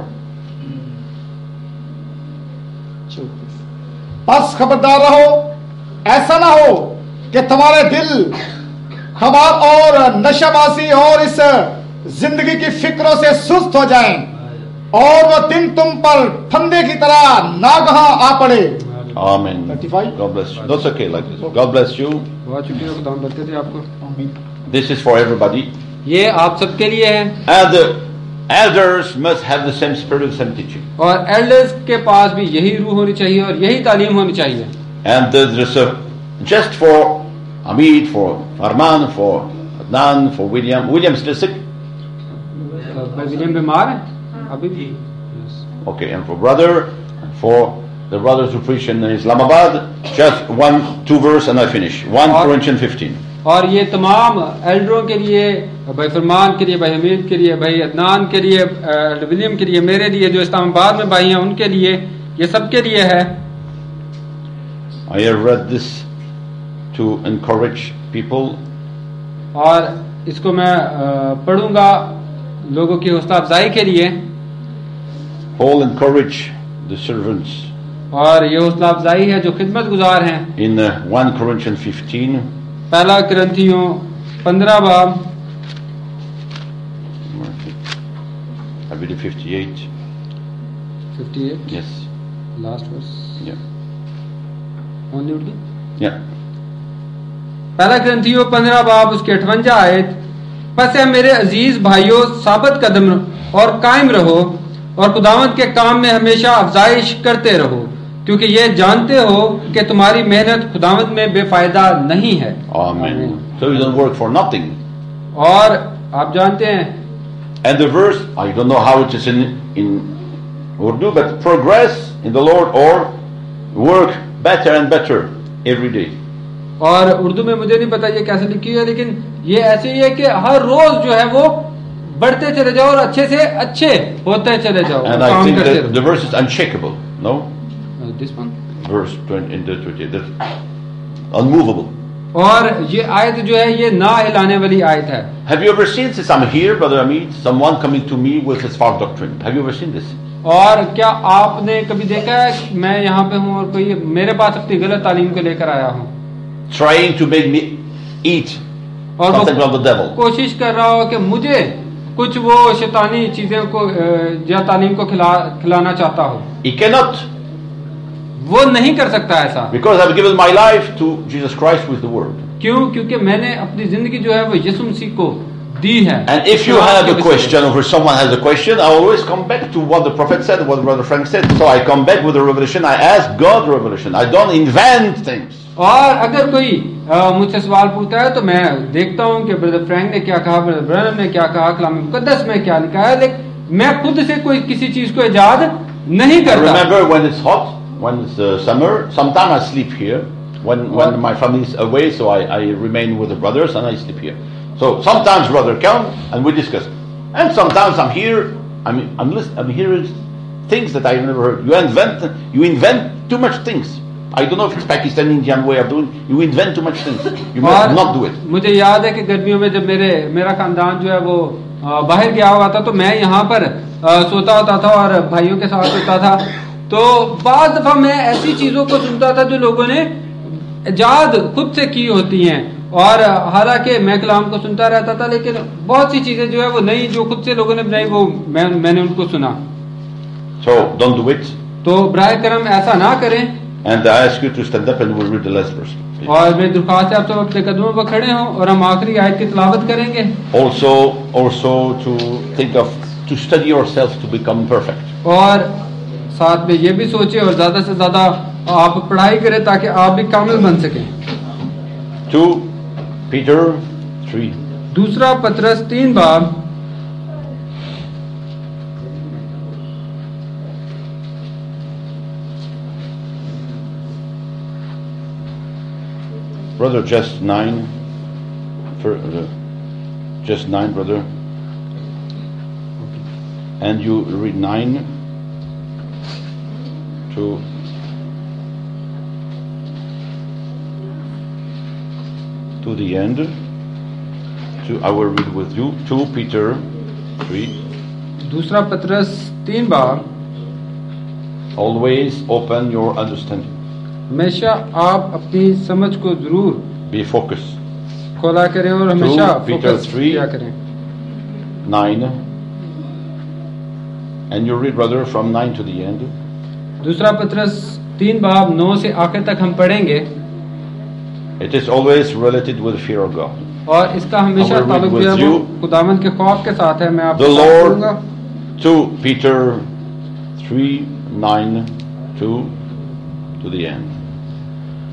बस खबरदार रहो, ऐसा ना हो कि तुम्हारे दिल खबार और नशाबाजी और इस जिंदगी की फिक्रों से सुस्त हो जाएं और वह दिन तुम पर फंदे की तरह नागहा आ पड़े. Amen. thirty-five. God bless you. That's okay like this. God bless you. बहुत शुक्रिया खुदा बरकत दे आपको. This is for everybody. ये आप सबके लिए है. And the elders must have the same spirit, the same teaching. और एल्डर्स के पास भी यही रूह होनी चाहिए और यही तालीम होनी चाहिए. And there's a just for Hamid, for Farman, for Adnan, for William. William still sick? भाई विलियम बीमार है अभी भी. Okay, and for brother, and for the brothers who preach in Islamabad, just one, two verse and I finish. First Corinthians fifteen. और ये तमाम एल्डरों के लिए, भाई फरमान के लिए, भाई हमीद के लिए, भाई अदनान के लिए, विलियम के लिए, मेरे लिए जो इस्लामाबाद में भाई हैं उनके लिए, ये सबके लिए है. I have read this to encourage people. और इसको मैं पढ़ूंगा लोगों की हौसला अफजाई के लिए. Paul encourage the servants. और ये हौसला अफजाई है जो खिदमत गुजार हैं. In uh, First Corinthians fifteen. पहला कुरिन्थियों पंद्रह बाब. I believe fifty-eight. fifty-eight. Yes. Last verse. Yeah. Only only. Yeah. पहला कुरिन्थियों पंद्रह बाब उसके अठवंजा आयत. बस है मेरे अजीज भाइयों, साबित कदम और कायम रहो और खुदावंद के काम में हमेशा अफजाइश करते रहो, क्योंकि ये जानते हो कि तुम्हारी मेहनत खुदावंद में बेफायदा नहीं है. Amen. So you don't work for nothing. और आप जानते हैं. And the verse, I don't know how it is in in Urdu, but progress in the Lord or work better and better every day. और उर्दू में मुझे नहीं पता ये कैसे लिखी है, लेकिन ये ऐसे ही है कि हर रोज जो है वो बढ़ते चले जाओ और अच्छे से अच्छे होते चले जाओ. And I think that the verse is unshakable. No? Uh, this one? Verse twenty, in the twenty, that's unmovable. और ये आयत जो है ये ना हिलाने वाली आयत है. Have you ever seen this? I'm here, Brother Amit, someone coming to me with his false doctrine. Have you ever seen this? और क्या आपने कभी देखा है मैं यहाँ पे हूँ और कोई मेरे पास अपनी गलत तालीम को लेकर आया हूँ, trying to make me eat और something from the devil. कोशिश कर रहा हो कि मुझे कुछ वो शैतानी चीजें को या तालीम को खिला खिलाना चाहता हो. He cannot. वो नहीं कर सकता ऐसा. Because I've given my life to Jesus Christ with the word. क्यों? क्योंकि मैंने अपनी जिंदगी जो है वो यीशु मसीह को दी है. And if you have a question or if someone has a question, I always come back to what the prophet said, what Brother Frank said. So I come back with the revelation. I ask God revelation. I don't invent things. और अगर कोई मुझसे सवाल पूछता है तो मैं देखता हूँ कि ब्रदर फ्रैंक ने क्या कहा, ब्रदर ब्रैनम ने क्या कहा, कलाम मुकद्दस में क्या लिखा है, लेकिन मैं खुद से कोई किसी चीज को इजाद नहीं करता. Remember when it's hot, when it's uh, summer, sometimes I sleep here. When when my family is away, so I, I remain with the brothers and I sleep here. So sometimes brother come and we discuss, and sometimes I'm here. I'm I'm listen, I'm hearing things that I've never heard. You invent you invent too much things. I don't know if it's Pakistani Indian way of doing. You invent too much things. You must not do it. मुझे याद है कि गर्मियों में जब मेरे मेरा खानदान जो है वो बाहर गया हुआ था तो मैं यहाँ पर सोता होता था और भाइयों के साथ होता था. तो बाद दफा मैं ऐसी चीजों को सुनता था जो लोगों ने इजाद खुद से की होती हैं, और हालांकि मैं कलाम को सुनता रहता था, लेकिन बहुत सी चीजें जो है वो नई जो खुद से लोगों ने बनाई वो मैं मैंने उनको सुना. So don't do it. तो बराए करम ऐसा ना करें. And I ask you to stand up and we'll read the last verse. और मेरी दरख्वास्त है आप सब अपने कदमों पर खड़े हों और हम आखिरी आयत की तिलावत करेंगे. Also, also to think of to study yourself to become perfect. और साथ में ये भी सोचे और ज्यादा से ज्यादा आप पढ़ाई करें ताकि आप भी कामिल बन सकें. Two Peter three. दूसरा पत्रस तीन बाब. Brother, just nine. For, uh, just nine, brother. And you read nine to to the end. To I will read with you. Two Peter three. दूसरा पत्रस तीन बाब. Always open your understanding. हमेशा आप अपनी समझ को जरूर Be focused. खोला करें और हमेशा Peter फोकस three, किया करें. Nine. And you read, brother, from nine to the end. दूसरा पत्रस तीन बाब नौ से आखिर तक हम पढ़ेंगे. It is always related with fear of God. और इसका हमेशा ताल्लुक जो है वो खुदावंद के खौफ के साथ है. मैं आपको The Lord, बताऊंगा. two Peter three nine two to the end.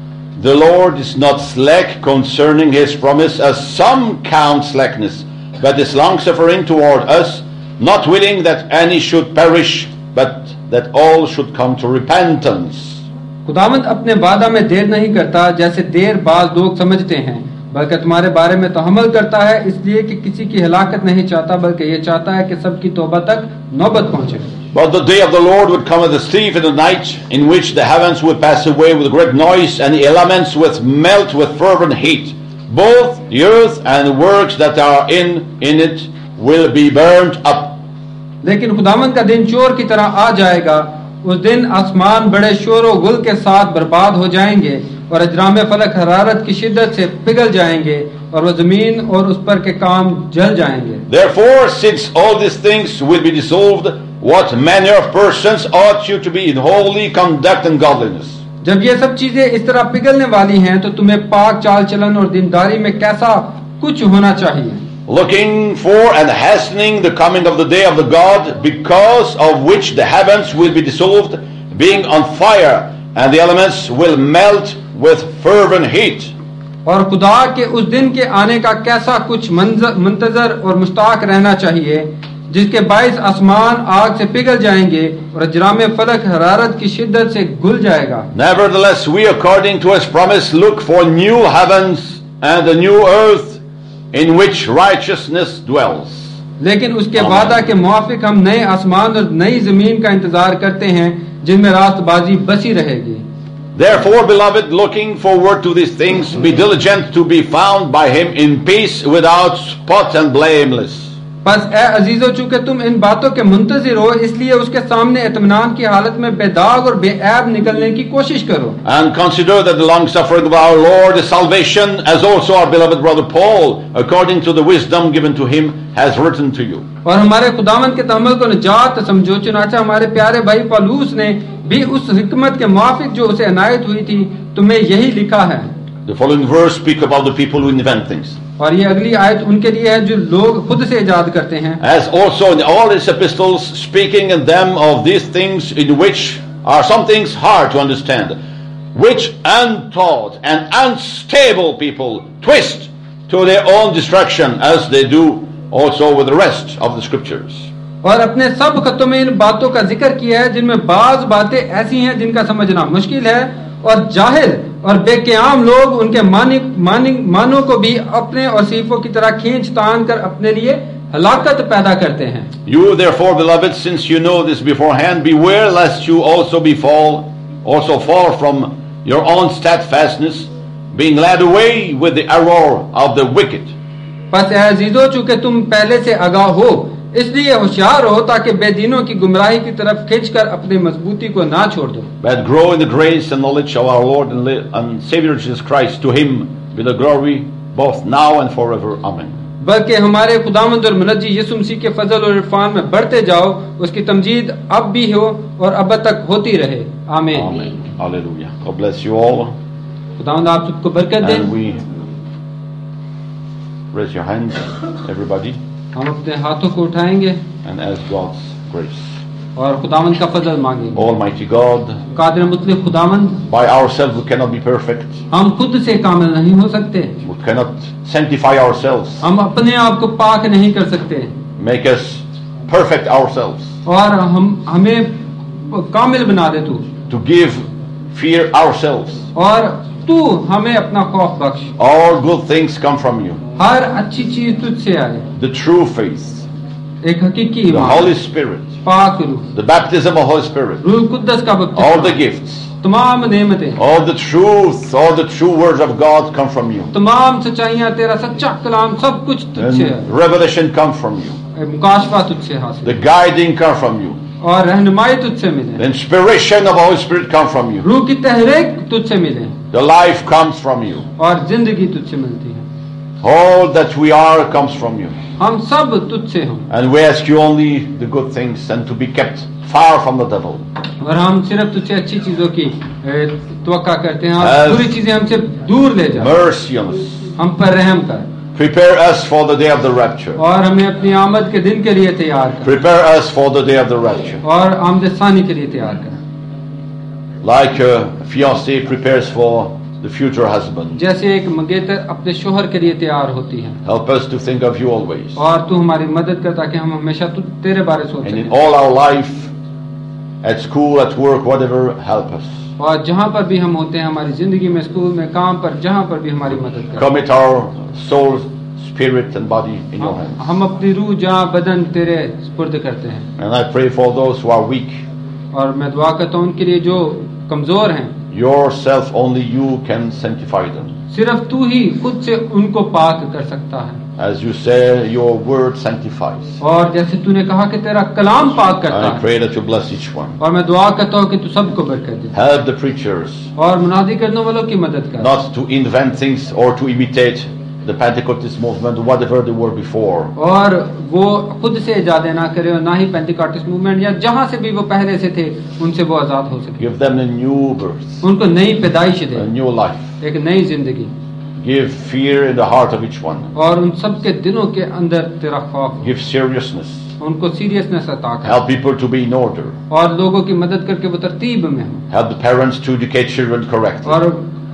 The Lord is not slack concerning his promise, as some count slackness, but is long-suffering toward us, not willing that any should perish, but that all should come to repentance. खुदावंद अपने वादा में देर नहीं करता, जैसे देर बाज लोग समझते हैं, बल्कि तुम्हारे बारे में तहम्मुल करता है, इसलिए कि किसी की हलाकत नहीं चाहता, बल्कि ये चाहता है कि सबकी तौबा तक नौबत पहुंचे. But the day of the Lord would come as a thief in the night, in which the heavens would pass away with great noise, and the elements would melt with fervent heat. Both the earth and the works that are in in it will be burnt up. लेकिन खुदावंद का दिन चोर की तरह आ जाएगा. उस दिन आसमान बड़े शोर और गुल के साथ बर्बाद हो जाएंगे, और अजराम फलक हरारत की शिद्दत से पिघल जाएंगे, और वह जमीन और उस पर के काम जल जाएंगे. Therefore, since all these things will be dissolved, what manner of persons ought you to be in holy conduct and godliness? जब ये सब चीजें इस तरह पिघलने वाली हैं, तो तुम्हें पाक चाल चलन और दीनदारी में कैसा कुछ होना चाहिए. Looking for and hastening the coming of the day of the God, because of which the heavens will be dissolved, being on fire, and the elements will melt with fervent heat. और खुदा के उस दिन के आने का कैसा कुछ मंतजर और मुश्ताक रहना चाहिए, जिसके बाइस आसमान आग से पिघल जाएंगे और अजराम फलक हरारत की शिद्दत से घुल जाएगा. Nevertheless, we according to his promise look for new heavens and a new earth in which righteousness dwells. लेकिन उसके वादा के मुआफिक हम नए आसमान और नई जमीन का इंतजार करते हैं, जिनमें रास्तबाजी बसी रहेगी. Therefore, beloved, looking forward to these things, be diligent to be found by him in peace, without spot and blameless. बस ए अजीजो, चूंकि तुम इन बातों के मुंतजिर हो, इसलिए उसके सामने इत्मीनान की हालत में बेदाग और बेऐब निकलने की कोशिश करो. And consider that the long suffering of our Lord is salvation, as also our beloved brother Paul, according to the wisdom given to him, has written to you. और हमारे खुदावंद के तहम्मुल को निजात समझो, चुनाचा हमारे प्यारे भाई पौलुस ने भी उस हिकमत के मुआफिक जो उसे अनायत हुई थी, तुम्हें यही लिखा है. The following verse speak about the people who invent things. और ये अगली आयत उनके लिए है जो लोग खुद से इजाद करते हैं. As also in all his epistles, speaking in them of these things, in which are some things hard to understand, which untaught and unstable people twist to their own destruction, as they do also with the rest of the scriptures. और अपने सब खतों में इन बातों का जिक्र किया है, जिनमें बाज बातें ऐसी हैं जिनका समझना मुश्किल है, और जाहिल और बेक़याम लोग उनके मानी, मानी, मानों को भी अपने और सीफों की तरह खींच तान कर अपने लिए हलाकत पैदा करते हैं. You therefore, beloved, since you know this beforehand, beware lest you also be fall, also fall from your own steadfastness, being led away with the error of the wicked. बस ऐ अजीजो, चूंकि तुम पहले से आगाह हो, इसलिए होशियार हो, ताकि बेदीनों की गुमराही की तरफ खींचकर अपनी मजबूती को ना छोड़ दो. But grow in the grace and knowledge of our Lord and, and Savior Jesus Christ. To him be the glory both now and forever. Amen. बल्कि हमारे खुदावंद और मुनज्जी यीशु मसीह के फजल और इरफान में बढ़ते जाओ, उसकी तमजीद अब भी हो और अब तक होती रहे. आमीन. Amen. Hallelujah. God bless you all. खुदावंद आप सबको बरकत दे. And we raise your hands, everybody, हम अपने हाथों को उठाएंगे and ask God's grace. और खुदावंद का फजल मांगेंगे. Almighty God, कादिर मुतलक खुदावंद, by ourselves we cannot be perfect. हम खुद से कामिल नहीं हो सकते. We cannot sanctify ourselves. हम अपने आप को पाक नहीं कर सकते. Make us perfect ourselves. और हम हमें कामिल बना दे तू. To give fear ourselves. और तू हमें अपना खौफ बख्श. All good things come from you. हर अच्छी चीज तुझसे आए. The true faith. एक हकीकी The ईमान. Holy Spirit. पाक रूह. The baptism of Holy Spirit. रूह कुद्दस का बपतिस्मा. All the gifts. तमाम नेमतें. All the truth, all the true words of God come from you. तमाम सच्चाइयाँ, तेरा सच्चा कलाम, सब कुछ तुझसे है. And revelation comes from you. मुकाशफा तुझसे हासिल. The guiding comes from you. और रहनुमाई तुझसे मिले. The inspiration of Holy Spirit comes from you. रूह की तहरीक तुझसे मिले. The life comes from you. और जिंदगी तुझसे मिलती है. All that we are comes from you. हम सब तुझसे हों. And we ask you only the good things and to be kept far from the devil. और हम सिर्फ तुझसे अच्छी चीजों की तवक्का करते हैं, और Have बुरी चीजें हमसे दूर ले जा. Mercy on us. हम पर रहम कर. Prepare us for the day of the rapture. और हमें अपनी आमद के दिन के लिए तैयार कर. Prepare us for the day of the rapture. और आमद सानी के लिए तैयार कर. Like a fiancé prepares for the future husband. जैसे एक मंगेतर अपने शोहर के लिए तैयार होती है, Help us to think of you always. और तू हमारी मदद कर ताकि हम हमेशा तू तेरे बारे सोचें। And in all our life, at school, at work, whatever, help us. और जहाँ पर भी हम होते हैं हमारी जिंदगी में, स्कूल में, काम पर, जहाँ पर भी हमारी मदद कर। Commit our soul, spirit and body in your hands. हम अपनी रूह, जान, बदन तेरे सुपुर्द करते हैं। And I pray for those who are weak. और मैं दुआ करता हूँ उनके लिए जो कमजोर हैं, Yourself, only you can sanctify them. सिर्फ तू ही खुद से उनको पाक कर सकता है। As you say, your word sanctifies. और जैसे तूने कहा कि तेरा कलाम पाक करता I है, pray that you bless each one. और मैं दुआ करता हूँ कि तू सबको बरकत दे, Help the preachers और मुनादी करने वालों की मदद कर, not to invent things or to imitate the Pentecostal movement, whatever they were before. और वो खुद से इजादे ना करे और ना ही पेंटिकॉस्टल मूवमेंट या जहाँ से भी वो पहले से थे उनसे वो आजाद हो सके। Give them a new birth, उनको नई पैदाइश दे, a new life. एक नई जिंदगी, Give fear in the heart of each one. और उन सब के दिलों के अंदर तेरा खौफ, Give seriousnस. उनको सीरियसनेस अता कर, Help people to be in order. और लोगों की मदद करके वो तरतीब में हो, Help the parents to educate children correctly. और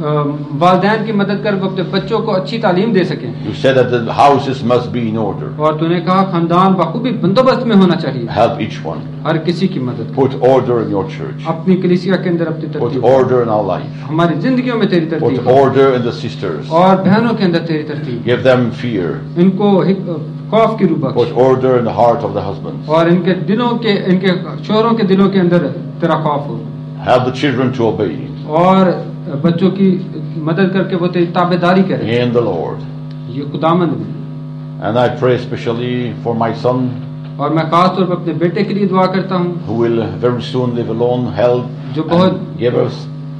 वालिदैन की मदद कर वो अपने बच्चों को अच्छी तालीम दे सकें। You said that the houses must be in order. और तूने कहा खानदान बखूबी बंदोबस्त में होना चाहिए। Help each one. हर किसी की मदद कर, Put order in your church. अपनी कलीसिया के अंदर अपनी Put तरतीब, order in our life. हमारी जिंदगियों में तेरी Put तरतीब, order in the sisters. और बहनों के अंदर तेरी तरतीब, Give them fear. इनको हिक- खौफ की रूह Put Bakhsh, order in the heart of the husbands. और इनके दिलों के, इनके शोहरों के दिलों के अंदर तेरा खौफ हो, Help the children to obey और बच्चों की मदद करके वो तेरी ताबेदारी करें in the Lord. ये खुदामंद में। And I pray especially for my son, और मैं खास तौर पर अपने बेटे के लिए दुआ करता हूँ who will very soon live alone. Help जो बहुत and give us,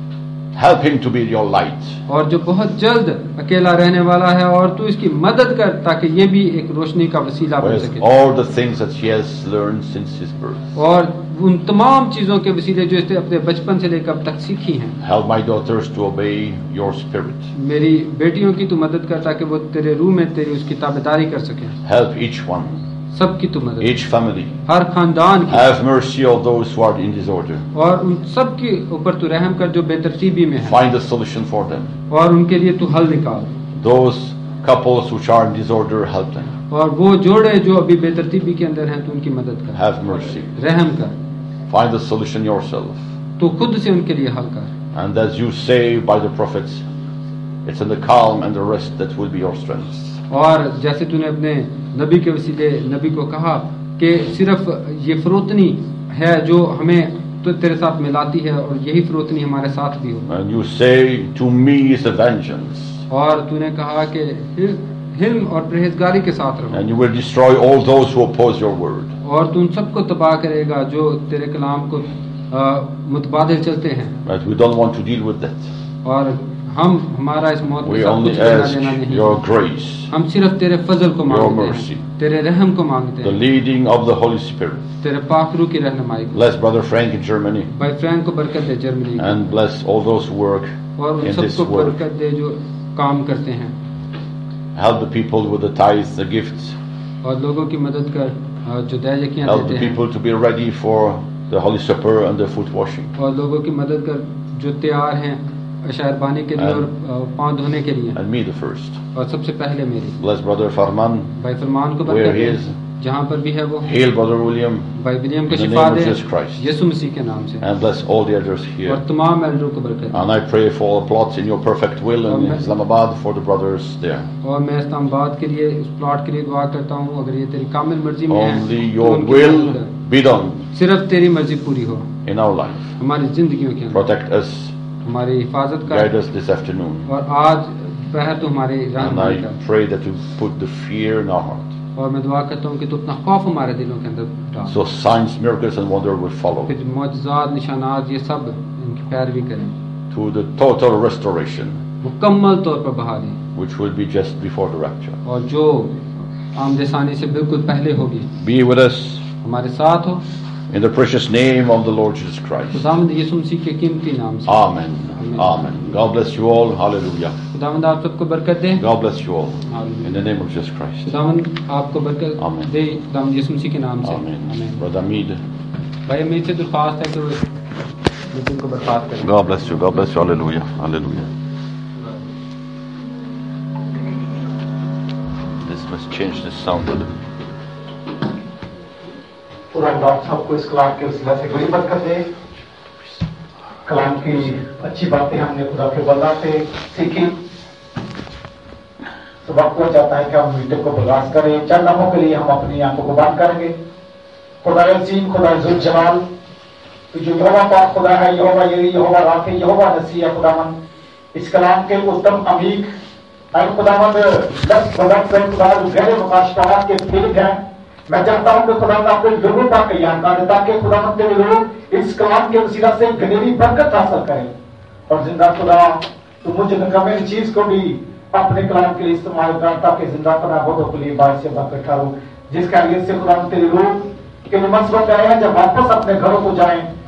help him to be your light. और जो बहुत जल्द अकेला रहने वाला है, और तू इसकी मदद कर ताकि ये भी एक रोशनी का वसीला बन With सके, all the things that he has learned since his birth. और उन तमाम चीजों के वसीले जो इसने अपने बचपन से लेकर अब तक सीखी हैं। Help my daughters to obey your spirit. मेरी बेटियों की तू मदद कर ताकि वो तेरे रूह में तेरी उसकी ताबेदारी कर सके। Help each one, सबकी तू मदद, each family. हर खानदान की, Have mercy on those who are in disorder. और उन सब के ऊपर तू रहम कर जो बेतरतीबी में है, Find a solution for them. और उनके लिए तू हल निकाल, Those couples which are in disorder, help them. और वो जोड़े जो अभी बेतरतीबी के अंदर हैं तू उनकी मदद कर, Have mercy. रहम कर, Find a solution yourself. तू खुद से उनके लिए हल कर। And as you say by the prophets, it's in the calm and the rest that will be your strength. और जैसे तूने अपने नबी के वसीले नबी को कहा कि सिर्फ ये फरोतनी है जो हमें तो तेरे साथ मिलाती है, और यही फरोतनी हमारे साथ भी हो। And you say, to me is the vengeance. और तूने कहा कि हिल- हिल्म और परहेजगारी के साथ रहो, And you will destroy all those who oppose your word. और तू उन सबको तबाह करेगा जो तेरे कलाम को आ, मुतबादिल चलते हैं। But we don't want to deal with that. और हम हमारा इस मौत में We सब only कुछ लेना ask देना नहीं, your grace, हम सिर्फ तेरे फजल को मांगते mercy. हैं, तेरे रहम को मांगते the हैं, leading of the Holy Spirit. तेरे पाक रूह की रहनुमाई को। Bless Brother Frank in Germany भाई फ्रैंक को बरकत दे जर्मनी की, and bless all those who work और उन in this सबको work. बरकत दे जो काम करते हैं, Help the people with the tithes, the gifts. और लोगों की मदद कर आ, जो दया यकीन Help देते the हैं, people to be ready for the Holy Supper and the foot washing. और लोगों की मदद कर जो तैयार हैं अशारबानी के लिए और आ, पाँव धोने के लिए, And me the first. और सबसे पहले मेरी Bless Brother Farman. भाई फरमान को Where बरकत he दे is. जहाँ पर भी है वो, Hail Brother William. भाई विलियम को In the शिफा name of दे Jesus Christ. यीशु मसीह के नाम से, And bless all the others और here. तमाम एल्डरों को बरकत दे। And I pray for all plots in your perfect will in Amen. Islamabad for the brothers there. और मैं इस्लामाबाद के लिए इस प्लॉट के लिए दुआ करता हूँ, अगर ये तेरी कामिल मर्जी में है Only तो your उनकी will मदद कर। be done सिर्फ तेरी मर्जी पूरी हो in our life. हमारी जिंदगियों के अंदर, Protect us, हमारी हिफाजत guide कर, us this afternoon. और आज दोपहर तो हमारी And रहनुमाई I कर, pray that you put the fear in our heart. और मैं दुआ करता हूँ कि तू अपना खौफ हमारे दिलों के अंदर डाल, So signs, miracles and wonder will follow कि मौजज़ात निशानात ये सब इनकी पैरवी करें, to the total restoration मुकम्मल तौर पर बहाली, which will be just before the rapture. और जो आमदसानी से बिल्कुल पहले होगी Be with us हमारे साथ हो, in the precious name of the Lord Jesus Christ. खुदावंद यीशु मसीह के कीमती नाम से, Amen. Amen. God bless you all. Hallelujah. खुदावंद आप सबको बरकत दे, God bless you all. Hallelujah. In the name of Jesus Christ. खुदावंद आपको बरकत Amen. दे, खुदावंद यीशु मसीह के नाम से, Amen. आमीन। Brother Mead. भाई अमीर से दरख्वास्त है कि वो मीटिंग को बर्खास्त करें। God bless you. God bless you. Hallelujah. Hallelujah. Let's change the sound a little. खुदा डॉक्टर साहब को इस कलाम के वसीला से बड़ी बरकत दे। कलाम की अच्छी बातें हमने खुदा के बंदा से सीखी। तो वक्त हो जाता है कि हम मीटिंग को बर्दाश्त करें। चंद लम्हों के लिए हम अपनी आंखों को बंद करेंगे। खुदा अजीम, खुदा जुल जलाल, जो यहोवा पाक खुदा है, यहोवा यरी, यहोवा राफी, यहोवा नसी है खुदावन, इस कलाम के उत्तम अमीक है खुदावन, दस बदक से खुदा जो गहरे मुकाशफात के फील्ड हैं। मैं चाहता हूं कि खुदा अपने लोगों का कल्याण करे, ताकि खुदावन तेरे लोग इस कलाम के वसीला से गहरी बरकत हासिल करें। और जिंदा खुदा तू मुझे निकम्मे चीज को भी अपने कलाम के लिए इस्तेमाल कर, ताकि जिंदा पनाहों के लिए बात से बरकत हो, जिसका लिए से खुदा तेरे लोग के मसलों में आए हैं, जब वापस अपने घरों को जाएं